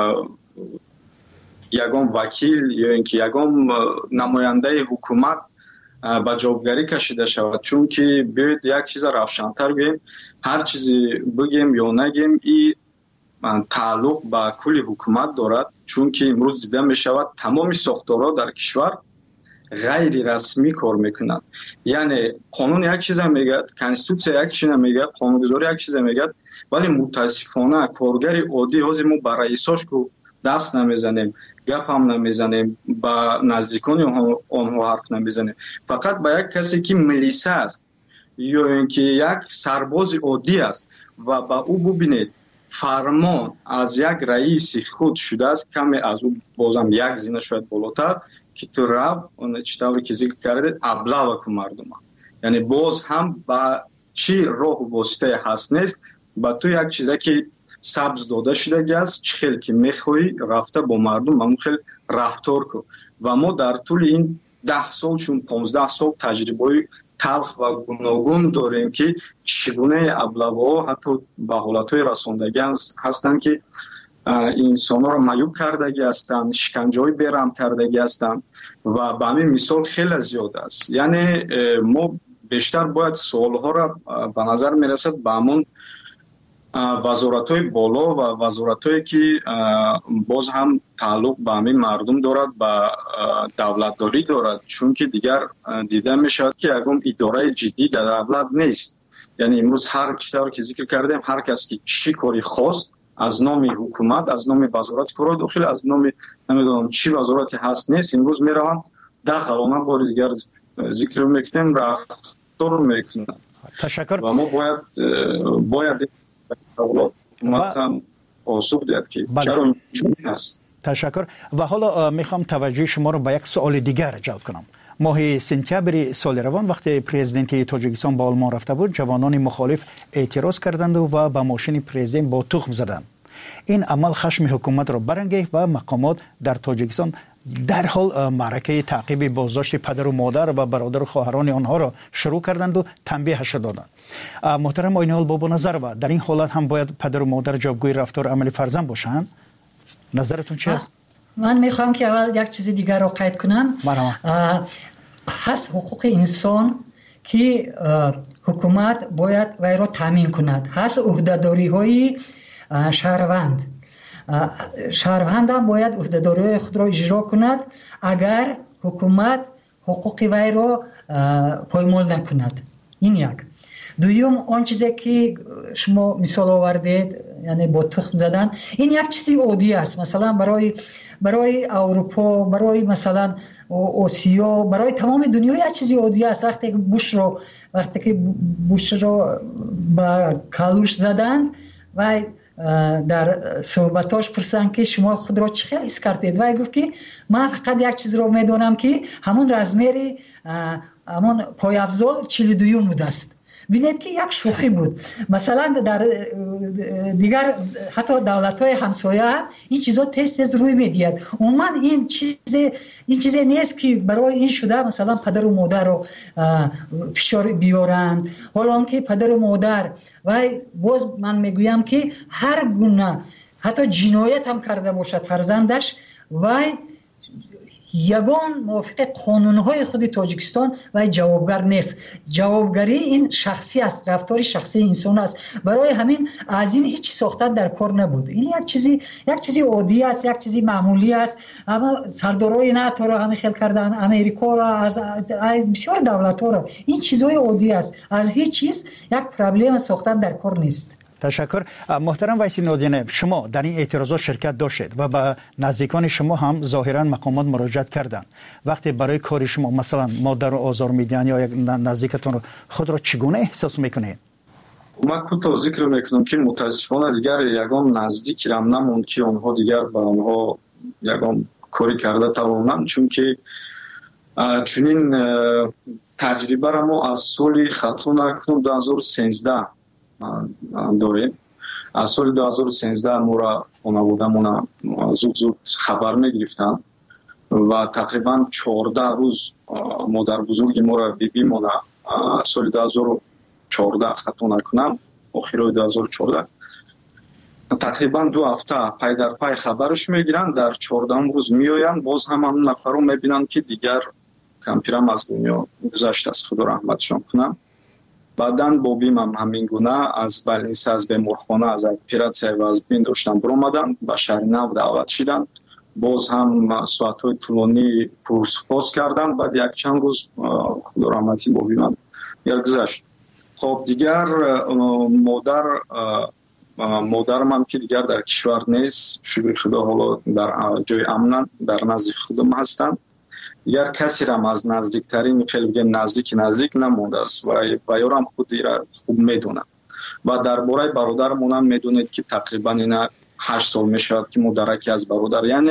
یگام وکیل یا اینکه یگام نماینده حکومت با جوابگری کشیده شود. چون که بیاید یک چیز روشن‌تر بگیم، هر چیزی بگیم یا نگیم این تعلق به کل حکومت دارد. چون که امروز دیده می شود تمام ساختارها در کشور غیر رسمی کار میکنند. یعنی قانون یک چیز میگه، کنستیتوسیا یک چیز میگه، قانونگذاری یک چیز میگه، ولی متاسفانه کارگر عادی از ما با رئیساش کو دست نمیزنیم، گپ هم نمیزنیم، با نزدیکان آنها حرف نمیزنیم. فقط با یک کسی که ملیسه است یا اینکه یک سرباز عادی است و با او ببینید فرمان از یک رئیس خود شده است، کمی از او بازم یک زینه شاید بالاتر که تو رب اون چطوری که ذکر کردید ابلا و مردم، یعنی باز هم با چی راه و واسطه هست نیست، با تو یک چیزی که سبز داده شده است، چه خیلی که میخوایی رفته با مردم همون خیلی رفتار کن. و ما در طول این 10 سال چون 15 سال تجربه تلخ و گوناگون داریم که چگونه ابلاها حتی به حالتهای رساندگی هستند که انسان ها را معیوب کردگی هستند، شکنجه های بیرحم کردگی هستند و به همین مثال خیلی زیاد است. یعنی ما بیشتر باید سوالها را به نظر میرسد به همون وزارت های بالا و وزارت هایی که باز هم تعلق به همین مردم دارد، به دولتداری دارد. چون که دیگر دیده می شود که یکم اداره جدی در دولت نیست. یعنی امروز هر چیزی که ذکر کردیم، هر کس که چی کاری خواست از نام حکومت، از نام وزارت کار داخل، از نام نمیدونم چی وزارتی هست نیست، امروز میروند داخلانه بار دیگر ذکر میکنیم، رفتار میکنیم.
تشکر.
و ما باید سوالات هم پاسخ دهد که چرا چون هست.
تشکر. و حالا میخوام توجه شما رو به یک سوال دیگر جلب کنم. ماه سپتامبر سال روان وقتی پرزیدنت تاجیکستان به آلمان رفته بود، جوانان مخالف اعتراض کردند و به ماشین پرزیدنت با تخم زدند. این عمل خشم حکومت را برانگیخت و مقامات در تاجیکستان در حال معرکه تعقیب بازداشت پدر و مادر و برادر و خواهران آنها را شروع کردند و تنبیهش دادند. محترم آیین حال بابا نظر و در این حالت هم باید پدر و مادر جوابگوی رفتار عملی فرزند باشند؟ نظرتون چی است؟
من میخوام که اول یک چیز دیگر را قید کنم. هست حقوق انسان که حکومت باید وی را تامین کند. هست عهده‌داری های شهروند هم باید عهده‌داری خود را اجرا کند اگر حکومت حقوق وی را پایمال نکند. این یک. دوم آن چیزی که شما مثال آوردید یعنی با تخم زدن، این یک چیزی عادی است. مثلا برای اروپا، برای مثلا آسیا، برای تمام دنیا یک چیزی عادی است. وقتی که بوش را با کالوش زدند و در صحبتاش پرسیدند که شما خود را چه حس کردید و گفت که من فقط یک چیز را میدونم که همون رزمری همون پایافزال 42 بوده است. بینید که یک شوخی بود. مثلا در دیگر حتی دولت‌های همسایه این چیزا تست روی میدید. عموما این چیزی نیست که برای این شده مثلا پدر و مادر رو فشار بیارند. حالا که پدر و مادر و باز من میگویم که هر گونه حتی جنایت هم کرده باشد فرزندش و یگان موافق قانون‌های خود تاجیکستان و جوابگر نیست. جوابگری این شخصی است، رفتار شخصی انسان است. برای همین از این هیچ ساختن در کار نبود. این یک چیزی عادی است، یک چیزی معمولی است. اما سردارای ناتو را همه خیل کردن، امریکا را، از بسیار دولت‌ها را، این چیزهای عادی است. از هیچ چیز یک پرابلم ساختن در کار نیست.
تشکر. محترم ویسی نادینه، شما در این اعتراضات شرکت داشتید و به نزدیکان شما هم ظاهرا مقامات مراجعت کردند. وقتی برای کار شما مثلا مادر رو آزار میدن یا یک نزدیکتون رو، خود را چگونه احساس میکنید؟
من کوتاه ذکر میکنم که متاسفانه دیگر یگان نزدیکی هم نموند که آنها دیگر به آنها یگان کاری کرده توانند، چون که چنین تجربه را ما از سال خطا نکنم 2013 داریم. از سال 2013 ما را خانواده‌مون زود خبر میگرفتن و تقریبا 14 روز مادر بزرگ ما را بیمونه سال 2014 خطا نکنم آخرای 2014 تقریبا 2 هفته پای در پای خبرش میگیرن. در 14 روز میآیند باز هم نفرو میبینن که دیگر کمپیرم از دنیا گذشته است، خدا رحمتشان کنه. بعدن بابیم هم همین گونه از بالینس از بیمارخانه از اپراتسیا وزبین داشتن برآمدن به شهر نو دعوت شدن. باز هم ساعت‌های طولانی پرسپاس کردن. بعد یک چند روز خدا رحمتی بابیم هم گذشت. خب دیگر مادرم هم که دیگر در کشور نیست، شکر خدا حالا در جای امن در نزدیک خودم هستن. دیگر کسی را از نزدیکترین خیلی بگیم نزدیک نمونده است و یارم خودی را خوب میدونم. و درباره برادرمون هم میدونید که تقریبا اینا 8 سال میشود که مدرکی از برادر، یعنی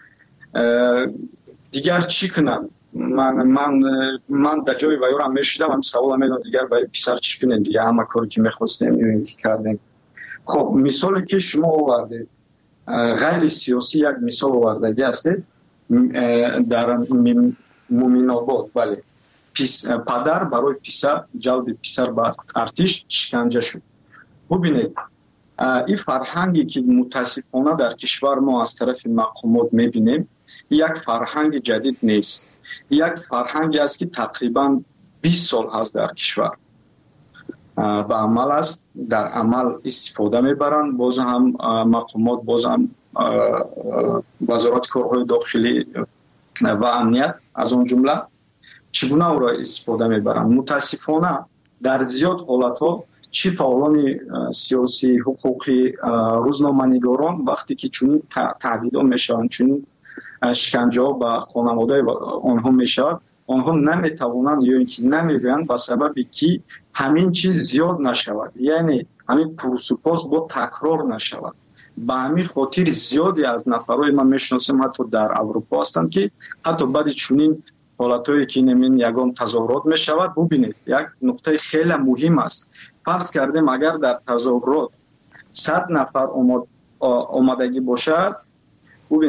دیگر چی کنم؟ من در جای یارم میشیدم هم سوال میدونم دیگر باید پسر چی کنیم دیگه، همه کاری که میخواستیم این که کردیم. خب مثالی که شما آوردید غیر سیاسی یک مثال آوردگی هستید در مومین آباد. بله، پدر برای پسر جلب پسر به ارتش شکنجه شد. ببینید این فرهنگی که متاسفانه در کشور ما از طرف مقامات میبینیم یک فرهنگ جدید نیست. یک فرهنگی است که تقریبا 20 سال هست در کشور به عمل است. در عمل استفاده میبرند. باز هم مقامات، باز هم وزارت کارهای داخلی و امنیت از اون جمله چگونه او را استفاده میبرند. متاسفانه در زیاد حالتها چی فعالان سیاسی، حقوقی، روزنامه‌نگاران وقتی که چنین تهدیدها میشوند، چنین شکنجه ها به خانواده آنها میشود، آنها نمیتوانند یا اینکه نمیگویند به سببی که همین چیز زیاد نشود، یعنی همین پرسپاس با تکرار نشود. به همین خاطر زیادی از نفرای من میشناسم حتی در اروپا هستند که حتی بعد چنین حالتایی که نمین یگان تظاهرات میشود. ببینید یک نقطه خیلی مهم است. فرض کردیم اگر در تظاهرات 100 نفر آمادگی باشد، ببینید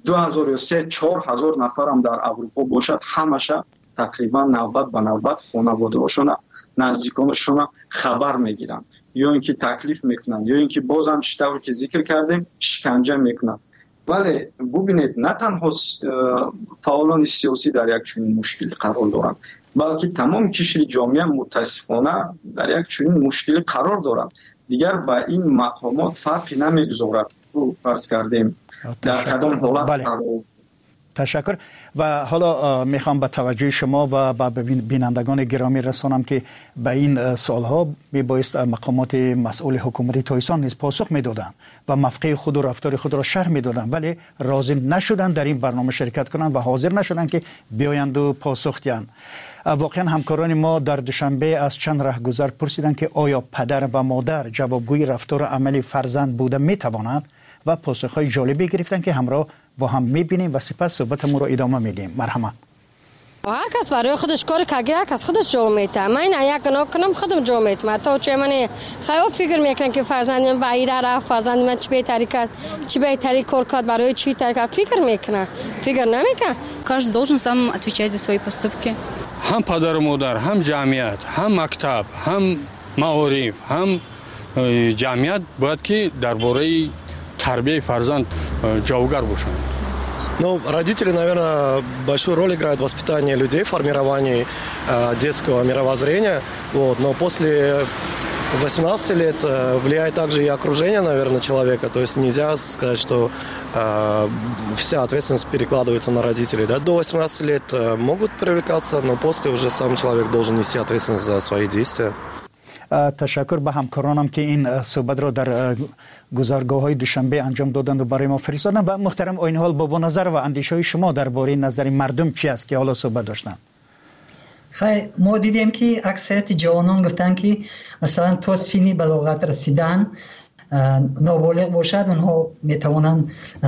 2003 4000 نفر هم در اروپا باشد، همشه تقریبا 90 به 90 خانواده‌هاشون نزدیکانشون خبر میگیرن، یا اینکه تکلیف میکنن، یا اینکه باز هم شتابی که ذکر کردیم شکنجه میکنن. ولی ببینید نه تنها فعالان سیاسی در یک چنین مشکلی قرار دارند، بلکه تمام قشر جامعه متاسفانه در یک چنین مشکلی قرار دارند. دیگر با این مقامات فرقی نمیگذارد. رو فرض کردیم در کدام حالت قرار.
تشکر. و حالا میخوام به توجه شما و به بینندگان گرامی رسانم که به این سوالها میبایست مقامات مسئول حکومتی تایسان نیز پاسخ میدادن و موقع خود و رفتار خود را شرح میدادن، ولی راضی نشدن در این برنامه شرکت کنند و حاضر نشدن که بیایند و پاسخ دهند. واقعا همکاران ما در دوشنبه از چند رهگذر پرسیدند که آیا پدر و مادر جوابگوی رفتار و عمل فرزند بوده میتوانند و پاسخهای جالبی گرفتن که همراه با هم میبینیم و سپس صحبتمون رو ادامه میدیم. مرحمت.
هر کس برای خودش کار که هر کس خودش جا میته. من یک گناه کنم خودم جا میتم. تا چه من خیلی فکر میکنم که فرزند من باید رفت، فرزند من چه بهتری کرد، چه بهتری کار کرد، برای چی تر فکر میکنه. فکر نمیکنه.
Каждый должен сам отвечать за свои поступки.
هم پدر و مادر، هم جمعیت، هم مکتب، هم معارف، هم جمعیت باید که درباره ترбия فرزند جوابگر باشند.
Ну, родители, наверное, большую роль играют в воспитании людей, в формировании детского мировоззрения. Вот. Но после 18 лет влияет также и окружение, наверное, человека. То есть нельзя сказать, что вся ответственность перекладывается на родителей. Да? До 18 лет могут привлекаться, но после уже сам человек должен нести ответственность за свои действия.
تشکر به همکارانم که این صحبت را در گزارگاه‌های دوشنبه انجام دادند و برای ما فرستادند. و محترم آیین حال با نظر و اندیشه‌های شما درباره نظر مردم چی است که حالا صحبت داشتن؟
خیلی ما دیدیم که اکثریت جوانان گفتن که مثلا تا سنی بلاغت رسیدن نابالغ باشد اونها میتوانند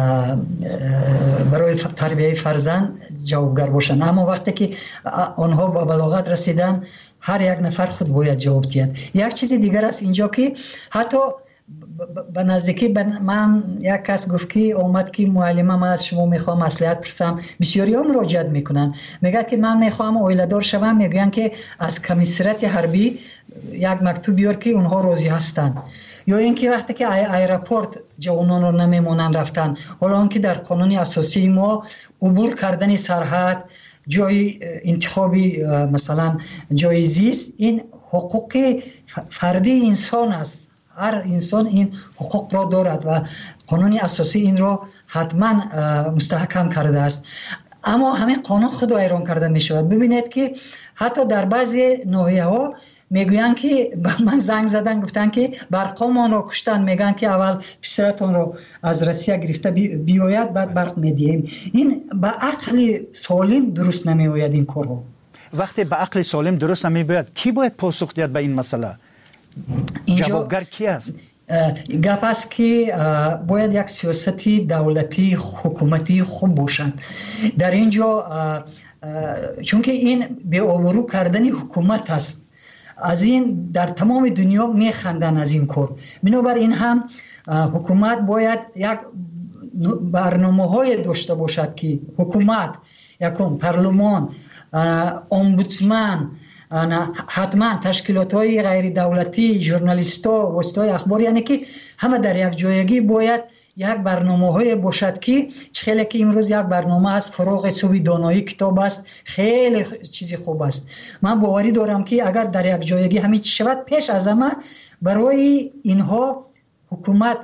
برای تربیت فرزند جوابگر باشند، اما وقتی که آنها با بلاغت رسیدن هر یک نفر خود باید جواب دهد. یک چیز دیگر است اینجا که حتی به نزدیکی من یک کس گفت که اومد که معلمم از شما میخوام مصلحت پرسم، بسیاری ها مراجعت میکنن، میگه که من میخوام اویلدار شوم، میگن که از کمیسریت حربی یک مکتوب بیار که اونها راضی هستن، یا اینکه وقتی که ایرپورت جوانان رو نمیمونن رفتن، حالا اون که در قانون اساسی ما عبور کردن سرحد، جای انتخابی مثلا جای زیست، این حقوق فردی انسان است. هر انسان این حقوق را دارد و قانون اساسی این را حتما مستحکم کرده است. اما همین قانون خود ایران کرده می شود. ببینید که حتی در بعضی ناحیه ها میگویند که من زنگ زدن گفتن که برقمان را کشتن، میگن که اول پسرتون رو از روسیه گرفته بیاید بعد برق میدیم. این به عقل سالم درست نمیآید این کارو.
وقتی به عقل سالم درست نمیآید کی باید پاسخ دهد به این مسئله؟ جوابگر کی است؟
گپ است که باید یک سیاستی دولتی حکومتی خوب باشد در اینجا، چون که این به آبرو کردن حکومت است. از این در تمام دنیا میخندن از این کار. بنابراین هم حکومت باید یک برنامه‌های داشته باشد که حکومت، یکم پارلمان، امبودسمن، حتما تشکیلات‌های غیر دولتی، ژورنالیست‌ها، واسطه‌های اخبار، یعنی که همه در یک جایگی باید یک برنامه‌های باشد که خیلی که امروز یک برنامه از فراغ صوبی دانایی کتاب است، خیلی چیزی خوب است. من باوری دارم که اگر در یک جایگی همین چی شود، پیش از همه برای اینها حکومت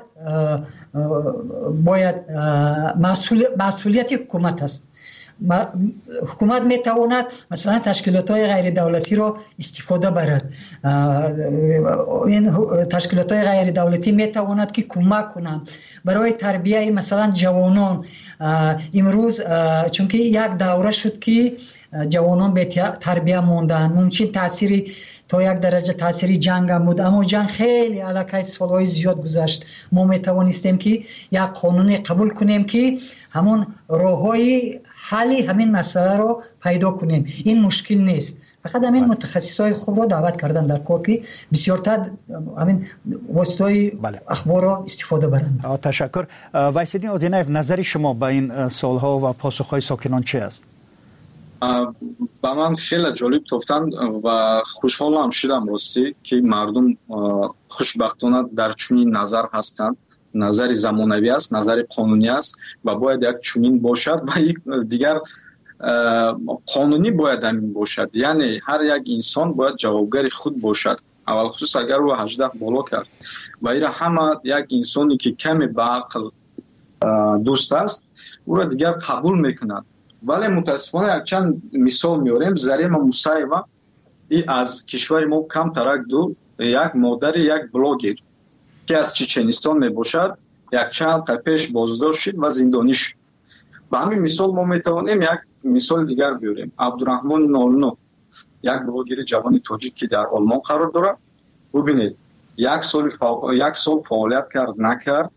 باید مسئولیت حکومت است. حکومت میتواند مثلا تشکیلات‌های غیر دولتی را استفاده برد. این تشکیلات‌های غیر دولتی میتواند که کمک کنند برای تربیت مثلا جوانان. امروز چون که یک دوره شد که جوانان به تربیت ماندن، ممکن تأثیری تا یک درجه تأثیری جنگ هم بود، اما جنگ خیلی علاقه سالهای زیاد گذشت. ما میتوانستیم که یک قانون قبول کنیم که همون راههای حل همین مسئله رو پیدا کنیم. این مشکل نیست. فقط همین متخصصای خوب رو دعوت کردن در کار که بسیارتر همین واسطای اخبار را استفاده برند.
تشکر. وایسیدین اودینایف، نظر شما به این سوالها و پاسخهای ساکنان چی است؟
با من خیلی جالب گفتن و خوشحالم شدم راستی که مردم خوشبختانه در چنین نظر هستند. نظر زمانوی است، نظر قانونی است و باید یک چنین باشد و یک دیگر قانونی باید همین باشد. یعنی هر یک انسان باید جوابگر خود باشد. اول خصوص اگر او 18 بالا کرد و ایره همه یک انسانی که کمی به عقل دوست است او را دیگر قبول میکنند. ولی متاسفانه یک چند مثال میاریم. زریم موسیوا ای از کشور ما کم ترک دور یک مادر یک بلاگر که از چچنستان میباشد یک چند پیش بازداشت شد و زندانی شد. به همین مثال ما میتوانیم یک مثال دیگر بیاریم. عبدالرحمن نالنو یک بلاگر جوان تاجیک که در آلمان قرار دارد. ببینید یک سال فعالیت کرد نکرد،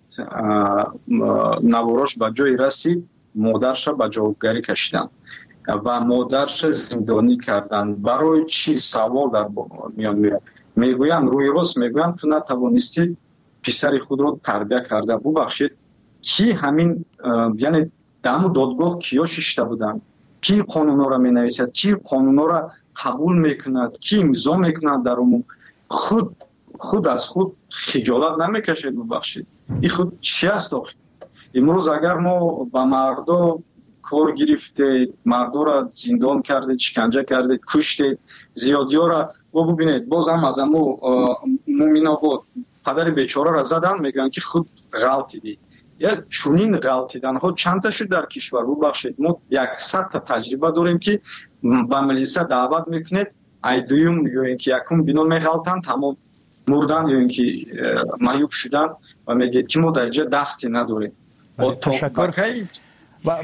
نواراش به جای رسید، مادرش به جوابگری کشیدن و مادرش زندانی کردن. برای چی؟ سوال در میان میاد. میگویند روی راست میگویند تو نتوانستی پسر خود رو تربیت کرده. ببخشید کی همین یعنی دم دادگاه کیا ششته بودن؟ کی قانونا را مینویسد؟ کی قانونا را قبول میکند؟ کی امضا میکند در عموم؟ خود از خود خجالت نمیکشید؟ ببخشید این خود چی است آخه؟ امروز اگر ما با مردم کار گرفتید، مردم را زندان کردید، شکنجه کردید، کشتید، زیادی ها را ببینید باز هم از امو مومین آباد پدر بیچاره را زدن میگن که خود غلطیدی. یا چونین غلطیدن ها چند تا شد در کشور. ببخشید ما 100 تا تجربه داریم که با ملیسا دعوت میکنید ای دویم یا اینکه یکم بینو میغلطن تمام مردن یا اینکه معیوب شدن و میگید که ما در اینجا دستی نداریم.
تشکر.
و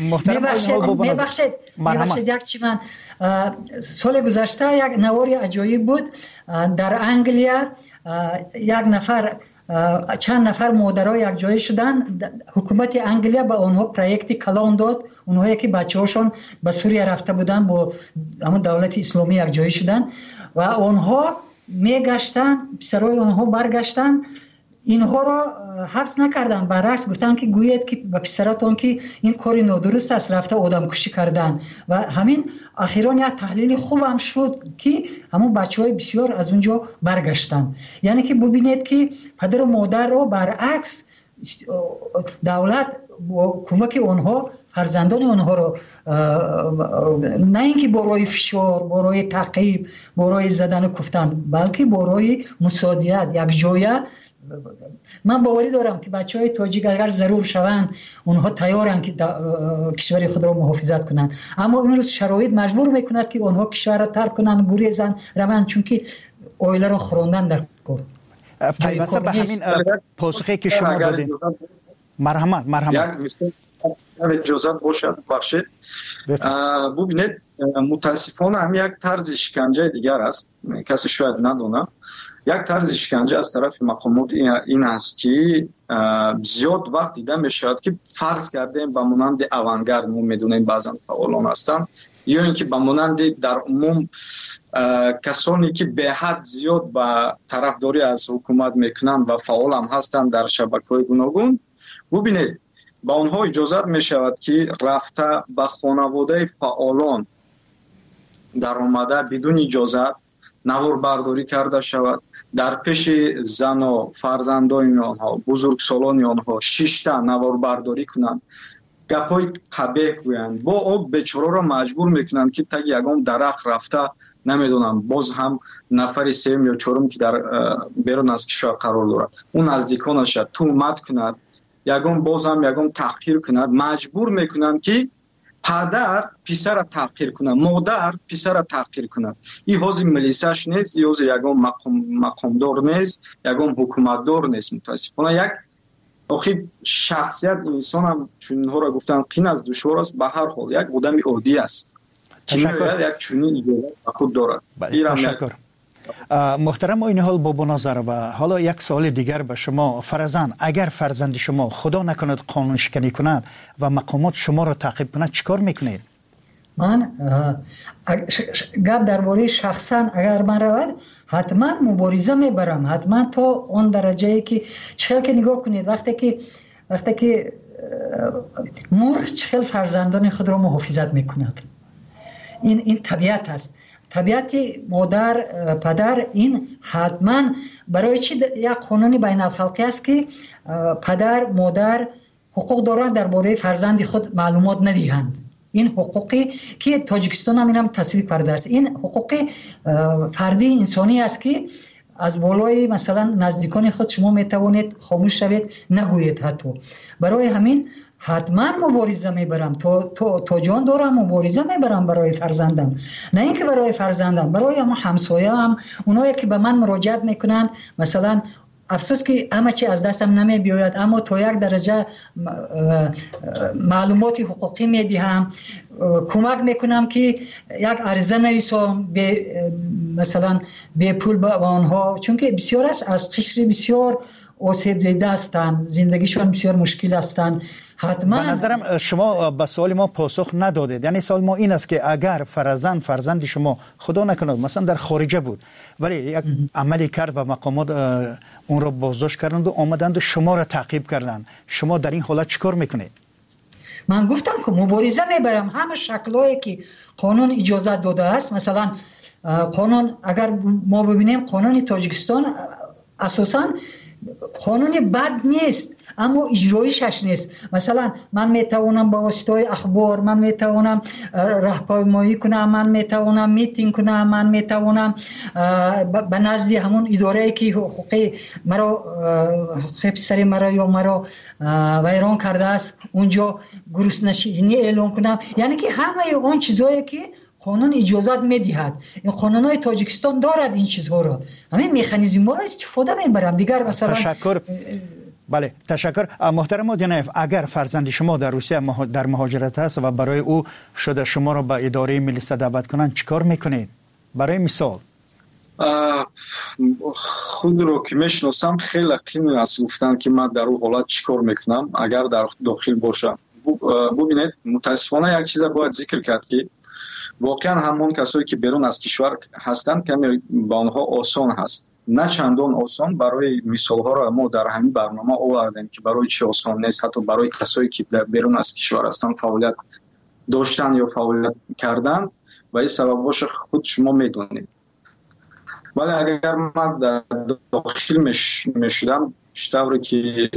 میبخشید یک چی من سال گذشته یک نواری عجایب بود در انگلیا. یک نفر چند نفر مادرها یک جای شدن. حکومت انگلیا به آنها پروژه کلان داد. اونهایی که بچه‌هاشون به سوریه رفته بودن با همون دولت اسلامی یک جای شدن و آنها میگشتن، پسرای آنها برگشتن، اینها را حبس نکردن، برعکس گفتن که گویید که به پسراتون که این کاری نادرست است، رفته آدم کشی کردن و همین اخیراً یک تحلیل خوب هم شد که همون بچهای بسیار از اونجا برگشتن. یعنی که ببینید که پدر و مادر را برعکس دولت با کمک آنها فرزندان آنها را نه اینکه برای فشار، برای تعقیب، برای زدن و کفتن، بلکه برای مساعدت یک جایه. من باوری دارم که بچهای تاجیک اگر ضرور شوند اونها تیارن که کشور خود را محافظت کنند، اما امروز شرایط مجبور میکند که آنها کشور را ترک کنند، گریزن روند، چون که اویله را خوراندن در کار.
پیوسته به همین پاسخی که شما دادید. مرحمت
یک اجازه باشد بخشید. ببینید متاسفانه هم یک طرز شکنجه دیگر است، کسی شاید ندونه. یک طرز شکنجه از طرف مقامات این است که زیاد وقت دیده می شود که فرض کردیم به مانند اوانگارد ما میدونیم بعضا فعالان هستند یا اینکه به مانند در عموم کسانی که به حد زیاد به طرفداری از حکومت میکنند و فعال هم هستند در شبکه‌های گوناگون. ببینید با اونها اجازه می شود که رفته به خانواده فعالان در آمده بدون اجازه نوار برداری کرده شود، در پیش زن و فرزندان آنها، بزرگسالان آنها 6 تا نوار برداری کنند، گپای قبیح گویند، با او بیچاره را مجبور میکنند که تا یگام درخت رفته نمیدونم باز هم نفر سوم یا چهارم که در بیرون از کشور قرار دارد اون نزدیکانش تهمت کند، یگام باز هم یگام تحقیر کند، مجبور میکنند که پدر پسر را تحقیر کنه، مادر پسر را تحقیر کنه. این حوزه ملیساش نیست، این حوزه یگام مقامدار نیست، یگام حکومتدار نیست. متاسفانه یک آخی شخصیت انسان هم چون اینها را گفتن قین از دشوار است، به هر حال یک آدم عادی است که یک چنین ایده خود دارد.
تشکر. محترم این حال با نظر و حالا یک سوال دیگر به شما. فرزند اگر فرزند شما خدا نکند قانون شکنی کند و مقامات شما را تعقیب کند چیکار میکنید؟
من گپ درباره شخصا اگر من رود حتما مبارزه میبرم، حتما تا اون درجه که چخیل که نگاه کنید وقتی که مرغ چخیل فرزندان خود را محافظت میکند. این طبیعت است. طبیعت مادر پدر این حتما برای چی یک قانون بین الخلقی است که پدر مادر حقوق دارند درباره فرزند خود معلومات ندهند. این حقوقی که تاجیکستان هم تصویب کرده است. این حقوق فردی انسانی است که از بالای مثلا نزدیکان خود شما میتوانید خاموش شوید نگویید. حتی برای همین حتما مبارزه میبرم، تا جان دارم مبارزه میبرم برای فرزندم. نه اینکه برای فرزندم، برای همسایه هم، اونایی که به من مراجعت میکنند. مثلا افسوس که همه چی از دستم نمی بیاید، اما تا یک درجه معلومات حقوقی میدهم، کمک میکنم که یک عرضه نویسم مثلا به پول به آنها، چون که بسیار است از قشر بسیار آسیب دیده هستند، زندگیشون بسیار مشکل هستند. حتما
به نظرم شما به سوال ما پاسخ ندادید. یعنی سوال ما این است که اگر فرزند شما خدا نکنه مثلا در خارجه بود ولی یک عملی کرد و مقامات اون را بازداشت کردند و آمدند و شما را تعقیب کردند، شما در این حالت چیکار میکنید؟
من گفتم که مبارزه میبرم. همه شکلایی که قانون اجازه داده است، مثلا قانون اگر ما ببینیم قانون تاجیکستان اساساً قانون بد نیست، اما اجرایشش نیست. مثلا من میتوانم با واسطه اخبار، من میتوانم راهپیمایی کنم، من میتوانم میتینگ کنم، من میتوانم به نزد همون اداره که حقوق مرا حقوق پسر مرا یا مرا ویران کرده است اونجا گروسنشینی اعلام کنم. یعنی که همه اون چیزایی که قانون اجازت میدهد، این قانونهای تاجیکستان دارد این چیزها را، همین مکانیزم را استفاده میبرم. دیگر مثلا
تشکر. بله تشکر. محترم مدینف، اگر فرزند شما در روسیه در مهاجرت است و برای او شده شما را به اداره ملی دعوت کنند چیکار میکنید؟ برای مثال
خود رو که میشناسم خیلی قیمت است گفتن که من در اون حالت چیکار میکنم اگر در داخل باشم. ببینید متاسفانه یک چیز باید ذکر کرد که واقعا همون کسایی که بیرون از کشور هستند کمی با آنها آسان هست، نه چندان آسان. برای مثال ها را ما در همین برنامه آوردیم که برای چه آسان نیست، حتی برای کسایی که در بیرون از کشور هستند فعالیت داشتن یا فعالیت کردن و این سبباش خود شما میدونید. ولی اگر من در داخل میشدم شطوری که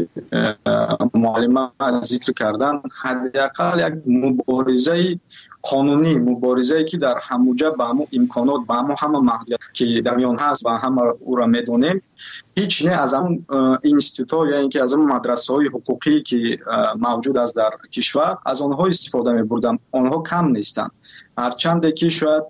معلم ذکر کردن، حداقل یک مبارزه قانونی، مبارزه‌ای که در هموجه به همون امکانات به همه محدودیت که در میان هست و همه او را میدونیم، هیچ نه از اون اینستیتوت یا اینکه از اون مدرسه‌های حقوقی که موجود است در کشور از آنها استفاده می‌بردم. آنها کم نیستند، هرچند که شاید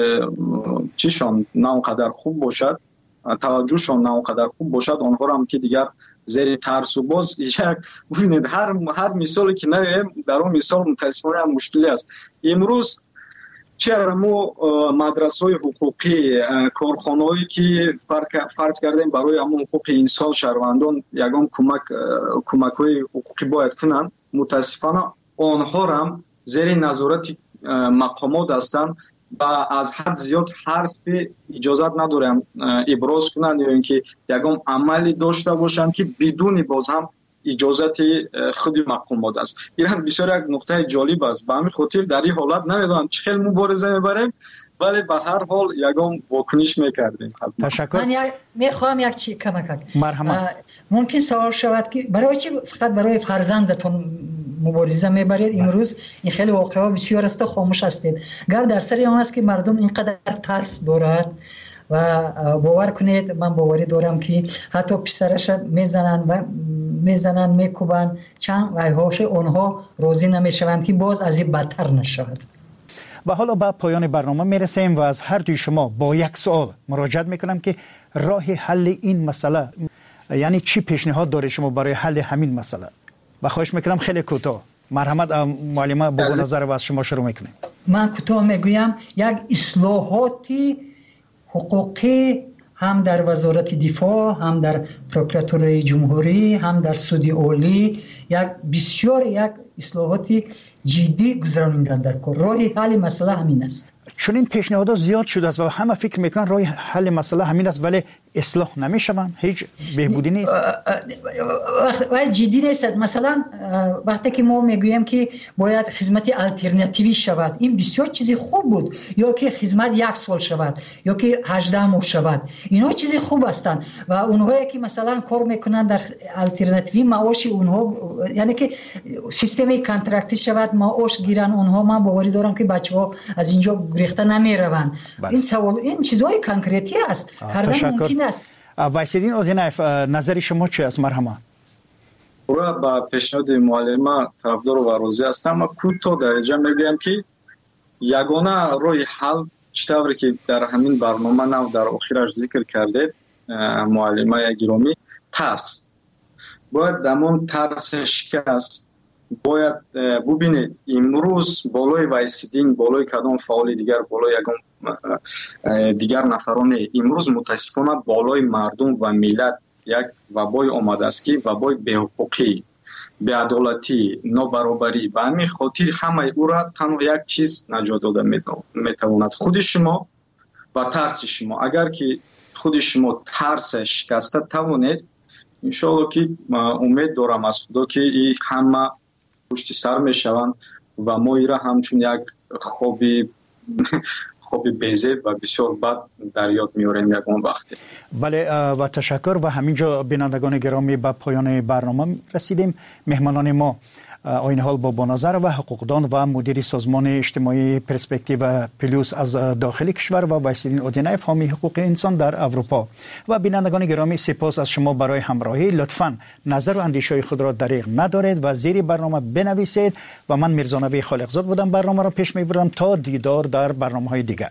چیشان نه اونقدر خوب باشد، توجهشان نه اونقدر خوب باشد، آنها را هم که دیگر زیر ترس و باز ببینید هر مثالی که نگیم در اون مثال متاسفانه هم مشکلی است. امروز چرا ما مدرسه‌های حقوقی، کارخانه‌ای که فرض کردیم برای همون حقوق انسان شهروندان یگان کمک‌های حقوقی باید کنند، متاسفانه آنها هم زیر نظارت مقامات هستند و از حد زیاد حرف اجازت ندارم ابراز کنند یا اینکه یگان عملی داشته باشند که بدون باز هم اجازت خود مقامات است. این بسیار یک نقطه جالب است. به همین خاطر در این حالت نمیدونم چه خیلی مبارزه میبریم، ولی به هر حال یگان واکنش میکردیم.
تشکر.
من میخوام یک چی کمک
مرحبا.
ممکن سوال شود که برای چی فقط برای فرزندتون مبارزه میبرید؟ امروز این خیلی واقعا بسیار است، خاموش هستید. گپ در سر اون است که مردم اینقدر ترس دارند و باور کنید من باوری دارم که حتی پسرش میزنن میکوبن چند وایهاش اونها راضی نمیشوند که باز از این بدتر نشود.
و حالا به پایان برنامه میرسیم و از هر دوی شما با یک سوال مراجعت میکنم که راه حل این مسئله، یعنی چی پیشنهاد داره شما برای حل همین مسئله؟ و خواهش میکنم خیلی کوتاه. مرحمت معلمه با نظر از شما شروع میکنیم.
من کوتاه میگویم یک اصلاحاتی حقوقی هم در وزارت دفاع، هم در پروکراتوری جمهوری، هم در سود عالی بسیار یک اصلاحات جدی گذراندن در کار. راه حل مسئله همین است.
چون این پیشنهادات زیاد شده است و همه فکر میکنن راه حل مسئله همین است، ولی اصلاح نمیشوند، هیچ بهبودی نیست.
ولی جدی نیست. مثلا وقتی که ما میگوییم که باید خدمت آلترناتیوی شود، این بسیار چیزی خوب بود، یا که خدمت 1 سال شود یا که 18 ماه شود، اینا چیزی خوب هستند و اونهایی که مثلا کار میکنن در آلترناتیوی معاش اونها، یعنی که سیستم کانترکتی شود معاش گیرن اونها، من باوری دارم که بچه‌ها از اینجا گریخته نمیروند. این سوال، این چیزای کنکریتی است، کردن ممکن است.
وایسیدین اودینایف، نظر شما چی است؟ مرحبا.
پورا با پیشنهاد معلم طرفدار و راضی هستم. اما کوتاه درجه میگم که یگانه راه حل چطوری که در همین برنامه نو در آخرش ذکر کردید معلمای گرامی، ترس. باید دمون ترس شکست. باید ببینید امروز بالای وایسیدین، بالای کدام فعال دیگر، بالای یگان دیگر نفران امروز متاسفانه بالای مردم و ملت یک وبای آمده است که وبای بی‌حقوقی، بی‌عدالتی، نابرابری. به همین خاطر همه او را تنها یک چیز نجات داده میتواند، خود شما و ترس شما. اگر که خود شما ترس شکسته توانید، انشاءالله که امید دارم از خدا که این همه پشت سر میشوند و ما ایرا همچون یک خوبی بیزه و بسیار بد در یاد میاریم یکان وقتی.
بله و تشکر. و همینجا بینندگان گرامی به پایان برنامه رسیدیم. مهمانان ما آیین حال بابانظر و حقوقدان و مدیر سازمان اجتماعی پرسپکتیو پلوس از داخل کشور و وایسیدین اودینایف حامی حقوق انسان در اروپا. و بینندگان گرامی سپاس از شما برای همراهی. لطفاً نظر و اندیشه خود را دریغ ندارید و زیر برنامه بنویسید. و من میرزا نبی خالقزاد بودم، برنامه را پیش میبرم. تا دیدار در برنامه‌های دیگر.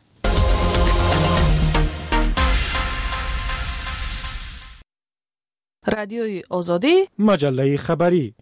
رادیوی آزادی،
مجله خبری.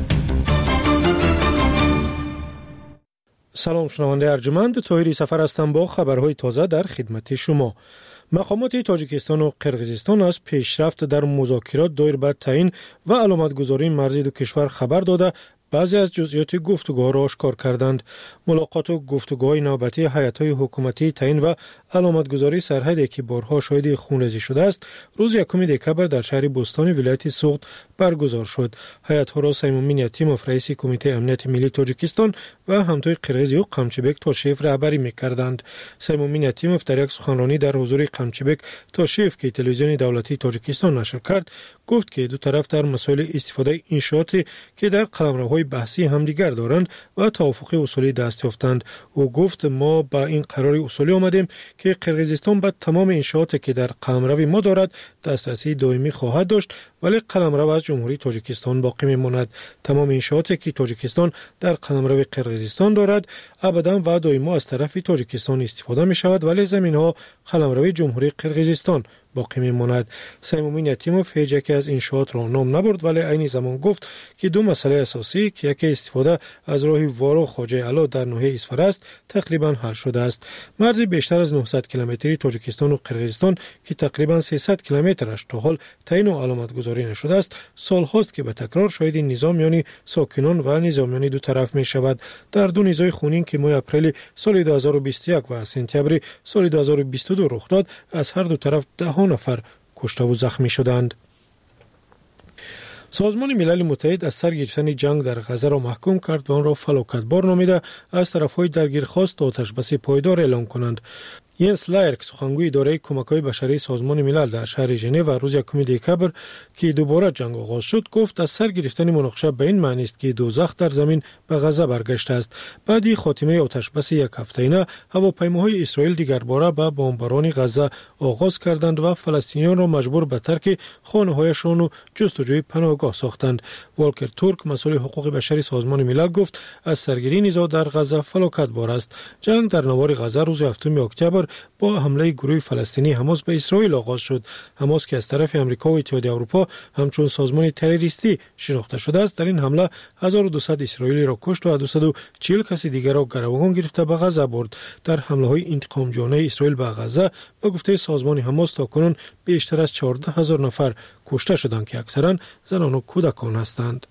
سلام شنونده ارجمند، طاهری سفر هستم با خبرهای تازه در خدمت شما. مقامات تاجیکستان و قرقیزستان از پیشرفت در مذاکرات دایر به تعیین و علامتگذاری مرزی دو کشور خبر داده بعضی از جزئیات گفتگوها را آشکار کردند. ملاقات و گفتگوهای نوبتی هیئت‌های حکومتی تعیین و علامتگذاری سرحدی که بارها شاهد خونریزی شده است، روز 1 دکبر در شهر بوستان ولایت سوغد برگزار شد. هیئت‌ها را سیمومین یتیموف رئیس کمیته امنیت ملی تاجیکستان و همتای قرقیزی و قمچیبک تاشیف رهبری می‌کردند. سیمومین یتیموف در یک سخنرانی در حضور قمچیبک تاشیف که تلویزیون دولتی تاجیکستان نشر کرد، گفت که دو طرف در مسائل استفاده انشاءاتی که در قلمروهای بحثی همدیگر دارند و توافق اصولی دست یافتند. او گفت ما با این قرار اصولی آمدیم که قرقیزستان به تمام انشاءاتی که در قلمرو ما دارد دسترسی دائمی خواهد داشت، ولی قلمرو از جمهوری تاجیکستان باقی میماند. تمام انشاءاتی که تاجیکستان در قلمرو قرقیزستان دارد ابدا و دائما از طرف تاجیکستان استفاده می شود، ولی زمین‌ها قلمرو جمهوری قرقیزستان باقی میماند. سیمومین یتیموف هیچ یک از انشاءات را نام نبرد، ولی عین زمان گفت که دو مسئله اساسی که یکی استفاده از راه وارو خواجه علا در ناحیه اسفر است تقریبا حل شده است. مرز بیشتر از 900 کیلومتری تاجیکستان و قرقیزستان که تقریبا 300 کیلومترش تا حال تعیین و علامتگذاری نشده است، سالهاست که به تکرار شاهد نظام میان ساکنان و نظامیان دو طرف می شود. در دو نزاع خونین که ماه اپریل سال 2021 و سپتامبر سال 2022 رخ داد، از هر دو طرف ده نفر کشته و زخمی شدند. سازمان ملل متحد از سر گرفتن جنگ در غزه را محکوم کرد و آن را فلاکتبار نامیده از طرف‌های درگیر خواست آتش‌بس پایدار اعلام کنند. ینس لایرک سخنگوی اداره کمک‌های بشری سازمان ملل در شهر ژنو روز 1 دکبر که دوباره جنگ آغاز شد گفت از سر گرفتن مناقشه به این معنی است که دوزخ در زمین به غزه برگشته است. بعد خاتمه آتش‌بس یک هفته‌انه هواپیماهای اسرائیل دیگر باره به بمباران غزه آغاز کردند و فلسطینیان را مجبور به ترک خانه‌هایشان و جستجوی پناهگاه ساختند. والکر تورک مسئول حقوق بشری سازمان ملل گفت از سرگیری نزاع در غزه فلاکتبار است. جنگ در نوار غزه روز 7 اکتبر اکتبر با حمله گروه فلسطینی حماس به اسرائیل آغاز شد. حماس که از طرف آمریکا و اتحادیه اروپا همچون سازمان تروریستی شناخته شده است، در این حمله 1200 اسرائیلی را کشت و 240 کس دیگر را گروگان گرفته به غزه برد. در حمله‌های انتقامجویانه اسرائیل به غزه به گفته سازمان حماس تاکنون بیشتر از 14000 نفر کشته شدند که اکثرا زنان و کودکان هستند.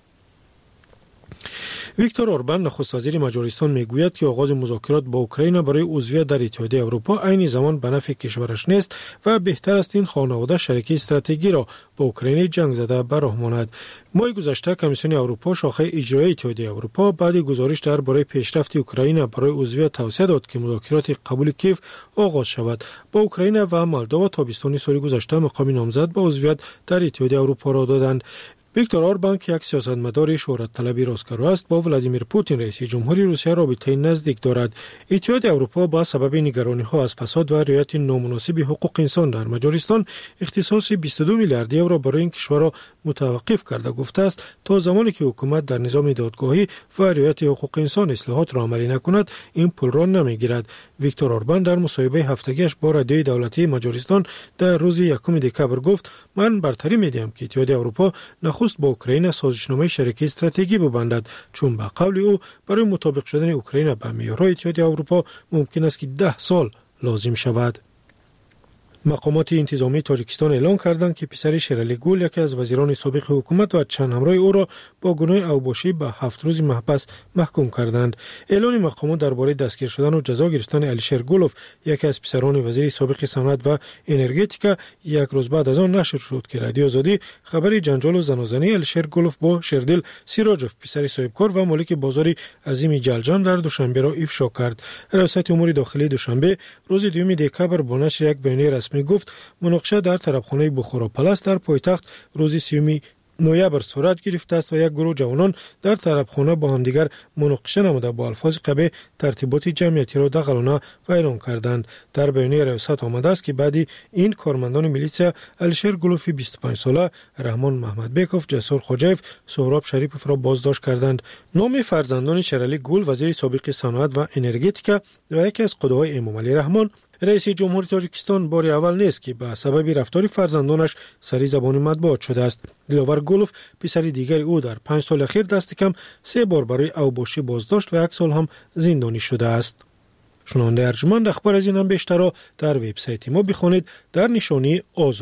ویکتور اوربان نخست وزیر مجارستان میگوید که آغاز مذاکرات با اوکراین برای عضویت در اتحادیه اروپا عین زمان به نفع کشورش نیست و بهتر است این خانواده شریک استراتژی را با اوکراین جنگ زده به راه ماند. ماه گذشته کمیسیون اروپا شاخه اجرایی اتحادیه اروپا بعد گزارش درباره پیشرفت اوکراین برای عضویت توصیه داد که مذاکرات قبول کیف آغاز شود. با اوکراین و مولداوا تابستان سال گذشته مقام نامزد به عضویت در اتحادیه اروپا را دادند. ویکتور اوربان که یک سیاستمدار شهرت طلبی راستگرا است، با ولادیمیر پوتین رئیس جمهوری روسیه رابطه نزدیک دارد. اتحادیه اروپا با سبب نگرانی‌ها از فساد و رعایت نامناسب حقوق انسان در مجارستان اختصاص 22 میلیارد یورو برای این کشور را متوقف کرده گفته است تا زمانی که حکومت در نظام دادگاهی و رعایت حقوق انسان اصلاحات را عملی نکند این پول را نمیگیرد. ویکتور اوربان در مصاحبه هفتگیش با رادیوی دولتی مجارستان در روز 1 دکبر گفت: من برتری می‌دهم که اتحادیه اروپا با اوکراین سازشنامه شریکی استراتژی ببندد، چون به قول او برای مطابق شدن اوکراین به معیارهای اتحادیه اروپا ممکن است که 10 سال لازم شود. مقامات انتظامی تاجیکستان اعلام کردند که پسر شیرالی گل یکی از وزیران سابق حکومت و چند همراه او را با گناه اوباشی به 7 روز محبس محکوم کردند. اعلان مقامات درباره دستگیر شدن و جزا گرفتن الیشر گولوف یکی از پسران وزیر سابق صنعت و انرژتیکا یک روز بعد از آن نشر شد که رادیو آزادی خبر جنجال و زنازنی الیشر گولوف با شردل سیراجوف پسر صاحبکار و مالک بازار عظیم جلجم در دوشنبه را افشا کرد. ریاست امور داخلی دوشنبه روز 2 دکبر با نشر یک بیانیه رسمی گفت مناقشه در طرفخانه بخارا پلاس در پایتخت روز 30 نوامبر صورت گرفته است و یک گروه جوانان در طرفخانه با همدیگر مناقشه نموده با الفاظ قبیح ترتیبات جمعیتی را دغلانه و اعلان کردند. در بیانیه ریاست آمده است که بعد این کارمندان میلیسیا الیشر گولوف 25 ساله، رحمان محمد بیکوف، جسور خوجایف، سهراب شریپوف را بازداشت کردند. نام فرزندان شیرالی گل وزیر سابق صنعت و انرژتیکا و یکی از قدوهای امام علی رحمان رئیس جمهوری تاجیکستان بار اول نیست که به سبب رفتار فرزندانش سری زبان مطبوعات شده است. دلاور گولوف پسر دیگر او در 5 سال اخیر دست کم 3 بار برای اوباشی بازداشت و 1 سال هم زندانی شده است. شنونده ارجمند اخبار از این هم بیشتر را در وبسایت ما بخوانید در نشانی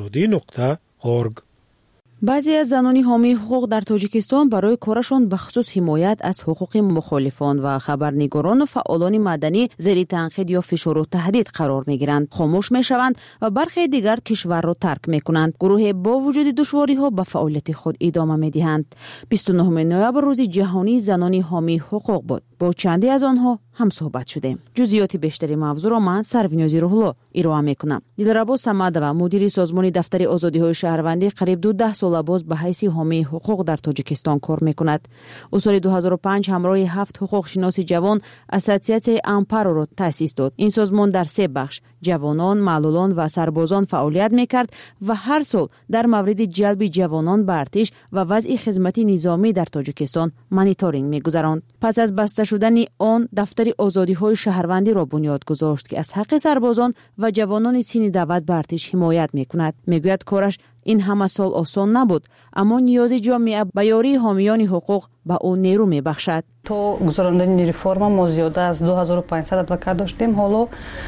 azadi.org.
بعضی از زنان حامی حقوق در تاجیکستان برای کارشان به خصوص حمایت از حقوق مخالفان و خبرنگاران و فعالان مدنی زیر تنقید یا فشار و تهدید قرار می‌گیرند، خاموش می‌شوند و برخی دیگر کشور را ترک می‌کنند. گروه با وجود دشواری‌ها به فعالیت خود ادامه می‌دهند. 29 نوامبر روز جهانی زنان حامی حقوق بود. با چندی از آنها هم صحبت شدیم. جزئیات بیشتری موضوع را من سرونیازی روح‌الله ارائه می‌کنم. دلربا سمدова مدیر سازمان دفتر آزادی‌های شهروندی قریب 12 سال باز به حیث حامی حقوق در تاجیکستان کار می‌کند. او سال 2005 همراه 7 حقوق شناس جوان اساسیاسیون امپارو را تأسیس داد. این سازمان در 3 بخش جوانان، معلولان و سربازان فعالیت می‌کرد و هر سال در مورد جلب جوانان به ارتش و وضع خدمات نظامی در تاجیکستان مانیتورینگ می‌گذراند. پس از بسته شدن آن دفتر آزادی‌های شهروندی را بنیاد گذاشت که از حق سربازان و جوانان سین دعوت به ارتش حمایت می‌کند. میگوید کارش این همه سال آسان نبود، اما نیاز جامعه به یاری حامیان حقوق به او نیرو می‌بخشد.
تو گذراندن ریفرم ما زیاده از 2500 ادوکات داشتیم، حالا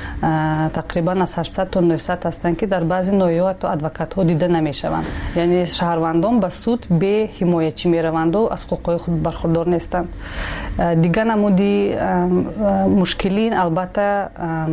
تقریبا از 800 تا 900 هستند که در بعضی نایات تو ادوکات‌ها دیده نمی‌شوند. یعنی شهروندان به سود به حمایتچی می‌روند و از حقوق خود برخوردار نیستند. دیگه نمودی مشکلین البته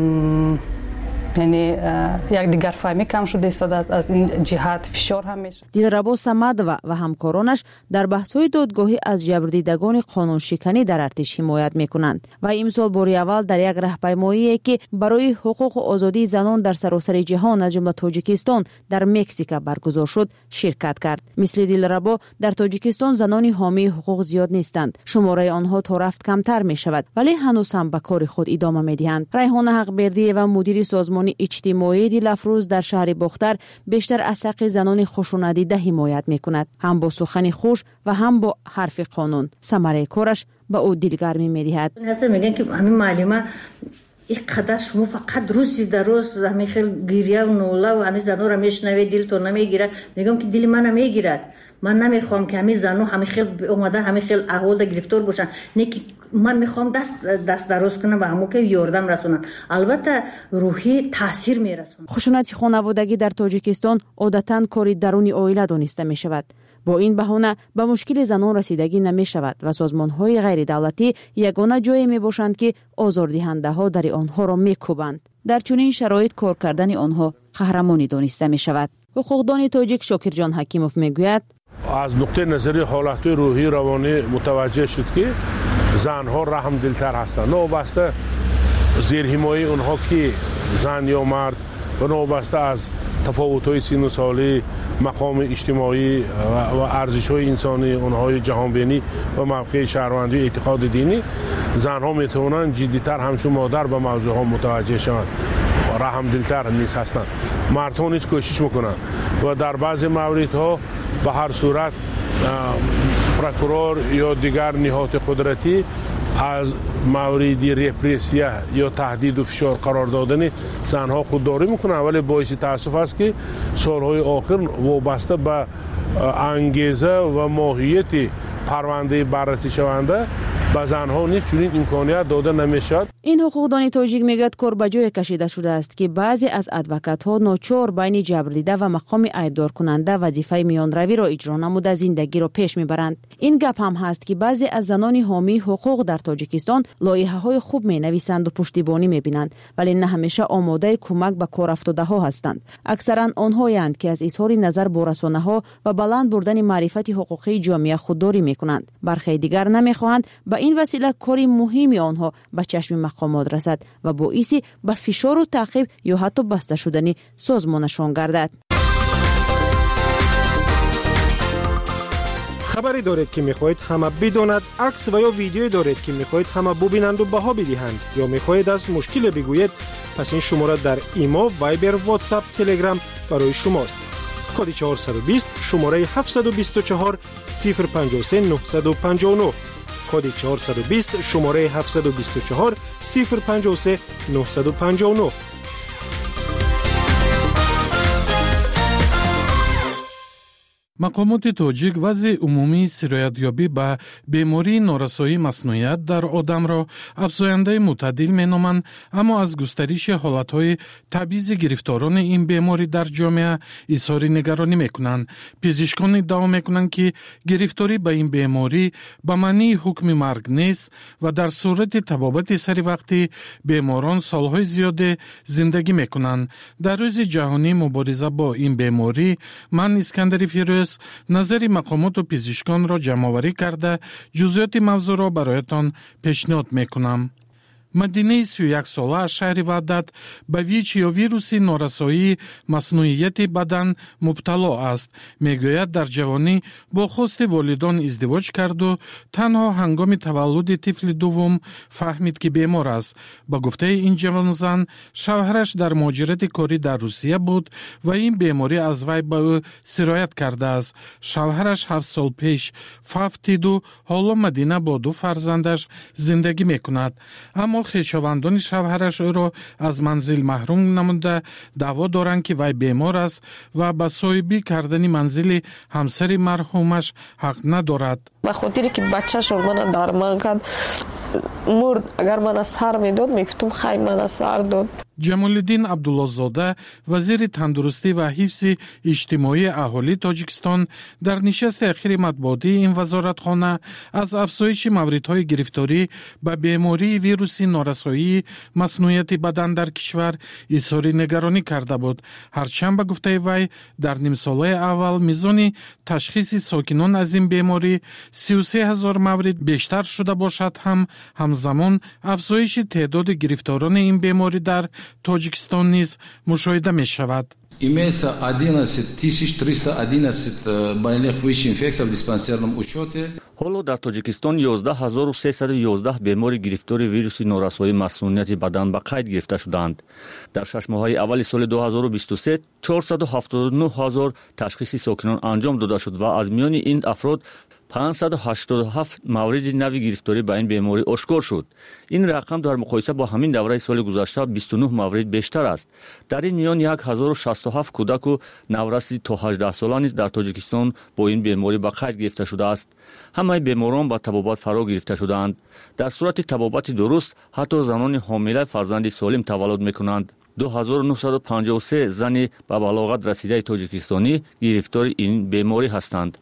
یعنی یک دیگر فهمی کم شده است از این جهت فشار هم میشه.
دلربا سمدوا و همکارانش در بحث‌های دادگاهی از جبردیدگان قانون شکنی در ارتش حمایت میکنند و امسال بار اول در یک راهپیمایی که برای حقوق و آزادی زنان در سراسر جهان از جمله تاجیکستان در مکزیک برگزار شد شرکت کرد. مثل دلربا در تاجیکستان زنان حامی حقوق زیاد نیستند. شماره آنها تا رفت کمتر می شود، ولی هنوز هم به کار خود ادامه میدهند. ریحانه حقبردی و مدیر سازمان اجتماعی دلافروز در شهر باختر بیشتر از حق زنان خشونت‌دیده حمایت میکند، هم با سخن خوش و هم با حرف قانون. ثمره کارش به او دلگرمی میدهد.
هست میگن که همین معلمه اینقدر شما فقط روزی در روز همین خیلی گریه و نوله و همین زنو را میشنوید دلتون نمیگیرد. میگم که دل من نمیگیرد. من نمیخوام که همین زنو همین خیلی اومده همین خیلی احوال دا گرفتار باشن. نه که من میخوام دست دراز کنم و همو که یاردم رسونم. البته روحی تاثیر میرسونه.
خشونت خانوادگی در تاجیکستان عادتاً کاری درون عائله دانسته می شود. با این بهانه به مشکل زنان رسیدگی نمی شود و سازمان‌های غیر دولتی یگانه جایی می باشند که آزاردهنده‌ها در آنها را می‌کوبند. در چنین شرایط کار کردن آنها قهرمانی دانسته می شود. حقوقدان تاجیک شاکرجان حکیموف میگوید
از نقطه نظر حالت روحی روانی متوجه شد که زنها رحم دلتر هستند. نوبسته زیر حمایه اونها که زن یا مرد و نوبسته از تفاوت‌های سن و سالی، مقام اجتماعی و ارزش‌های انسانی اونهای جهانبینی و موقع شهروندی و اعتقاد دینی، زنها میتونن جدی‌تر همچون مادر به موضوعها متوجه شوند، رحم دلتر نیز هستند. مردها نیز کوشش میکنند و در بعضی موردها به هر صورت پروکورور یا دیگر نهاد قدرتی از موردی رپرسیه یا تهدید و فشار قرار دادن زنها خودداری میکنه، ولی باعث تاسف است که سالهای آخر وابسته به انگیزه و ماهیت پرونده بررسی شونده به زنها نیز چنین امکانیت داده نمیشد.
این حقوقدان تاجیک میگوید کار به جای کشیده شده است که بعضی از ادوکات‌ها ناچار بین جبردیده و مقام عیبدار کننده وظیفه میانروی را اجرا نموده زندگی را پیش میبرند. این گپ هم هست که بعضی از زنان حامی حقوق در تاجیکستان لایحه‌های خوب مینویسند و پشتیبانی میبینند، ولی نه همیشه آماده کمک به کارافتاده‌ها هستند. اکثرا آنهایند که از اظهار نظر با رسانه‌ها و بلند بردن معرفت حقوقی جامعه خودداری میکنند. برخی دیگر نمیخواهند به این وسیله کاری مهمی آنها به چشم مقامات رسد و باعثی به فشار و تعقیب یا حتی بسته شدن سازمانشان گردد.
خبری دارید که میخواهید همه بداند، عکس و یا ویدیویی دارید که میخواهید همه ببینند و بها بدهند، یا میخواهید از مشکل بگویید، پس این شماره در ایما، وایبر، واتساپ، تلگرام برای شماست. کد 420 شماره 724 053 959. کد 420 شماره 724 053 959.
مقامات تاجیک وضع عمومی سرایت‌یابی به بیماری نارسایی مصنوعیت در آدم را افزاینده معتدل مینامند، اما از گسترش حالت‌های تبعیض گرفتاران این بیماری در جامعه اظهار نگرانی می‌کنند. پزشکان ادعا می‌کنند که گرفتاری به این بیماری به معنی حکم مرگ نیست و در صورت طبابت سری وقتی بیماران سالهای زیاده زندگی می‌کنند. در روز جهانی مبارزه با این بیماری، من اسکندری فیروز نظر مقامات و پزشکان را جمع‌آوری کرده جزئیات موضوع را برایتان پیشنهاد میکنم. مدینه 31 ساله از شهر وحدت به ویچ یا ویروس نارسایی مصنوعیت بدن مبتلا است. میگوید در جوانی با خواست والدان ازدواج کرد و تنها هنگام تولد طفل دوم فهمید که بیمار است. با گفته این جوان زن، شوهرش در مهاجرت کاری در روسیه بود و این بیماری از وی به او سرایت کرده است. شوهرش 7 سال پیش فوتید و حالا مدینه با 2 فرزندش زندگی میکند. اما خویشاوندان شوهرش او را از منزل محروم نموده دعوا دارند که وی بیمار است و به صاحبی کردن منزل همسر مرحومش حق ندارد.
به خاطر که بچه‌ش من درمان کرد مرد، اگر من سر میداد میگفتم خیر من سر داد.
جمال الدین عبدالله زاده وزیر تندرستی و حفظ اجتماعی اهالی تاجیکستان در نشست اخیر مطبوعاتی این وزارتخانه از افزایش موردهای گرفتاری به بیماری ویروس نارسایی مصنوعیت بدن در کشور اظهار نگرانی کرده بود. هرچند به گفته وی در نیم ساله اول میزان تشخیص ساکنان از این بیماری 33,000 مورد بیشتر شده باشد، هم همزمان افزایش تعداد گرفتاران این بیماری در تاجیکستان نیز مشاهده می شود.
Имеется 11311 больных ВИЧ инфекций в диспансерном учете.
حالا در تاجیکستان 11311 بیماری گرفتار ویروس نارسایی مسمومیت بدن به قید گرفته شدند. در 6 ماهه اول سال 2023 479,000 تشخیص ساکنان انجام داده شد و از میان این افراد
587 مورد نوی گرفتاری به این بیماری آشکار شد. این رقم در مقایسه با همین دوره سال گذشته 29 مورد بیشتر است. در این میان 1067 کودک و نورسید تا 18 سالان در تاجیکستان با این بیماری به قید گرفته شده است. همه بیماران با تبابت فرا گرفته شدند. در صورت تبابت درست حتی زنان حامله فرزند سالم تولد میکنند. 2953 زن به بلاغت رسیده تاجیکستانی گرفتار این بیماری هستند.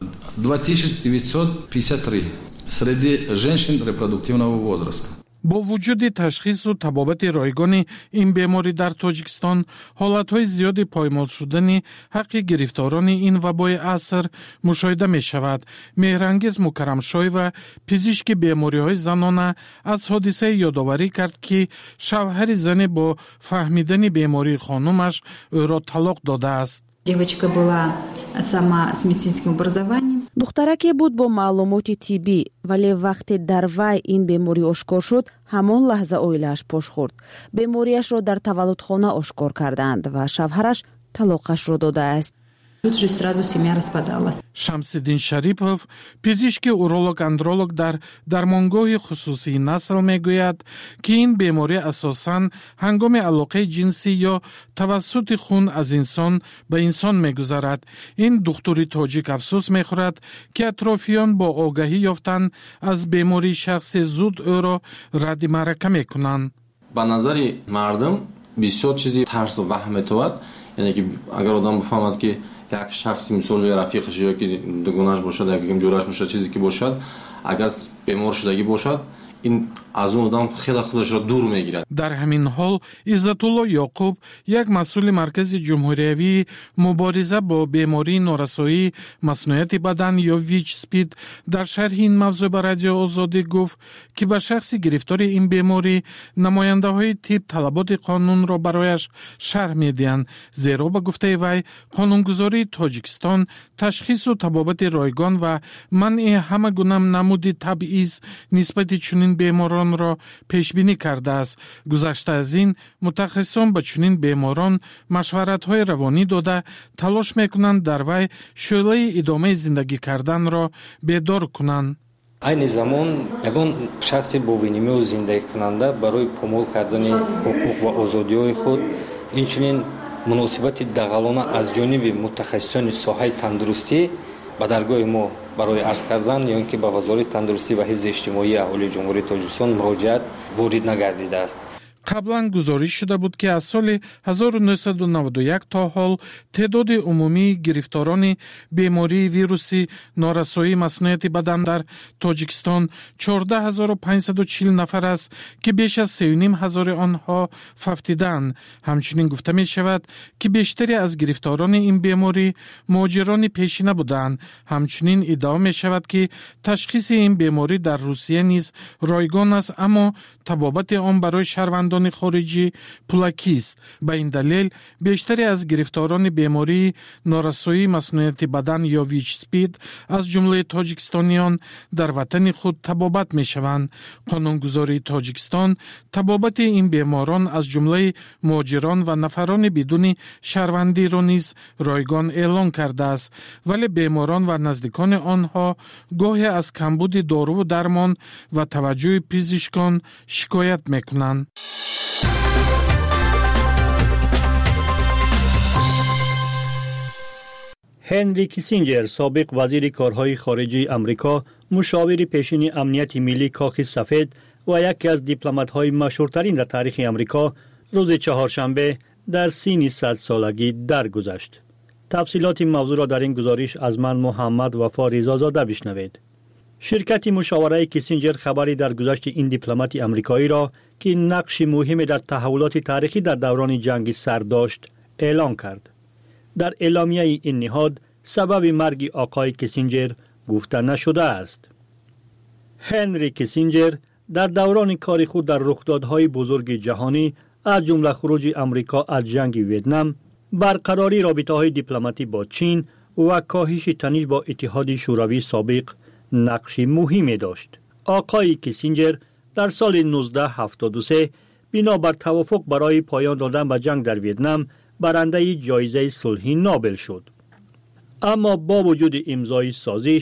2953 среди женщин репродуктивного возраста.
با وجود تشخیص و تبابت رایگان این بیماری در تاجیکستان، حالتهای زیادی پایمال شدن حق گرفتاران این وبای عصر مشاهده می شود. مهرانگیز مکرمشای و پزشک بیماری های زنانه از حادثه یادآوری کرد که شوهر زن با فهمیدن بیماری خانمش او را طلاق داده است.
Девочка была сама с медицинским образованием.
دخترکی بود با معلومات طبی، ولی وقتی در وی این بیماری آشکار شد همان لحظه اویلش پاش خورد. بیماریش را در تولدخانه آشکار کردند و شوهرش طلاقش را داده است.
Тут же сразу семья распадалась.
شمس‌الدین شریپов پزشک اورولوگ اندرولوگ در درمانگاه خصوصی نسل میگوید که این بیماری اساساً هنگام علاقه جنسی یا توسط خون از انسان به انسان میگذرد. این دکتری تاجیک افسوس میخورد که اطرافیان با آگاهی یافتن از بیماری شخص زود او را رد معرکه میکنند.
به نظر مردم بسیار چیزی ترس و وهم میتواند، یعنی که اگر آدم بفهمد که یک شخصی مثل یا رفیقش یا که دوگانش باشد یا که جورش باشد چیزی که باشد، اگر بیمار شدگی باشد، این از اون آدم خودش را دور میگیرد.
در همین حال عزت الله یعقوب، یک مسئول مرکز جمهوریوی مبارزه با بیماری نارسایی مصنوعات بدن یا ویچ سپید در شرح این موضوع به رادیو آزادی گفت که به شخص گرفتار این بیماری نماینده های طب طلبات قانون را برایش شرح میدهند، زیرا به گفته وی قانونگذاری تاجیکستان تشخیص و تبابت رایگان و منع همه گونه نمود تبعیض نسبت چنین بیماران را پیش بینی کرده است. گذشته از این متخصصان به چنین بیماران مشورت‌های روانی داده تلاش میکنند در وی شعله ادامه زندگی کردن را بیدار کنند.
این زمان یگان شخص با وینیمی زندگی کننده برای پامال کردن حقوق و آزادی‌های خود اینچنین مناسبت دغلانه از جانب متخصصان ساحه تندرستی به درگاه ما برای عرض کردن یا اینکه به وزارت تندرستی و حفظ اجتماعی اهالی جمهوری تاجیکستان مراجعت وارد نگردیده است.
قبلا گزارش شده بود که از سال 1991 تا حال تعداد عمومی گرفتاران بیماری ویروسی نارسایی مصنوعات بدن در تاجیکستان 14540 نفر است که بیش از 3500 آنها فوتیدند. همچنین گفته می شود که بیشتری از گرفتاران این بیماری مهاجران پیشینه بودند. همچنین ادعا می شود که تشخیص این بیماری در روسیه نیز رایگان است، اما تبابت آن برای شهروندان خارجی پولاکی است. به این دلیل بیشتری از گرفتاران بیماری نارسایی مصنوعات بدن یا ویچ سپید از جمله تاجیکستانیان در وطن خود تبابت می شوند. قانونگذاری تاجیکستان تبابت این بیماران از جمله مهاجران و نفران بدون شهروندی را نیز رایگان اعلان کرده است، ولی بیماران و نزدیکان آنها گاهی از کمبود دارو و درمان و توجه پزشکان شکایت میکنند.
هنری کیسینجر، سابق وزیر کارهای خارجه آمریکا، مشاور پیشین امنیت ملی کاخ سفید و یکی از دیپلمات‌های مشهورترین در تاریخ آمریکا، روز چهارشنبه در سن 100 سالگی درگذشت. تفصیلات موضوع را در این گزارش از من محمد وفا رضازاده بشنوید. شرکت مشاوره کیسینجر خبری در گذشت این دیپلمات آمریکایی را که نقش مهمی در تحولات تاریخی در دوران جنگ سرد داشت اعلام کرد. در اعلامیه این نهاد سبب مرگ آقای کیسینجر گفته نشده است. هنری کیسینجر در دوران کار خود در رخدادهای بزرگ جهانی از جمله خروج آمریکا از جنگ ویتنام، برقراری رابطه‌های دیپلماتی با چین و کاهش تنش با اتحاد شوروی سابق نقش مهمی داشت. آقای کیسینجر در سال 1973 بنابر توافق برای پایان دادن به جنگ در ویتنام برنده جایزه صلح نوبل شد. اما با وجود امضای سازش،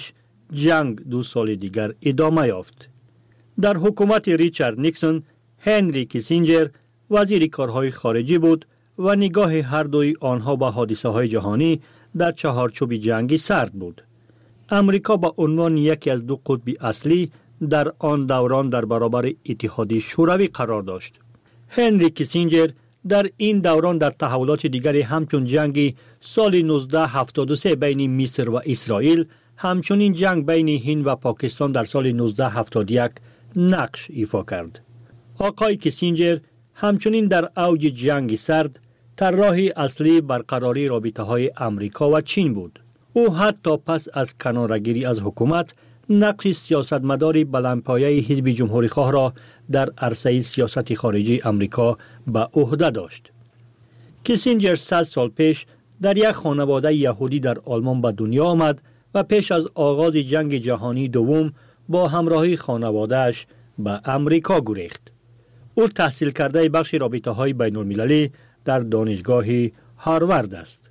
جنگ 2 سال دیگر ادامه یافت. در حکومت ریچارد نیکسون، هنری کیسینجر وزیر کارهای خارجی بود و نگاه هر دوی آنها به حادثه های جهانی در چهارچوب جنگی سرد بود. امریکا به عنوان یکی از 2 قطب اصلی در آن دوران در برابر اتحاد شوروی قرار داشت. هنری کیسینجر در این دوران در تحولات دیگری همچون جنگ سال 1973 بین مصر و اسرائیل، همچنین جنگ بین هند و پاکستان در سال 1971 نقش ایفا کرد. آقای کیسینجر همچنین در اوج جنگ سرد طراح اصلی برقراری رابطه‌های امریکا و چین بود. او حتی پس از کناره‌گیری از حکومت نقش سیاستمداری بلندپایه حزب جمهوری‌خواه را در عرصه سیاست خارجی امریکا به عهده داشت. کیسینجر 100 سال پیش در یک خانواده یهودی در آلمان به دنیا آمد و پیش از آغاز جنگ جهانی دوم با همراهی خانواده‌اش به امریکا گریخت. او تحصیل کرده بخش رابطه‌های بین‌المللی در دانشگاه هاروارد است.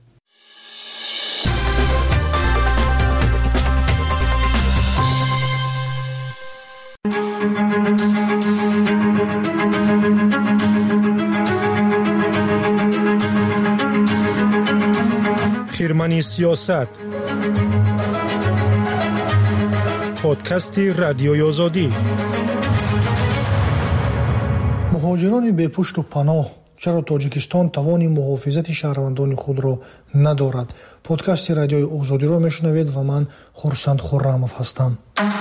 خرمنی سیاست پادکست رادیوی آزادی.
مهاجران بی پشت و پناه، چرا تاجیکستان توان محافظت شهروندان خود را ندارد؟ پادکست رادیوی آزادی را میشنوید و من خورسند خرمов هستم.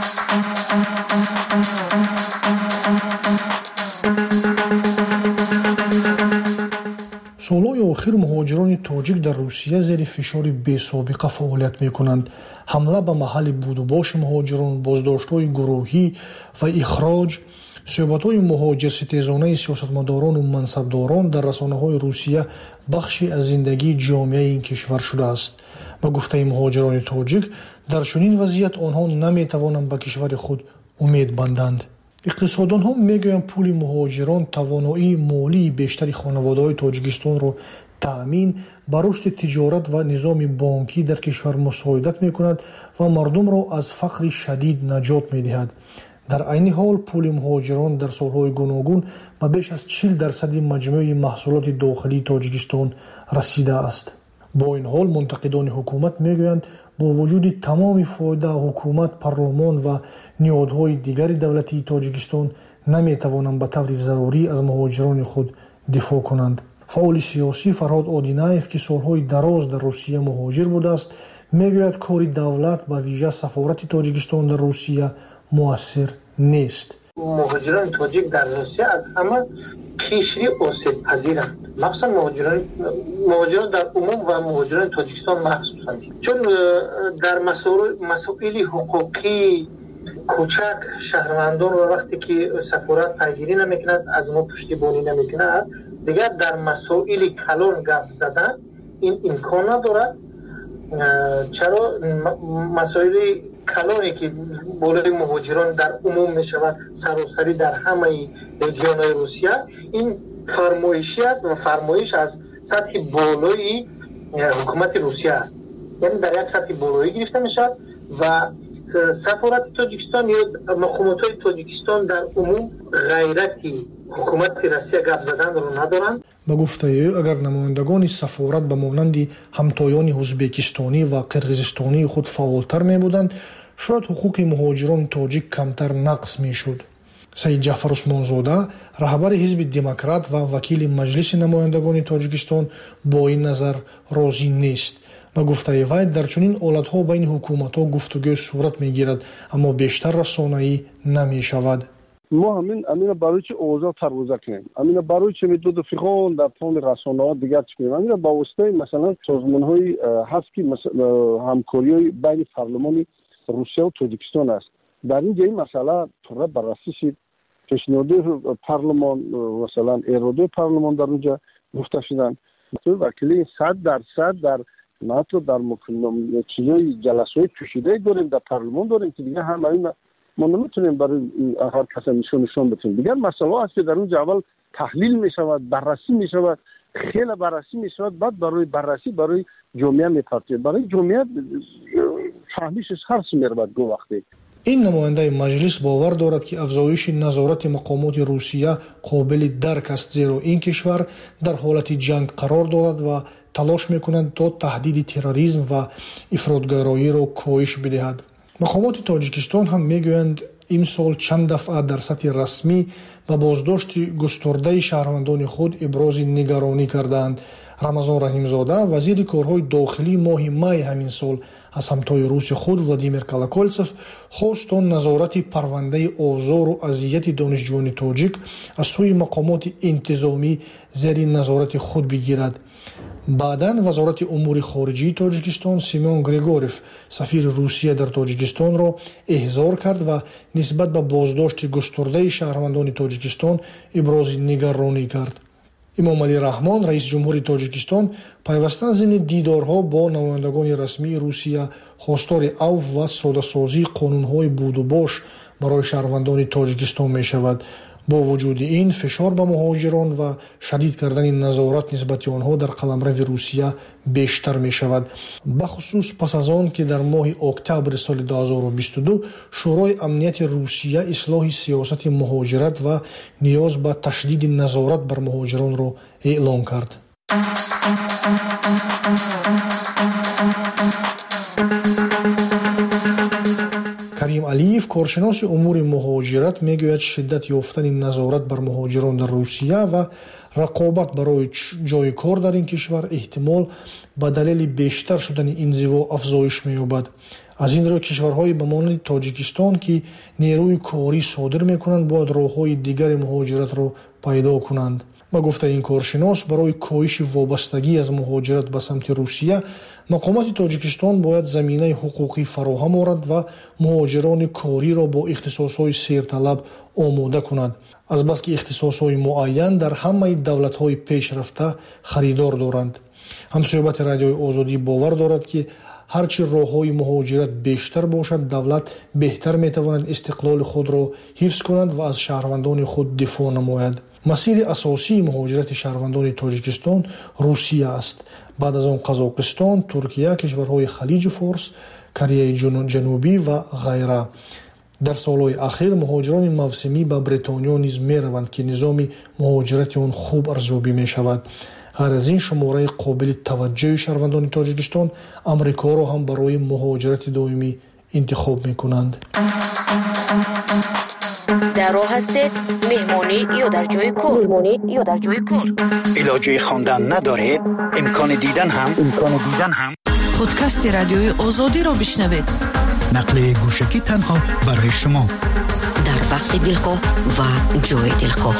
سالهای آخر مهاجران تاجیک در روسیه زیر فشار بی‌سابقه فعالیت می‌کنند. حمله به محل بود و باش مهاجران، بازداشت‌های گروهی و اخراج، صحبت‌های مهاجرستیزانه سیاستمداران و منصبداران در رسانه‌های روسیه بخشی از زندگی جامعه این کشور شده است. به گفته مهاجران تاجیک، در چنین وضعیت آنها نمی‌توانند به کشور خود امید بندند. اقتصاددان‌ها میگویند پول مهاجران توانایی مالی بیشتری خانواده‌های تاجیکستان را تأمین بر رشد تجارت و نظام بانکی در کشور مساعدت می‌کند و مردم را از فقر شدید نجات می‌دهد. در عین حال پول مهاجران در سالهای گوناگون به بیش از 40% مجموع محصولات داخلی تاجیکستان رسیده است. با این حال منتقدان حکومت میگویند با وجود تمام فایده حکومت، پارلمان و نهادهای دیگر دولتی تاجیکستان نمیتوانند به طور ضروری از مهاجران خود دفاع کنند. فعال سیاسی فرهاد آدینایف که سالهای دراز در روسیه مهاجر بوده است میگوید کار دولت به ویژه سفارت تاجیکستان در روسیه مؤثر نیست.
مهاجران تاجیک در روسیه از همه کشری آسیب پذیرند، مخصوصا مهاجران در عموم و مهاجران تاجیکستان مخصوصا، چون در مسائل حقوقی کوچک شهروندان و وقتی که سفارت پیگیری نمیکند، از ما پشتیبانی نمیکند، دیگر در مسائل کلان گپ زدن این امکان ندارد. چرا مسائل کلانی که بالای مهاجران در عموم میشود سراسری در همه رژیون‌های روسیه، این فرمایشی است و فرمایش از سطح بالای حکومت روسیه است، یعنی در یک سطح بالایی گرفته میشد و سفارت تاجیکستان یا مقامات تاجیکستان در عموم غیرتی حکومت روسیه گپ زدن رو ندارند.
به گفته او اگر نمایندگان سفارت به مانند همتایان ازبکستانی و قرقیزستانی خود فعالتر می بودند، شاید حقوق مهاجران تاجیک کمتر نقض می شد. سید جعفر عثمانزاده، رهبر حزب دموکرات و وکیل مجلس نمایندگان تاجیکستان با این نظر راضی نیست. به گفته وی در چنین حالت‌ها بین حکومت‌ها گفتگو صورت می‌گیرد اما بیشتر رسانه‌ای نمی‌شود.
ما همین برای چه اوضاع ترویج کنیم، همین برای چه مدت فقان در تمام رسانه‌ها دیگر چه همین با واسطه مثلا سازمان‌های هست که همکاری بین پارلمان روسیه و تاجیکستان است. در این جای مسئله طور بررسی شد، پیشنهاد پارلمان مثلا اراده پارلمان در اونجا گفته شدن، وکیل 100% در ناتو در چیزای جلسات کشیده داریم در پارلمان داریم که دیگه هم این ما نمیتونیم برای هر کس نشون بدیم. دیگر مسئله است که در اون اول تحلیل میشود، بررسی میشود، خیلی بررسی میشود، بعد برای بررسی برای جامعه میپرسید. برای جامعه فهمیشش هر سمیر باید گو وقتی.
این نماینده مجلس باور دارد که افزایش نظارت مقامات روسیه قابل درک است، زیرا این کشور در حالت جنگ قرار دارد و تلاش میکنند تا تهدید تروریسم و افراطگرایی را کاهش بدهد. مقامات تاجیکستان هم میگویند این سال چند دفعه در سطح رسمی و بازداشت گسترده شهروندان خود ابراز نگرانی کردند. رمضان رحیمزاده وزیر کارهای داخلی ماه می همین سال از همتای روس خود ولادیمیر کالاکولتسف خواست تا نظارت پرونده آزار و اذیت دانشجویان تاجیک از سوی مقامات انتظامی زیر نظارت خود بگیرد. بعداً وزارت امور خارجه تاجیکستان سیمون گریگوریف سفیر روسیه در تاجیکستان را احضار کرد و نسبت به بازداشت گسترده شهروندان تاجیکستان ابراز نگرانی کرد. امام علی رحمان رئیس جمهور تاجیکستان پیوستن ضمن دیدارها با نمایندگان رسمی روسیه خواستار عفو و ساده‌سازی قانون‌های بود و باش برای شهروندان تاجیکستان می‌شود. با وجود این فشار به مهاجران و شدید کردن نظارت نسبت آنها در قلمرو روسیه بیشتر می شود. بخصوص پس از آن که در ماه اکتبر سال 2022 شورای امنیت روسیه اصلاح سیاست مهاجرت و نیاز به تشدید نظارت بر مهاجران را اعلام کرد. کریم علیف کارشناس امور مهاجرت میگوید شدت یافتن نظارت بر مهاجران در روسیه و رقابت برای جای کار در این کشور احتمال به دلیل بیشتر شدن انزوا افزایش می‌یابد. از این رو کشورهای به مانند تاجیکستان که نیروی کاری صادر میکنند باید راه‌های دیگر مهاجرت را پیدا کنند. با گفته این کارشناس برای کاهش وابستگی از مهاجرت به سمت روسیه مقامات تاجیکستان باید زمینه حقوقی فراهم آورد و مهاجران کاری را با اختصاص‌های سیرطلب آماده کند، از بس که اختصاص‌های معین در همه دولت‌های پیشرفته خریدار دارند. همصحبت رادیوی آزادی باور دارد که هرچی راه‌های مهاجرت بیشتر باشد دولت بهتر می‌تواند استقلال خود را حفظ کند و از شهروندان خود دفاع نماید. مسیر اساسی مهاجرت شهروندان تاجیکستان روسیه است. بعد از آن قزاقستان، ترکیه، کشورهای خلیج فارس، کره جنوبی و غیره. در سالهای اخیر مهاجران موسمی به بریتانیا نیز می‌روند که نظام مهاجرت آن خوب ارزیابی می‌شود. غیر از این شماره قابل توجه شهروندان تاجیکستان امریکا را هم برای مهاجرت دائمی انتخاب می‌کنند.
در راه هستید مهمانی یا در جای کار
علاجه خواندن ندارید امکان دیدن هم
پادکست رادیوی آزادی را بشنوید.
نقل گوشکی تنها برای شما
در وقت دلخواه و جای دلخواه.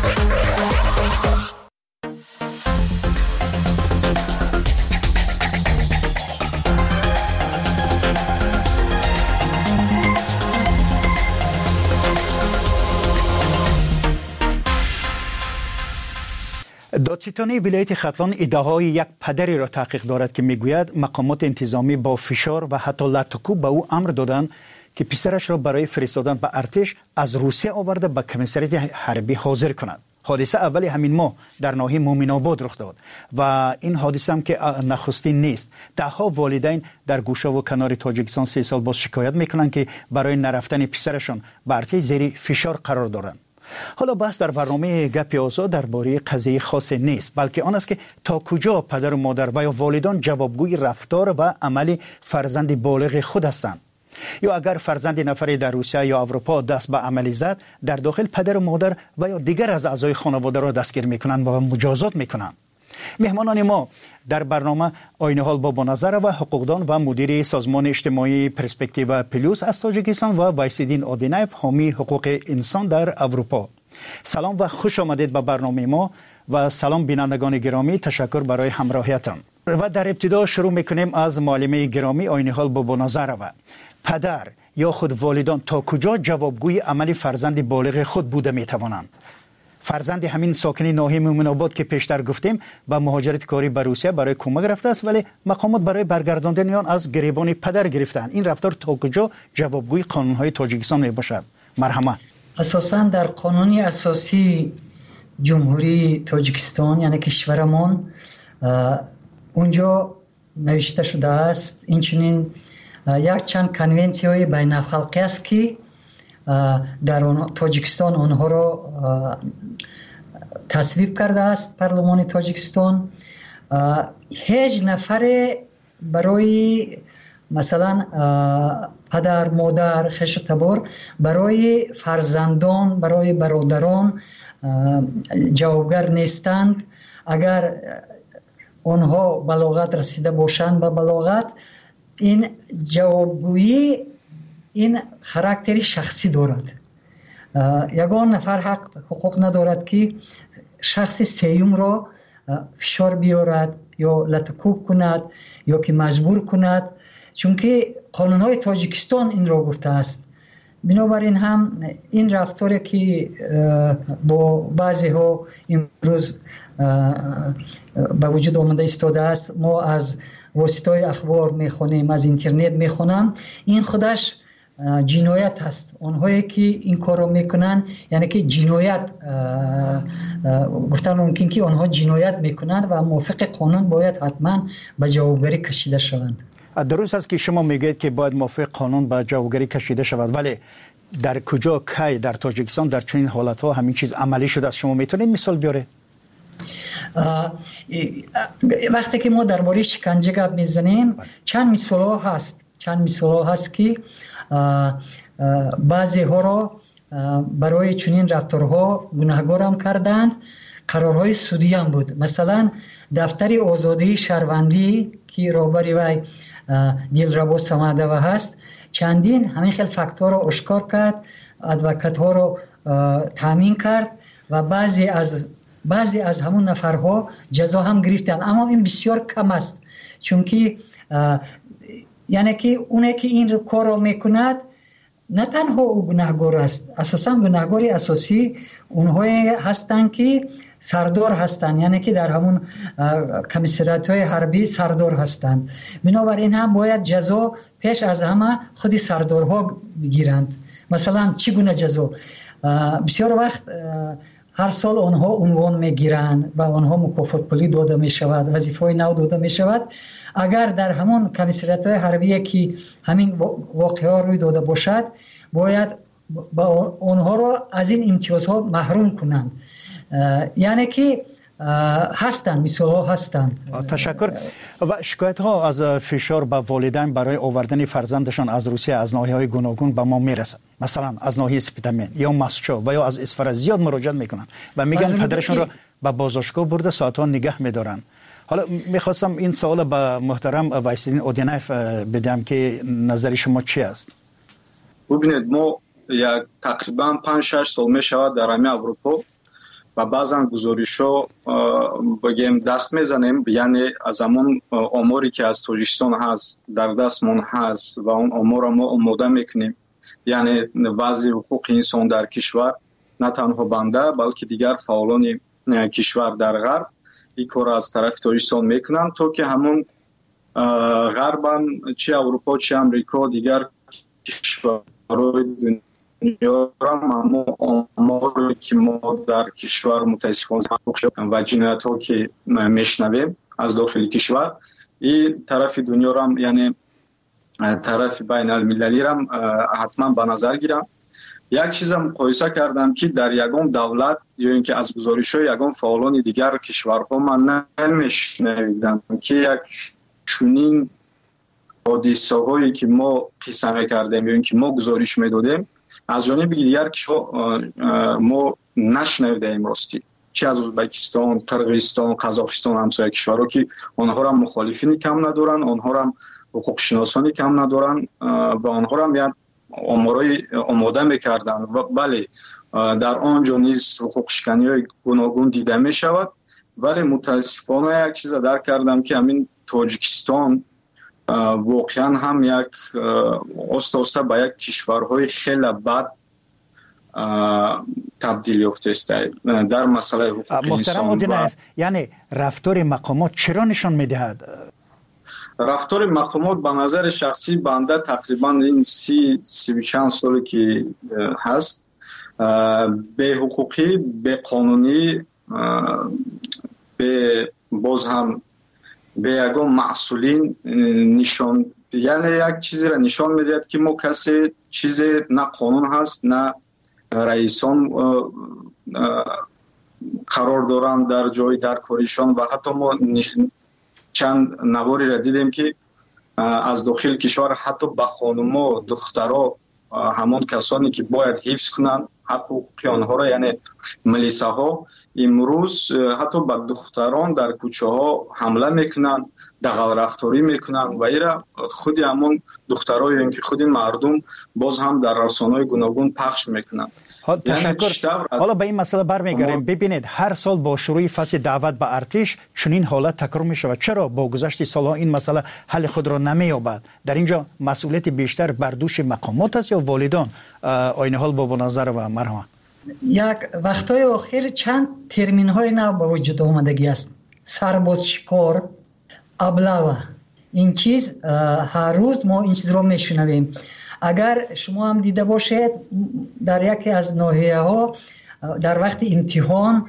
دادستانی ولایت ختلان ادعای یک پدری را تحقیق دارد که میگوید مقامات انتظامی با فشار و حتی لطکوب به او امر دادند که پسرش را برای فرستادن به ارتش از روسیه آورده به کمیسریت حربی حاضر کند. حادثه اول همین ماه در ناحیه مومن‌آباد رخ داد و این حادثه هم که نخستین نیست. ده‌ها والدین در گوشه و کنار تاجیکستان 3 سال باز شکایت میکنند که برای نرفتن پسرشان به ارتش زیر فشار قرار دارند. حالا بحث در برنامه گپ آزاد درباره قضیه خاص نیست، بلکه آن است که تا کجا پدر و مادر و یا والدان جوابگوی رفتار و عمل فرزند بالغ خود هستند. یا اگر فرزند نفری در روسیه یا اروپا دست به عملی زد، در داخل پدر و مادر و یا دیگر از اعضای خانواده را دستگیر میکنند و مجازات میکنند. مهمانان ما در برنامه آینه‌حال بابانظر و حقوقدان و مدیر سازمان اجتماعی پرسپکتیو پلوس از تاجیکستان و وایسیدین آدینایف حامی حقوق انسان در اروپا. سلام و خوش آمدید به برنامه ما و سلام بینندگان گرامی، تشکر برای همراهیتان. و در ابتدا شروع میکنیم از معلمه گرامی آینه‌حال بابانظر و پدر یا خود والدان تا کجا جوابگوی عمل فرزند بالغ خود بوده میتوانند. فرزند همین ساکن ناحیه مومن‌آباد که پیشتر گفتیم با مهاجرت کاری به روسیه برای کمک رفته است، ولی مقامات برای برگرداندن آن از گریبان پدر گرفتند. این رفتار تا کجا جوابگوی قانون‌های تاجیکستان می باشد؟ مرحمت.
اساساً در قانون اساسی جمهوری تاجیکستان یعنی کشورمان اونجا نوشته شده است، اینچنین یک چند کنونسیون بین الخلقی است که در تاجیکستان آنها را تصویب کرده است پارلمان تاجیکستان. هیچ نفر برای مثلا پدر مادر خش تبار برای فرزندان برای برادران جوابگر نیستند. اگر آنها بلاغت رسیده باشند به بلاغت، این جوابگویی این خاراکتری شخصی دارد. یگان نفر حقوق ندارد که شخص سیوم را فشار بیارد یا لطکوب کند یا که مجبور کند، چون که قانون‌های تاجیکستان این را گفته است. بنابراین هم این رفتاری که با بعضی ها امروز به وجود آمده ایستاده است، ما از واسطه اخبار میخونیم، از اینترنت میخونم، این خودش جنایت است. آنهایی که این کار را میکنن یعنی که جنایت گفتن ممکن که آنها جنایت میکنند و موافق قانون باید حتما به جوابگری کشیده شوند.
درست است که شما میگید که باید موافق قانون به جوابگری کشیده شود، ولی در کجا کی در تاجیکستان در چنین حالت ها همین چیز عملی شده است؟ شما میتونید مثال بیاره؟
وقتی که ما درباره شکنجه گپ میزنیم چند مثال ها هست که بعضی ها را برای چنین رفتارها گناهکار هم کردند. قرارهای سودی هم بود. مثلا دفتر آزادی شهروندی که رهبری وی دلربا سمدوی هست چندین همین خیلی فاکتور را آشکار کرد، ادوکات ها را تامین کرد و بعضی از همون نفرها جزا هم گرفتند. اما این بسیار کم است، چون که یعنی که اونه که این کار را میکند نه تنها او گناهکار است، اساسا گناهکاری اساسی اونهایی هستند که سردار هستند، یعنی که در همون کمیسریات های حربی سردار هستند. بنابراین هم باید جزا پیش از همه خودی سردارها بگیرند. مثلا چگونه جزا؟ بسیار وقت هر سال آنها عنوان میگیرند و آنها مکافات پولی داده می شود، وظیفه نو داده می شود. اگر در همون کمیسریات های حربی که همین واقعه روی داده باشد، باید با آنها را از این امتیازها محروم کنند. یعنی که هستند، مثال ها هستند.
تشکر. و شکایت ها از فشار به والدین برای آوردن فرزندشان از روسیه از ناحیه‌های گوناگون به ما میرسد. مثلا از ناحیه سپیدمین یا مسچو و یا از اصفر زیاد مراجعه میکنن و میگن پدرشون را به بازداشتگاه برده ساعت‌ها نگه میدارن. حالا میخواستم این سوال به محترم وایسیدین اودینایف بدم که نظر شما چی است؟
ببینید، ما تقریبا 5-6 سال میشود در همه اروپا و بعضا گزارش‌ها بگیم دست میزنیم، یعنی از همون آماری که از تاجیکستان هست در دستمون هست و اون آمار را ما آماده میکنیم، یعنی وضع حقوق انسان در کشور، نه تنها بنده بلکه دیگر فعالان کشور در غرب این کار از طرف تاجیکستان میکنن، تا که همون غربن چه اروپا چه امریکا دیگر کشورهای دنیا را آماری که ما در کشور متاسفانه و جنایت ها که میشنویم از داخل کشور، این طرف دنیا را یعنی طرف بین المللی را حتما به نظر گیرم. یک چیز مقایسه کردم که در یگان دولت یا اینکه از گزارش‌های یگان فعالان دیگر کشورها من نمیشنیدم که یک چنین حادثه‌هایی که ما قصه می‌کردیم یا اینکه ما گزارش می‌دادیم از جانب دیگر ما نشنیدیم راستی، چه از ازبکستان، قرقیزستان، قزاقستان، همسایه کشورها که آنها را مخالفین کم ندارن، آنها را حقوق شناسانی کم ندارن و آنها را میاد آمارای آماده میکردن و بله در آنجا نیز حقوق شکنی های گوناگون دیده می شود. ولی متاسفانه یک چیز درک کردم که همین تاجیکستان واقعا هم یک آسته به یک کشورهای خیلی بد تبدیل یافته است در مسئله حقوق انسان.
یعنی رفتار مقامات چرا نشان میدهد؟
رفتار مقامات به نظر شخصی بنده تقریبا این 30 چند سالی که هست به حقوقی، به قانونی، به باز هم به یگان مسئولین نشان یعنی یک چیزی را نشان میدهد که ما کسی چیز نه قانون هست نه رئیسان قرار دارند در جای در کاریشان و حتی ما چند نواری را دیدیم که از داخل کشور حتی به خانوما دخترها همان کسانی که باید حفظ کنند حقوق آنها را یعنی ملیسه ها امروز حتی به دختران در کوچه ها حمله میکنند دغل رفتاری میکنند و ایرا خودی همون دخترایی که خودی مردم باز هم در رسانه‌های گوناگون پخش میکنند.
تشکر. حالا به این مسئله برمیگردیم. ببینید هر سال با شروع فصل دعوت به ارتش چنین حالت تکرار میشود. چرا با گذشت سالها این مسئله حل خود را نمییابد؟ در اینجا مسئولیت بیشتر بر دوش مقامات است یا والدان؟ آیین حال بابا نظر و مرحمت.
یک وقتای آخر چند ترمین های نو به وجود آمدگی است. سربازشکار، ابلهه. این چیز هر روز ما این چیز رو میشنویم. اگر شما هم دیده باشید در یکی از ناحیه ها در وقت امتحان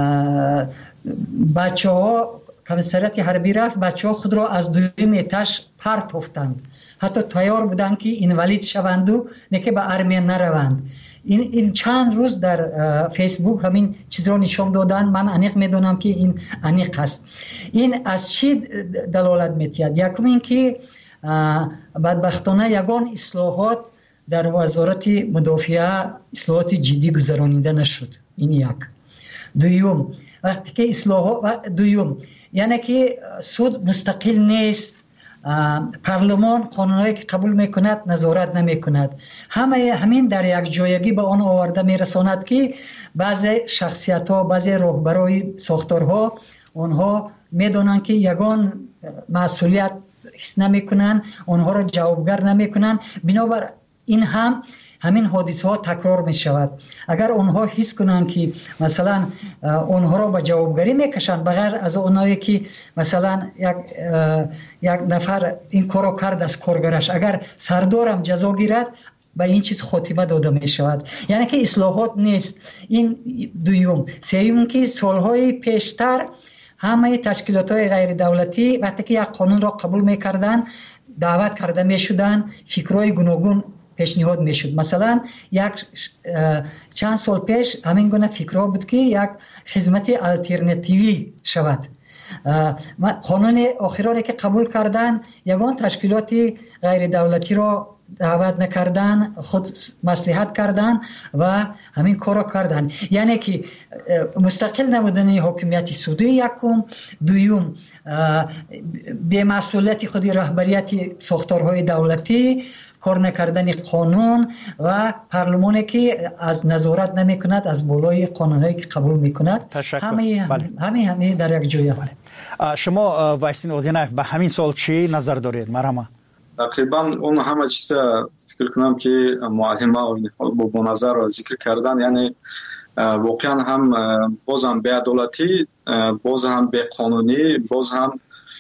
بچه ها کمیسریت حربی رفت بچه ها خود را از دوم اتش پرت افتند. حتی تیار بودند که اینوالید شوند و نه که به ارمیه نروند. این چند روز در فیسبوک همین چیز رو نشان دادن. من انیق میدونم که این انیق است. این از چی دلالت میتید؟ یکم این که بدبختانه یگان اصلاحات در وزارت مدافعه اصلاحات جدی گذرانیده نشد. این یک. دوم وقتی که اصلاحات دوم یعنی که سود مستقل نیست. پارلمان قانونایی که قبول میکند نظارت نمیکند. همین در یک جایگی به آن آورده میرساند که بعضی شخصیت ها بعضی راهبرای ساختارها آنها میدونن که یگان مسئولیت حس نمیکنن، آنها را جوابگر نمیکنن. بنابر این همین حادثه ها تکرار می شود. اگر آنها حس کنند که مثلا آنها را به جوابگری میکشند بغیر از اونایی که مثلا یک نفر این کارو کرد از کارگرش اگر سردارم جزا گیرد به این چیز خاتمه داده می شود. یعنی که اصلاحات نیست. این دوم. سوم که سالهای پیشتر همه تشکیلات های غیر دولتی وقتی که یک قانون را قبول میکردن دعوت کرده میشدن فکرهای گوناگون پیشنهاد میشد. مثلا چند سال پیش همین گونه فکرها بود که یک خدمت آلترناتیوی شود. قانون آخرانی که قبول کردن یگان تشکیلات غیر دولتی را دعوت نکردن، خود مصلحت کردن و همین کارا کردن. یعنی که مستقل نبودن حکومت سودی یکم، دوم به مسئولیت خودی رهبریت ساختارهای دولتی، کار نکردن قانون و پارلمانی که از نظارت نمی کند از بالای قانونهایی که قبول می کند. همه در یک جای.
شما وایسین اودینایف به همین سال چی نظر دارید؟ مرحبا.
تقریبا اون همه چیز فکر کنم که معلم با نظر را ذکر کردن. یعنی واقعا هم باز هم به عدالتی، باز هم به قانونی، باز هم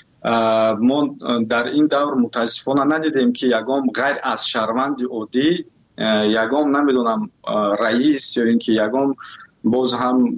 ما در این دور متاسفانه ندیدیم که یگام غیر از شهروند عادی، یگام نمیدونم رئیس یا اینکه یگام باز هم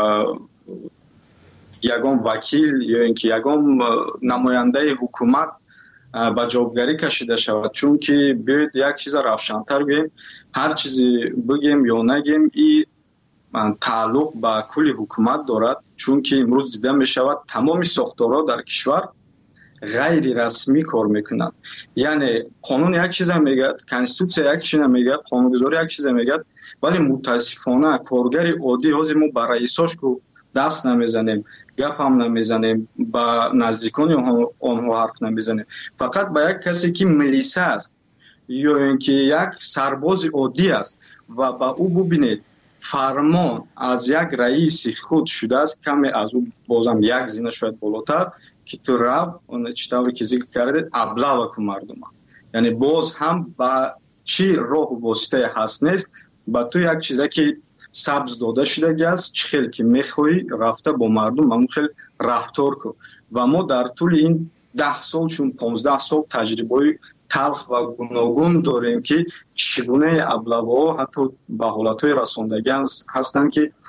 یگام وکیل یا اینکه یگام نماینده حکومت با جوابگری کشیده شود. چون که بیاید یک چیز روشن‌تر بگیم، هر چیزی بگیم یا نگیم این تعلق به کل حکومت دارد. چون که امروز دیده می شود تمام ساختارها در کشور غیر رسمی کار میکنند. یعنی قانون یک چیز میگه، کنستیتوسیون یک چیز میگه، قانونگذاری یک چیز میگه، ولی متاسفانه کارگر عادی از ما برای رئیساش کو دست نمیزنیم، گپ هم نمیزنیم، با نزدیکان آنها حرف نمیزنیم. فقط با یک کسی که ملیسه است یا اینکه یک سرباز عادی است و با او ببینید فرمان از یک رئیس خود شده است، کمی از او بازم یک زینه شاید بالاتر که تو رب اون چطوری که ذکر کرده ابله و مردم، یعنی باز هم با چی راه و واسطه هست نیست، با تو یک چیزی که سبز داده شده گست چه خیلی که میخوایی رفته با مردم همون خیلی رفتار کن. و ما در طول این 10 سال چون 15 سال تجربه تلخ و گوناگون داریم که چگونه ابله‌ها حتی به حالتهای رساندگی هستند که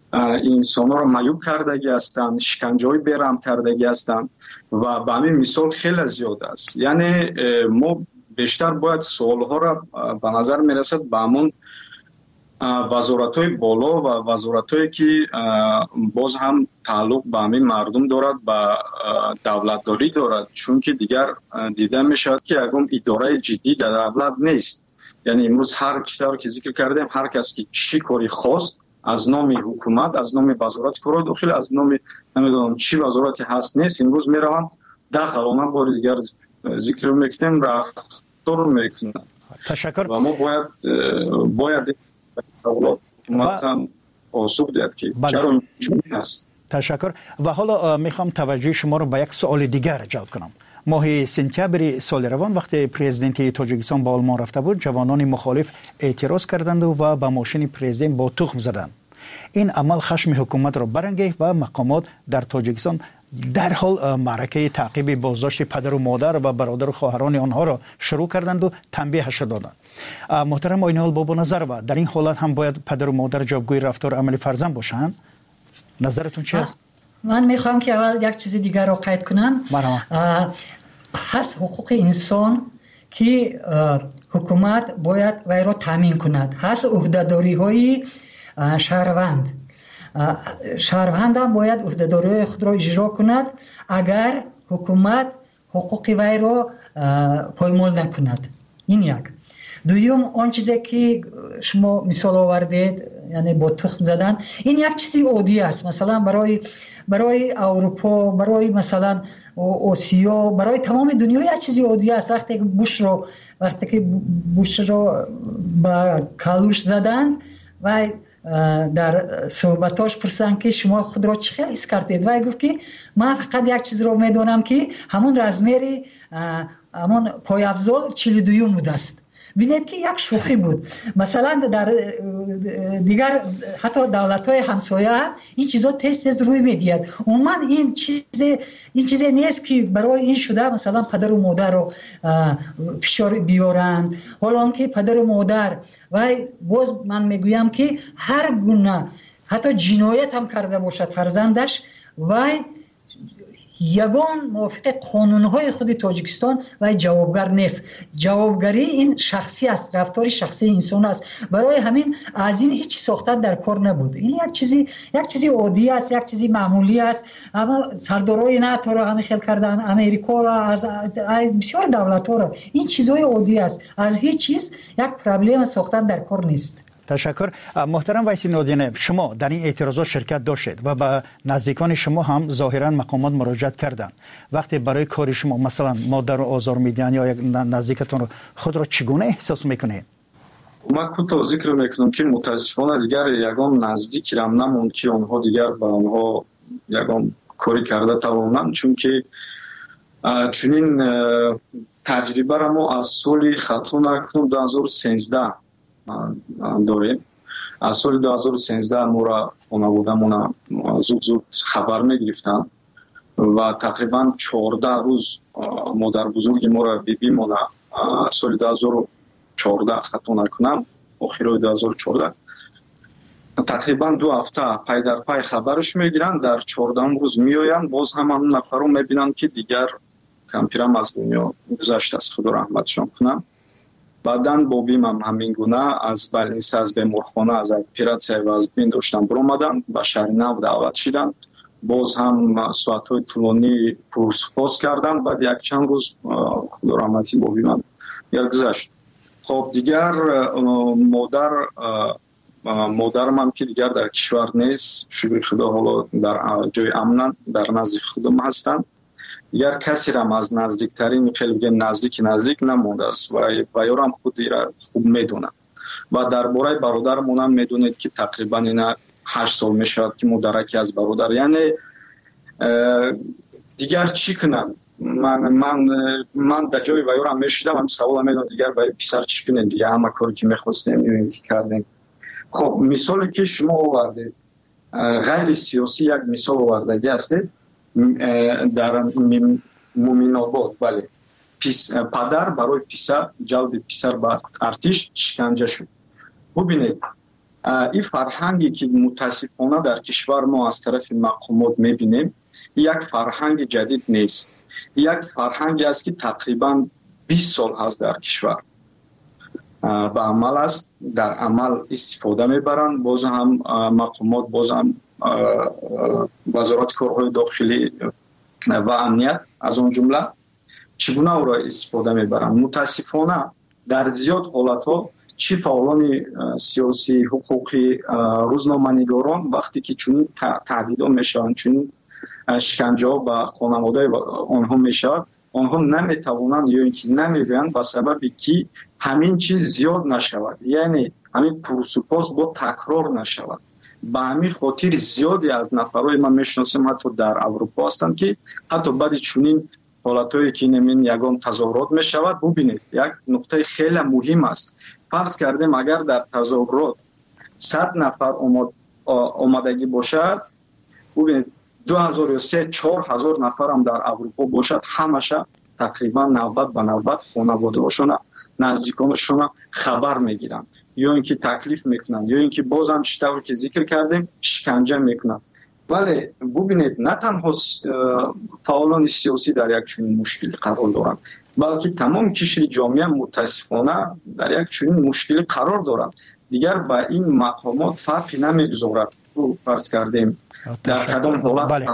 انسان‌ها را معیوب کردگی هستند، شکنجه‌های بی‌رحم کردگی هستند و به همین مثال خیلی زیاد است. یعنی ما بیشتر باید سوال‌ها را به نظر می‌رسد به همون وزارت‌های بالا و وزارت‌هایی که باز هم تعلق به همین مردم دارد و دولتداری دارد، چون که دیگر دیده می‌شود که یکم اداره جدی در دولت نیست. یعنی امروز هر کشور که ذکر کردیم، هر کس که چی کاری خواست از نام حکومت، از نام وزارت کار داخلی، از نام نمیدونم چی وزارتی هست نیست، امروز میروند داخلانه بار دیگر ذکر میکنیم، رفتار میکنن.
تشکر.
و ما باید سوالات حکومت پاسخ دهد که چرا اینجوری است.
تشکر. و حالا میخوام توجه شما رو به یک سوال دیگر جلب کنم. ماه سپتامبر سال روان وقتی پرزیدنت تاجیکستان به آلمان رفته بود، جوانان مخالف اعتراض کردند و به ماشین پرزیدنت با تخم زدند. این عمل خشم حکومت را برانگیخت و مقامات در تاجیکستان در حال معرکه تعقیب بازداشت پدر و مادر و برادر و خواهران آنها را شروع کردند و تنبیهش دادند. محترم آقای نهال بابا نظر و در این حالت هم باید پدر و مادر جوابگوی رفتار عملی فرزند باشند؟ نظرتون چی است؟
من میخوام که اول یک چیز دیگر رو قید کنم. هست حقوق انسان که حکومت باید وی را تامین کند. هست عهده‌داری های شهروند هم باید عهده‌داری های خود را اجرا کند اگر حکومت حقوق وی را پایمال نکند. این یک. دوم آن چیزی که شما مثال آوردید، یعنی با تخم زدن، این یک چیزی عادی است. مثلا برای اروپا، برای مثلا آسیا، برای تمام دنیا یک چیزی عادی است. وقتی که بوش رو با کالوش زدند و در صحبتاش پرسیدند که شما خود را چه خیلی حس کردید، و گفت که من فقط یک چیز رو میدونم که همون رزمری همون پای افضل 42 بوده است. بینید که یک شوخی بود. مثلا در دیگر حتی دولت‌های همسایه این چیزا تست روی میدید. عموما این چیزی نیست که برای این شده مثلا پدر و مادر رو فشار بیارند. حالا که پدر و مادر و باز من میگویم که هر گونه حتی جنایت هم کرده باشد فرزندش و یگان موافق قانون‌های خود تاجیکستان و جوابگر نیست. جوابگری این شخصی است، رفتار شخصی انسان است. برای همین از این هیچ ساختن در کار نبود. این یک چیزی عادی است، یک چیزی معمولی است. اما سردارای ناتو را همین خیل کردن، امریکا را، از بسیار دولت‌ها را، این چیزهای عادی است. از هیچ چیز یک پرابلم ساختن در کار نیست.
تشکر. محترم ویسی نادینه، شما در این اعتراضات شرکت داشتید و به نزدیکان شما هم ظاهرا مقامات مراجعت کردند. وقتی برای کار شما مثلا مادر رو آزار میدن یا یک نزدیکتون رو، خود را چگونه احساس میکنید؟
من کوتاه ذکر میکنم که متاسفانه دیگر یگان نزدیکی هم نموند که آنها دیگر به آنها یگان کاری کرده توانند، چون که چنین تجربه را ما از سال خطا نکنم 2013 داریم. از سال 2013 ما را خانواده‌مون زود خبر می‌گرفتن و تقریبا 14 روز مادر بزرگ ما را بیبیمون سال 2014 خطا نکنم آخرای 2014 تقریبا 2 هفته پای در پای خبرش میگیرن. در 14 روز میآیند، باز هم نفرو میبینن که دیگر کمپیرم از دنیا گذشته است، خدا رحمتشان کنه. بعداً بابیم هم همین گونه از بالینسه، از بیمارخانه، از اپراتسیا و از بین داشتن برآمدن به شهر نو دعوت شدند. باز هم ساعت‌های طولانی پرسپاس کردند. بعد یک چند روز خدا رحمتی بابیم هم گذشت. خب دیگر مادرم هم که دیگر در کشور نیست، شکر خدا حالا در جای امن در نزدیک خودم هستند. دیگر کسی را از نزدیکترین خیلی بگم نزدیک نمونده است و یارم خود را خوب میدونم. و درباره برادرمون هم میدونید که تقریبا اینا 8 سال میشود که مدرکی از برادر، یعنی دیگر چی کنم؟ من در جای و یارم میشدم هم سوال میدونم دیگر باید پسر چی کنیم، دیگه همه کاری که میخواستیم میدونیم که کردیم. خب مثالی که شما آوردید غیر سیاسی یک مثال آوردگی هستید در مومین آباد. بله، پدر برای پسر جلب پسر به ارتش شکنجه شد. ببینید این فرهنگی که متاسفانه در کشور ما از طرف مقامات میبینیم یک فرهنگ جدید نیست. یک فرهنگی است که تقریبا 20 سال هست در کشور به عمل است. در عمل استفاده میبرند. باز هم مقامات، باز هم وزارت کارهای داخلی و امنیت از اون جمله چگونه او را استفاده میبرند. متاسفانه در زیاد حالتها چی فعالان سیاسی، حقوقی، روزنامه‌نگاران وقتی که چنین تهدیدها میشوند، چنین شکنجه ها به خانواده آنها میشود، آنها نمیتوانند یا اینکه نمیگویند به سببی که همین چیز زیاد نشود، یعنی همین پرسپاس با تکرار نشود. به همین خاطر زیادی از نفرهای من میشناسم حتی در اروپا هستند که حتی بعد چنین حالتایی که نمین یگان تظاهرات میشود، ببینید یک نقطه خیلی مهم است. فرض کردیم اگر در تظاهرات 100 نفر آمدگی باشد، ببینید 2000 یا 3000 نفر هم در اروپا باشد، همش تقریبا نوبت به نوبت خانواده‌هاشون، نزدیکانشون خبر میگیرند، یا اینکه تکلیف میکنند، یا اینکه باز هم شتابی که ذکر کردیم شکنجه میکنند. ولی ببینید نه تنها فعالان سیاسی در یک چنین مشکلی قرار دارند، بلکه تمام قشر جامعه متاسفانه در یک چنین مشکلی قرار دارند. دیگر با این مقامات فرقی نمیگذارد. فرض کردیم در کدام حالت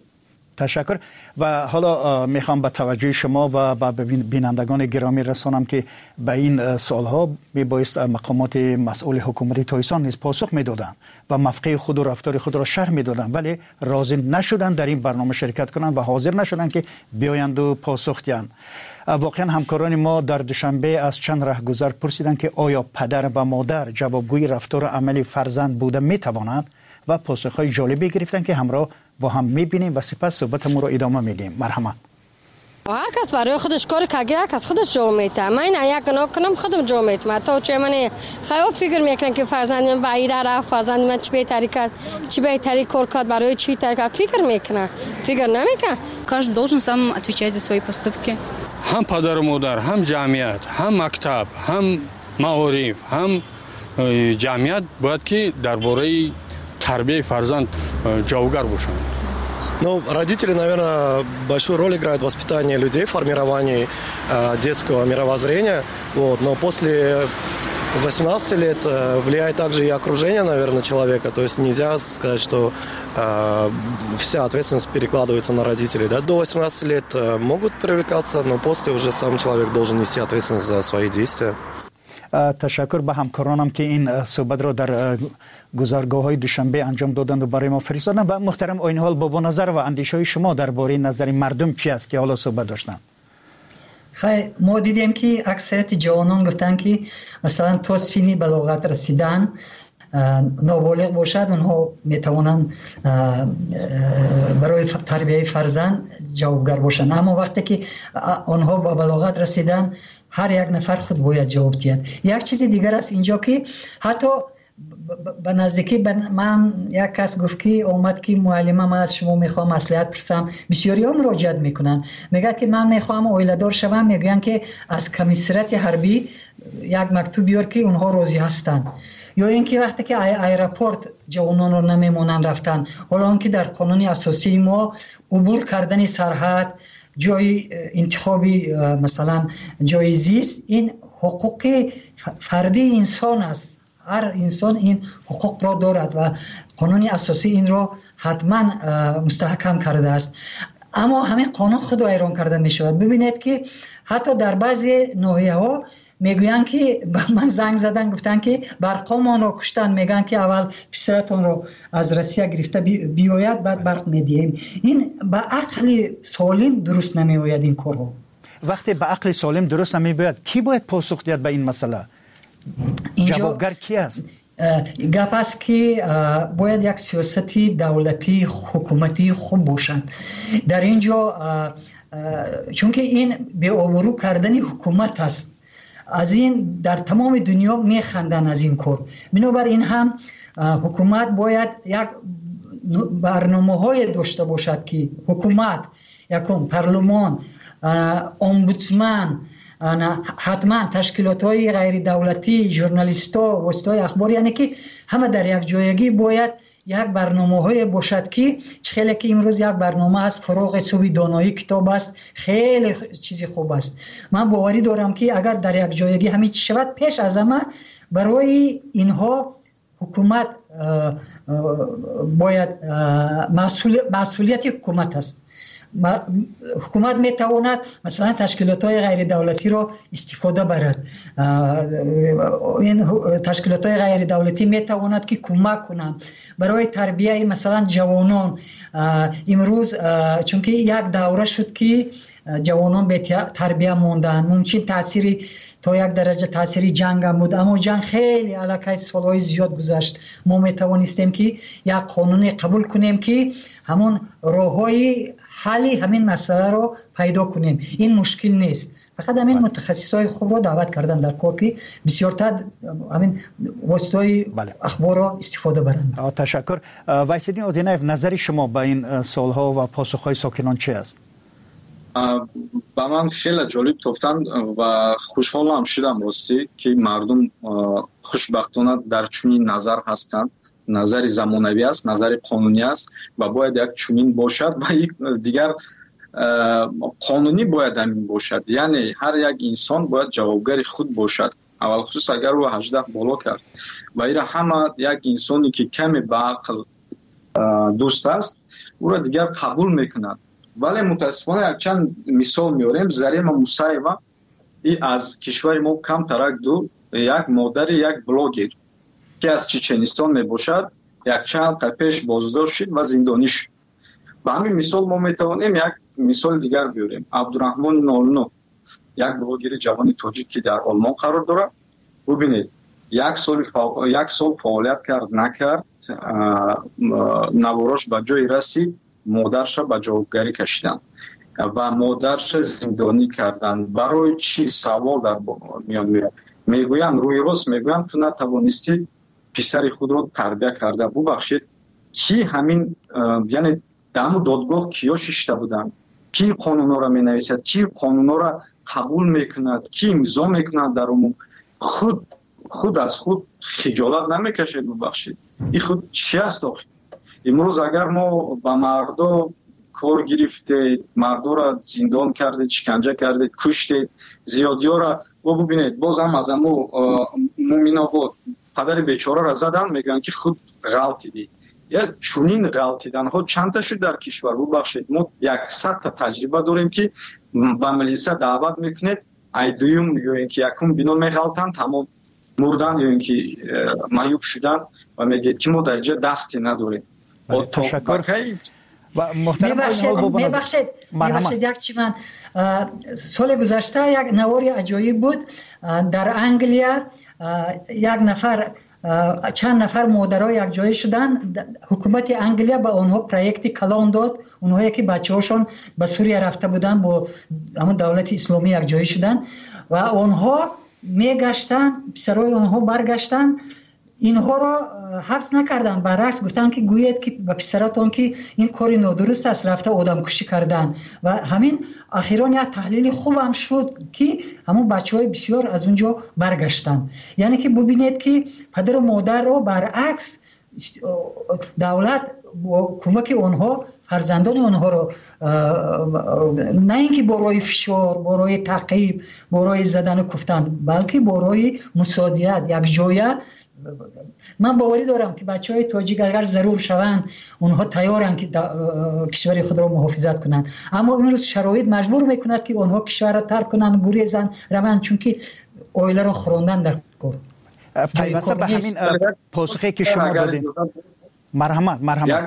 تشکر. و حالا میخوام به توجه شما و به بینندگان گرامی رسانم که به این سوالها میبایست مقامات مسئول حکومتی تایسان نیز پاسخ میدادن و موقع خود و رفتار خود را شرح میدادن، ولی راضی نشدن در این برنامه شرکت کنند و حاضر نشدن که بیایند و پاسخ دهند. واقعا همکاران ما در دوشنبه از چند رهگذر پرسیدن که آیا پدر و مادر جوابگوی رفتار و عمل فرزند بوده میتوانند و پاسخهای جالبی گرفتن که همراه با هم میبینیم و سپس صحبتمون رو ادامه میدیم. مرحبا.
هر کس برای خودش کار که هر کس خودش جا میته. من یک گناه کنم خودم جا میتم. تا چه من خیلی فکر میکنم که فرزند من بعید رفت، فرزند من چه بهتری کرد، چه بهتری کار کرد، برای چی تر فکر میکنه. فکر نمیکنه.
Каждый должен сам отвечать за свои поступки.
هم پدر و مادر، هم جمعیت، هم مکتب، هم معارف، هم جمعیت باید که درباره تربیت فرزند جوابگر باشند.
Ну, родители, наверное, большую роль играют в воспитании людей, в формировании детского мировоззрения. Вот. Но после 18 лет влияет также и окружение, наверное, человека. То есть нельзя сказать, что вся ответственность перекладывается на родителей. Да? До 18 лет могут привлекаться, но после уже сам человек должен нести ответственность за свои действия.
تشکر به همکارانم که این صحبت را در گزارگاه‌های دوشنبه انجام دادند و برای ما فرستادند. و محترم این حال با نظر و اندیشه‌های شما درباره نظر مردم چی است که حالا صحبت داشتن؟
خیلی ما دیدیم که اکثریت جوانان گفتن که مثلا تا سن بلاغت رسیدن نابالغ باشد اونها میتوانند برای تربیت فرزند جوابگر باشند، اما وقتی که آنها به بلاغت رسیدن هر یک نفر خود باید جواب دهد. یک چیز دیگر است اینجا که حتی به نزدیکی من یک کس گفت که اومد که معلمه من از شما میخوام مصلحت پرسم، بسیاری ها مراجعت میکنن، میگه که من میخوام اویلدار شوم، میگن که از کمیسریت حربی یک مکتوب بیار که اونها راضی هستن، یا اینکه وقتی که ایرپورت جوانان رو نمیمونن رفتن، حالا اون که در قانون اساسی ما عبور کردن سرحد، جای انتخابی مثلا جای زیست، این حقوق فردی انسان است. هر انسان این حقوق را دارد و قانون اساسی این را حتما مستحکم کرده است. اما همین قانون خود را ایران کرده می شود. ببینید که حتی در بعضی ناحیه ها میگویند که من زنگ زدن گفتن که برقمان را کشتن، میگن که اول پسرتون رو از روسیه گرفته بیاید بعد برق میدیم. این به عقل سالم درست نمیآید این کارها.
وقتی به عقل سالم درست نمیآید کی باید پاسخ دهد به این مسئله؟ جوابگر کی است؟
گپ است که باید یک سیاستی دولتی حکومتی خوب باشد در اینجا، چون که این به آبرو کردن حکومت است. از این در تمام دنیا میخندن از این کار. بنابراین هم حکومت باید یک برنامه‌های داشته باشد که حکومت، یکم پارلمان، امبودسمن، حتما تشکیلات‌های غیر دولتی، ژورنالیست‌ها، واسطه‌های اخبار، یعنی که همه در یک جایگی باید یک برنامه‌های باشد که خیلی که امروز یک برنامه است فروغ صوبی دانایی کتاب است، خیلی چیزی خوب است. من باوری دارم که اگر در یک جایگی همین چی شود، پیش از همه برای اینها حکومت باید مسئولیت حکومت است. حکومت میتواند مثلا تشکیلات‌های غیر دولتی را استفاده برد. این تشکیلات‌های غیر دولتی میتواند که کمک کنند برای تربیت مثلا جوانان. امروز چون که یک دوره شد که جوانان به تربیت ماندن، ممکن تأثیری تا یک درجه تأثیری جنگ هم بود، اما جنگ خیلی علاقه سالهای زیاد گذشت. ما میتوانستیم که یک قانون قبول کنیم که همون راههای حلی همین مسئله رو پیدا کنیم. این مشکل نیست، فقط همین متخصصای خوب رو دعوت کردن در کار که بسیارتر همین واسطه‌های اخبار رو استفاده برند.
تشکر. وایسیدین اودینایف، نظر شما به این سوالها و پاسخهای ساکنان چی است؟
با من خیلی جالب گفتند و خوشحالم شدم راستی که مردم خوشبختانه در چنین نظر هستند. نظر زمانوی است، نظر قانونی است و باید یک چنین باشد و یک دیگر قانونی باید همین باشد. یعنی هر یک انسان باید جوابگر خود باشد. اول خصوص اگر او 18 بالا کرد و ایره همه یک انسانی که کمی به عقل دوست است او را دیگر قبول میکنند. ولی متاسفانه یک چند مثال میاریم. زریم موسیوا ای از کشور ما کم ترک دور، یک مادر یک بلاگر که از چچنستان میباشد، یک چند پیش بازداشت شد و زندانی شد. با همین مثال ما میتوانیم یک مثال دیگر بیاریم. عبدالرحمن نالنو، یک بلاگر جوان تاجیک که در آلمان قرار دارد. ببینید یک سال فعالیت کرد نکرد، نواراش به جای رسید، مادرش به جوابگری کشیدن و مادرش زندانی کردن. برای چی؟ سوال در میان میاد. میگویم روی راست میگویم تو نتوانستی پسر خود رو تربیت کرده. ببخشید کی همین یعنی دم دادگاه کیا ششته بودن؟ کی قانونا را مینویسد؟ کی قانونا را قبول میکند؟ کی امضا میکند در عموم؟ خود از خود خجالت نمیکشید؟ ببخشید این خود چی است آخه؟ امروز اگر ما با مردم کار گرفته، مردم را زندان کرده، شکنجه کرده، کشته، زیادی ها را ببینید باز هم از امو مومین آباد پدر بیچاره را زدن، میگن که خود غلطیدی. یا چونین غلطیدن ها چند تا شد در کشور. ببخشید ما 100 تا تجربه داریم که با ملیسا دعوت میکنید ایدویم یا اینکه یکم بینو میغلطن تمام مردن یا اینکه معیوب شدن و میگید که ما در اینجا دستی نداریم.
تشکر. و محترم
میبخشید یک چی من سال گذشته یک نواری عجایب بود در انگلیا. یک نفر چند نفر مادرها یک جای شدن، حکومت انگلیا به آنها پروژه کلان داد. اونهایی که بچه‌هاشون به سوریه رفته بودن با همون دولت اسلامی یک جای شدن و آنها میگشتن، پسرای آنها برگشتن، اینها را حبس نکردن، برعکس گفتن که گویید که به پسراتون که این کاری نادرست است، رفته آدم کشی کردن. و همین اخیراً یک تحلیل خوب هم شد که همون بچهای بسیار از اونجا برگشتن. یعنی که ببینید که پدر و مادر را برعکس دولت با کمک آنها فرزندان آنها را نه اینکه برای فشار، برای تعقیب، برای زدن و کفتن، بلکه برای مساعدت یک جایه. من باوری دارم که بچهای تاجیک اگر ضرور شوند اونها تیارن که کشور خود را محافظت کنند، اما امروز شرایط مجبور میکند که اونها کشور را ترک کنند، گریزن روند، چون که اویله را خوراندن در کار.
پیوسته به همین پاسخی که شما دادین مرحمت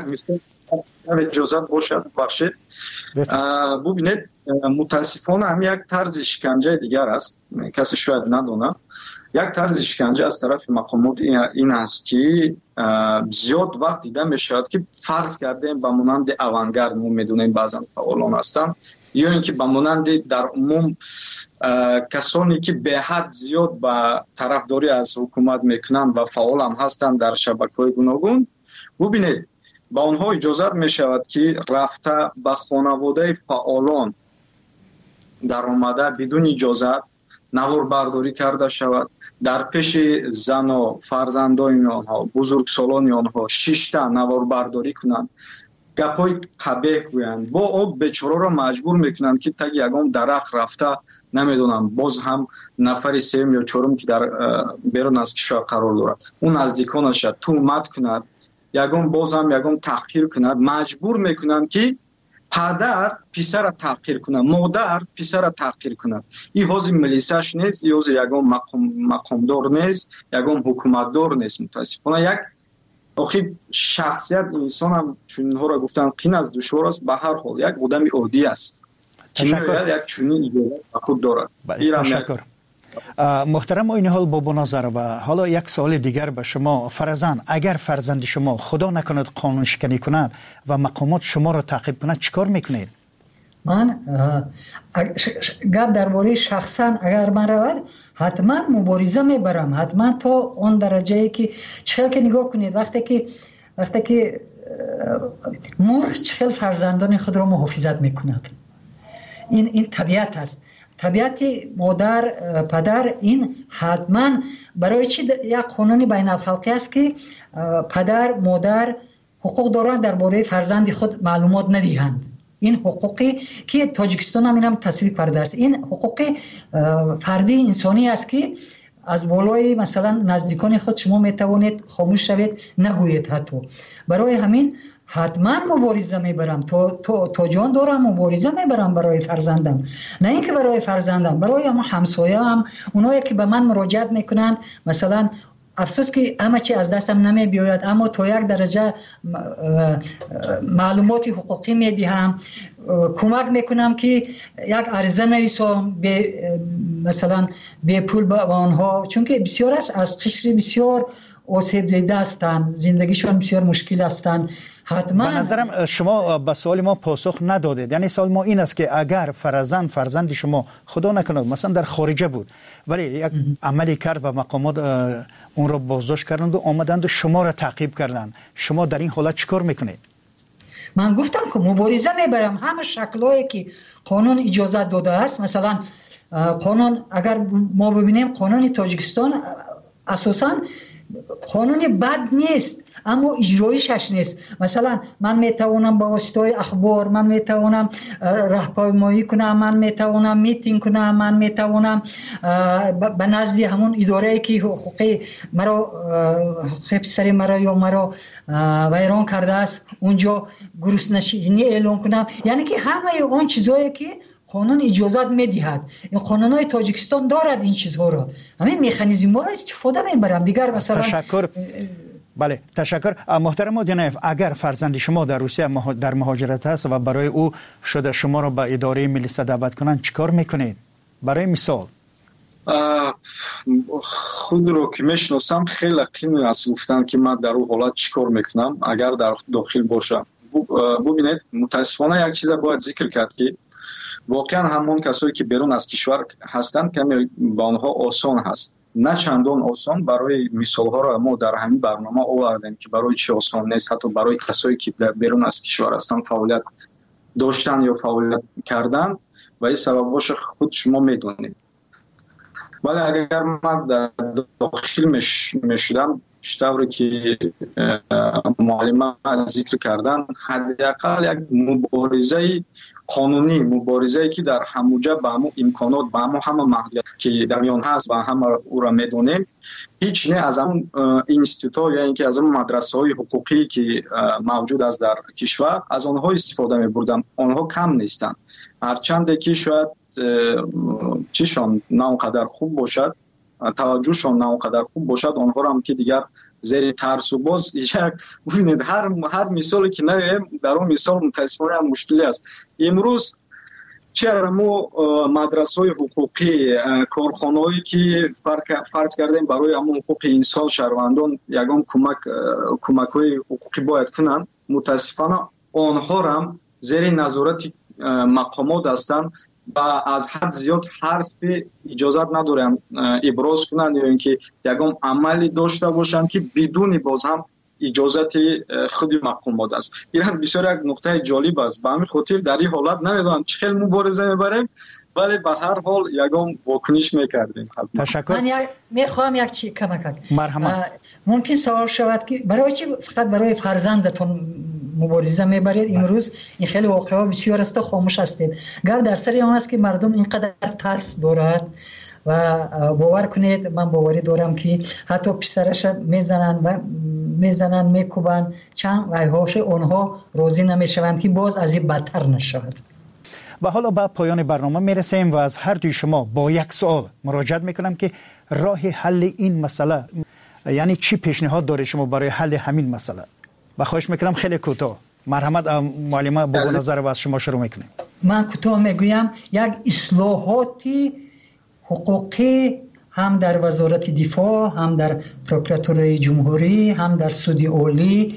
اجازت باشد بخشید. ببینید متاسفانه هم یک طرز شکنجه دیگر است، کسی شاید ندونه. یک طرز شکنجه از طرف مقامات این است که زیاد وقت دیده می شود که فرض کردیم به مانند اوانگارد ما میدونیم بعضا فعالان هستند، یا اینکه به مانند در عموم کسانی که به حد زیاد به طرفداری از حکومت میکنند و فعال هم هستند در شبکه‌های گوناگون. ببینید با آنها اجازت می شود که رفته به خانواده فعالان در آمده بدون اجازت наворбардорӣ карда шавад, дар пеши зану фарзандони онҳо, бузургсолони онҳо шишта наворбардорӣ кунанд, гапҳои қабеҳ гӯянд, бо об бечораро маҷбур мекунанд ки таги ягон дарахт рафта, намедонам, боз ҳам нафари сеюм ё чорум ки дар берун аз кишвар қарор дорад, ӯ наздиконаша тӯҳмат кунад, ягон боз ҳам ягон таҳқир кунад, маҷбур мекунанд ки падар писара таҳқир кунад, модар писара таҳқир кунад. ин ҳозир милисаш нест, ин ҳозир ягон мақомдор нест, ягон ҳукуматдор нест. мутаассифона як охир шахсият инсонам чунинҳоро гуфтан қин аст, душвор аст. ба ҳар ҳол як одами оддӣ аст, як чунин иҷозат ба худ дорад.
Ташаккур. محترم آقای نهال بابا نظرова، حالا یک سوال دیگر به شما. فرضاً اگر فرزند شما خدا نکند قانون شکنی کند و مقامات شما را تعقیب کند چیکار میکنید؟
من گپ درباره شخصا اگر من رود حتما مبارزه میبرم، حتما تا اون درجه ای که چخیل که نگاه کنید وقتی که مرغ چخیل فرزندان خود را محافظت میکند. این طبیعت است. طبیعت مادر پدر این حتما برای چی یک قانون بین الخلقی است که پدر مادر حقوق دارند درباره فرزند خود معلومات ندهند. این حقوقی که تاجیکستان هم تصویب کرده است. این حقوق فردی انسانی است که از بالای مثلا نزدیکان خود شما میتوانید خاموش شوید، نگویید. حتی برای همین حتما مبارزه میبرم، تا جان دارم مبارزه میبرم برای فرزندم. نه اینکه برای فرزندم، برای همسایه هم، اونایی که به من مراجعت میکنند. مثلا افسوس که همه چی از دستم نمی بیاید، اما تا یک درجه معلومات حقوقی میدهم، کمک میکنم که یک عرضه نویسم مثلا به پول به آنها، چون که بسیار از قشر بسیار آسیب دیده هستند، زندگیشون بسیار مشکل هستند. حتما
به نظرم شما به سوال ما پاسخ ندادید. یعنی سوال ما این است که اگر فرزند شما خدا نکنه مثلا در خارجه بود ولی یک عملی کرد و مقامات اون را بازداشت کردند و آمدند و شما را تعقیب کردند، شما در این حالت چیکار میکنید؟
من گفتم که مبارزه میبرم. همه شکلایی که قانون اجازه داده است، مثلا قانون اگر ما ببینیم قانون تاجیکستان اساساً قانون بد نیست، اما اجرایشش نیست. مثلا من میتوانم با واسطه اخبار، من میتوانم راهپیمایی کنم، من میتوانم میتینگ کنم، من میتوانم به نزد همون اداره که حقوقی مرا پسر مرا یا مرا ویران کرده است اونجا گروسنشینی اعلام کنم. یعنی که همه اون چیزایی که قانون اجازت میدهد، این قانونهای تاجیکستان دارد این چیزها را، همین مکانیزم ها را استفاده میبرم. دیگر مثلا
تشکر. بله تشکر. محترم جناب، اگر فرزند شما در روسیه در مهاجرت است و برای او شده شما را به اداره ملیسا دعوت کنند چیکار میکنید؟ برای مثال
خود رو که میشناسم خیلی قین است گفتن که من در اون حالت چیکار میکنم اگر در داخل باشم. ببینید متاسفانه یک چیز باید ذکر کرد که واقعا همون کسایی که بیرون از کشور هستند کمی با آنها آسان هست، نه چندان آسان. برای مثال ها را ما در همین برنامه آوردیم که برای چه آسان نیست، حتی برای کسایی که در بیرون از کشور هستند فعالیت داشتن یا فعالیت کردن و این سبباش خود شما میدونید. ولی اگر من در داخل میشدم شطوری که معلم ذکر کردن، حداقل یک مبارزه قانونی، مبارزه‌ای که در هموجه به همون امکانات به همه محدودیت که در میان هست و همه او را میدونیم، هیچ نه از اون اینستیتوت یا اینکه از اون مدرسه‌های حقوقی که موجود است در کشور از آنها استفاده می‌بردم. آنها کم نیستند، هرچند که شاید چیشان نه اونقدر خوب باشد، توجهشان نه اونقدر خوب باشد، آنها را هم که دیگر زیر ترس و باز یک ببینید هر مثالی که نگیم در اون مثال متاسفانه هم مشکلی است. امروز چرا ما مدرسه‌های حقوقی، کارخانه‌ای که فرض کردیم برای همون حقوق انسان شهروندان یگان کمک‌های حقوقی باید کنند، متاسفانه آنها هم زیر نظارت مقامات هستند و از حد زیاد حرف اجازت ندارن ابراز کنند یا اینکه یگان عملی داشته باشند که بدون باز هم اجازت خود مقامات است. این بسیار یک نقطه جالب است. به همین خاطر در این حالت نمیدونم چه خیلی مبارزه میبریم و ولی به هر حال یگان واکنش میکردیم.
تشکر.
من میخوام یک چی کمک.
مرحبا.
ممکن سوال شود که برای چی فقط برای فرزندتون مبارزه میبرید امروز؟ این خیلی واقعا بسیار است، خاموش هستید. گپ در سر اون است که مردم اینقدر ترس دارند و باور کنید من باوری دارم که حتی پسرش میزنن میکوبن چند وایهاش اونها راضی نمیشوند که باز از این بدتر نشود.
و حالا به پایان برنامه میرسیم و از هر دوی شما با یک سوال مراجعت میکنم که راه حل این مسئله، یعنی چی پیشنهاد دارید شما برای حل همین مسئله؟ و خواهش میکنم خیلی کوتاه. مرحمت معلمه با نظر و از شما شروع میکنیم.
من کوتاه میگویم یک اصلاحاتی حقوقی هم در وزارت دفاع، هم در پروکراتوری جمهوری، هم در سود عالی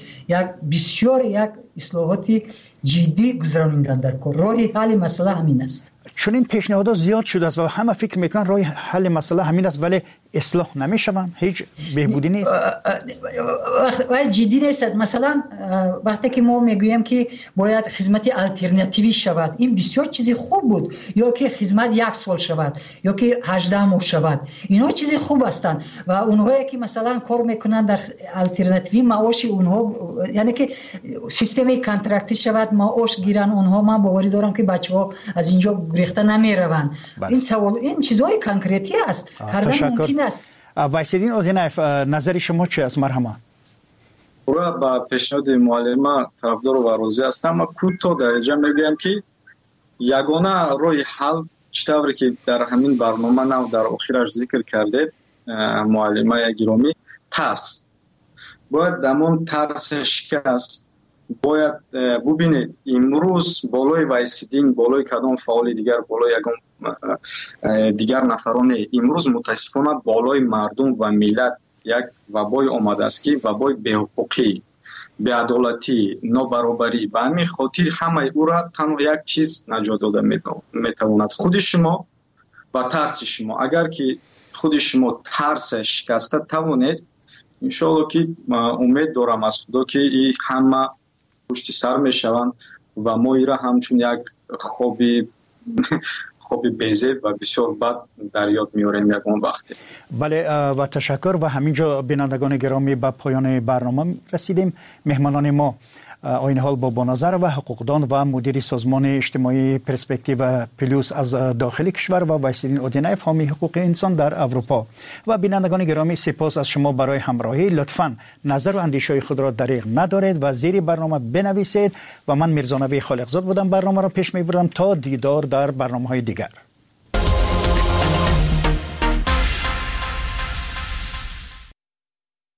یک اصلاحاتی جدی گذراندن در کار. راه حل مسئله همین است.
چون این پیشنهادات زیاد شده است و همه فکر میکنن راه حل مسئله همین است، ولی اصلاح نمیشون، هیچ بهبودی نیست.
ولی جدی نیست. مثلا وقتی که ما میگوییم که باید خدمت الटरनेटिवی شود، این بسیار چیزی خوب بود، یا که خدمت یک سال شود یا که 18 ماه شود، اینا چیزی خوب هستند و اونهایی که مثلا کار میکنن در الटरनेटिवی معاش اونها، یعنی که سیستم کانترکتی شود معاش گیرن اونها، من باوری دارم که بچه‌ها از اینجا گریخته نمیروند. این سوال، این چیزای کنکریتی است، کردن ممکن است.
وایسیدین اودینایف، نظر شما چی است؟ مرحبا.
برای با پیشنهاد معلمه طرفدار و راضی هستم. من کوتاه درجه میگم که یگانه راه حل چطوری که در همین برنامه نو در آخرش ذکر کردید معلمه گرامی، ترس. باید دمون ترس شکست. باید ببینید امروز بالای وایسیدین، بالای کدام فعال دیگر، بالای یگان دیگر نفران امروز متاسفانه بالای مردم و ملت یک وبای آمده است که وبای بی‌حقوقی، بی‌عدالتی، نابرابری. به همین خاطر همه او را تنها یک چیز نجات داده میتواند، خود شما و ترس شما. اگر که خود شما ترس شکسته توانید، انشاءالله که امید دارم از خدا که این همه پشت سر میشوند و ما ایرا همچون یک خوابی بیزه و بسیار بد در یاد میاریم یکون وقتی.
بله و تشکر. و همینجا بینندگان گرامی به پایان برنامه رسیدیم. مهمانان ما آیین حال با نظر و حقوقدان و مدیر سازمان اجتماعی پرسپکتیو پلوس از داخل کشور و وایسیدین اودینایف حامی حقوق انسان در اروپا. و بینندگان گرامی سپاس از شما برای همراهی. لطفاً نظر و اندیشه خود را دریغ ندارید و زیر برنامه بنویسید. و من میرزا نبی خالقزاد بودم، برنامه را پیش میبرم تا دیدار در برنامه‌های دیگر.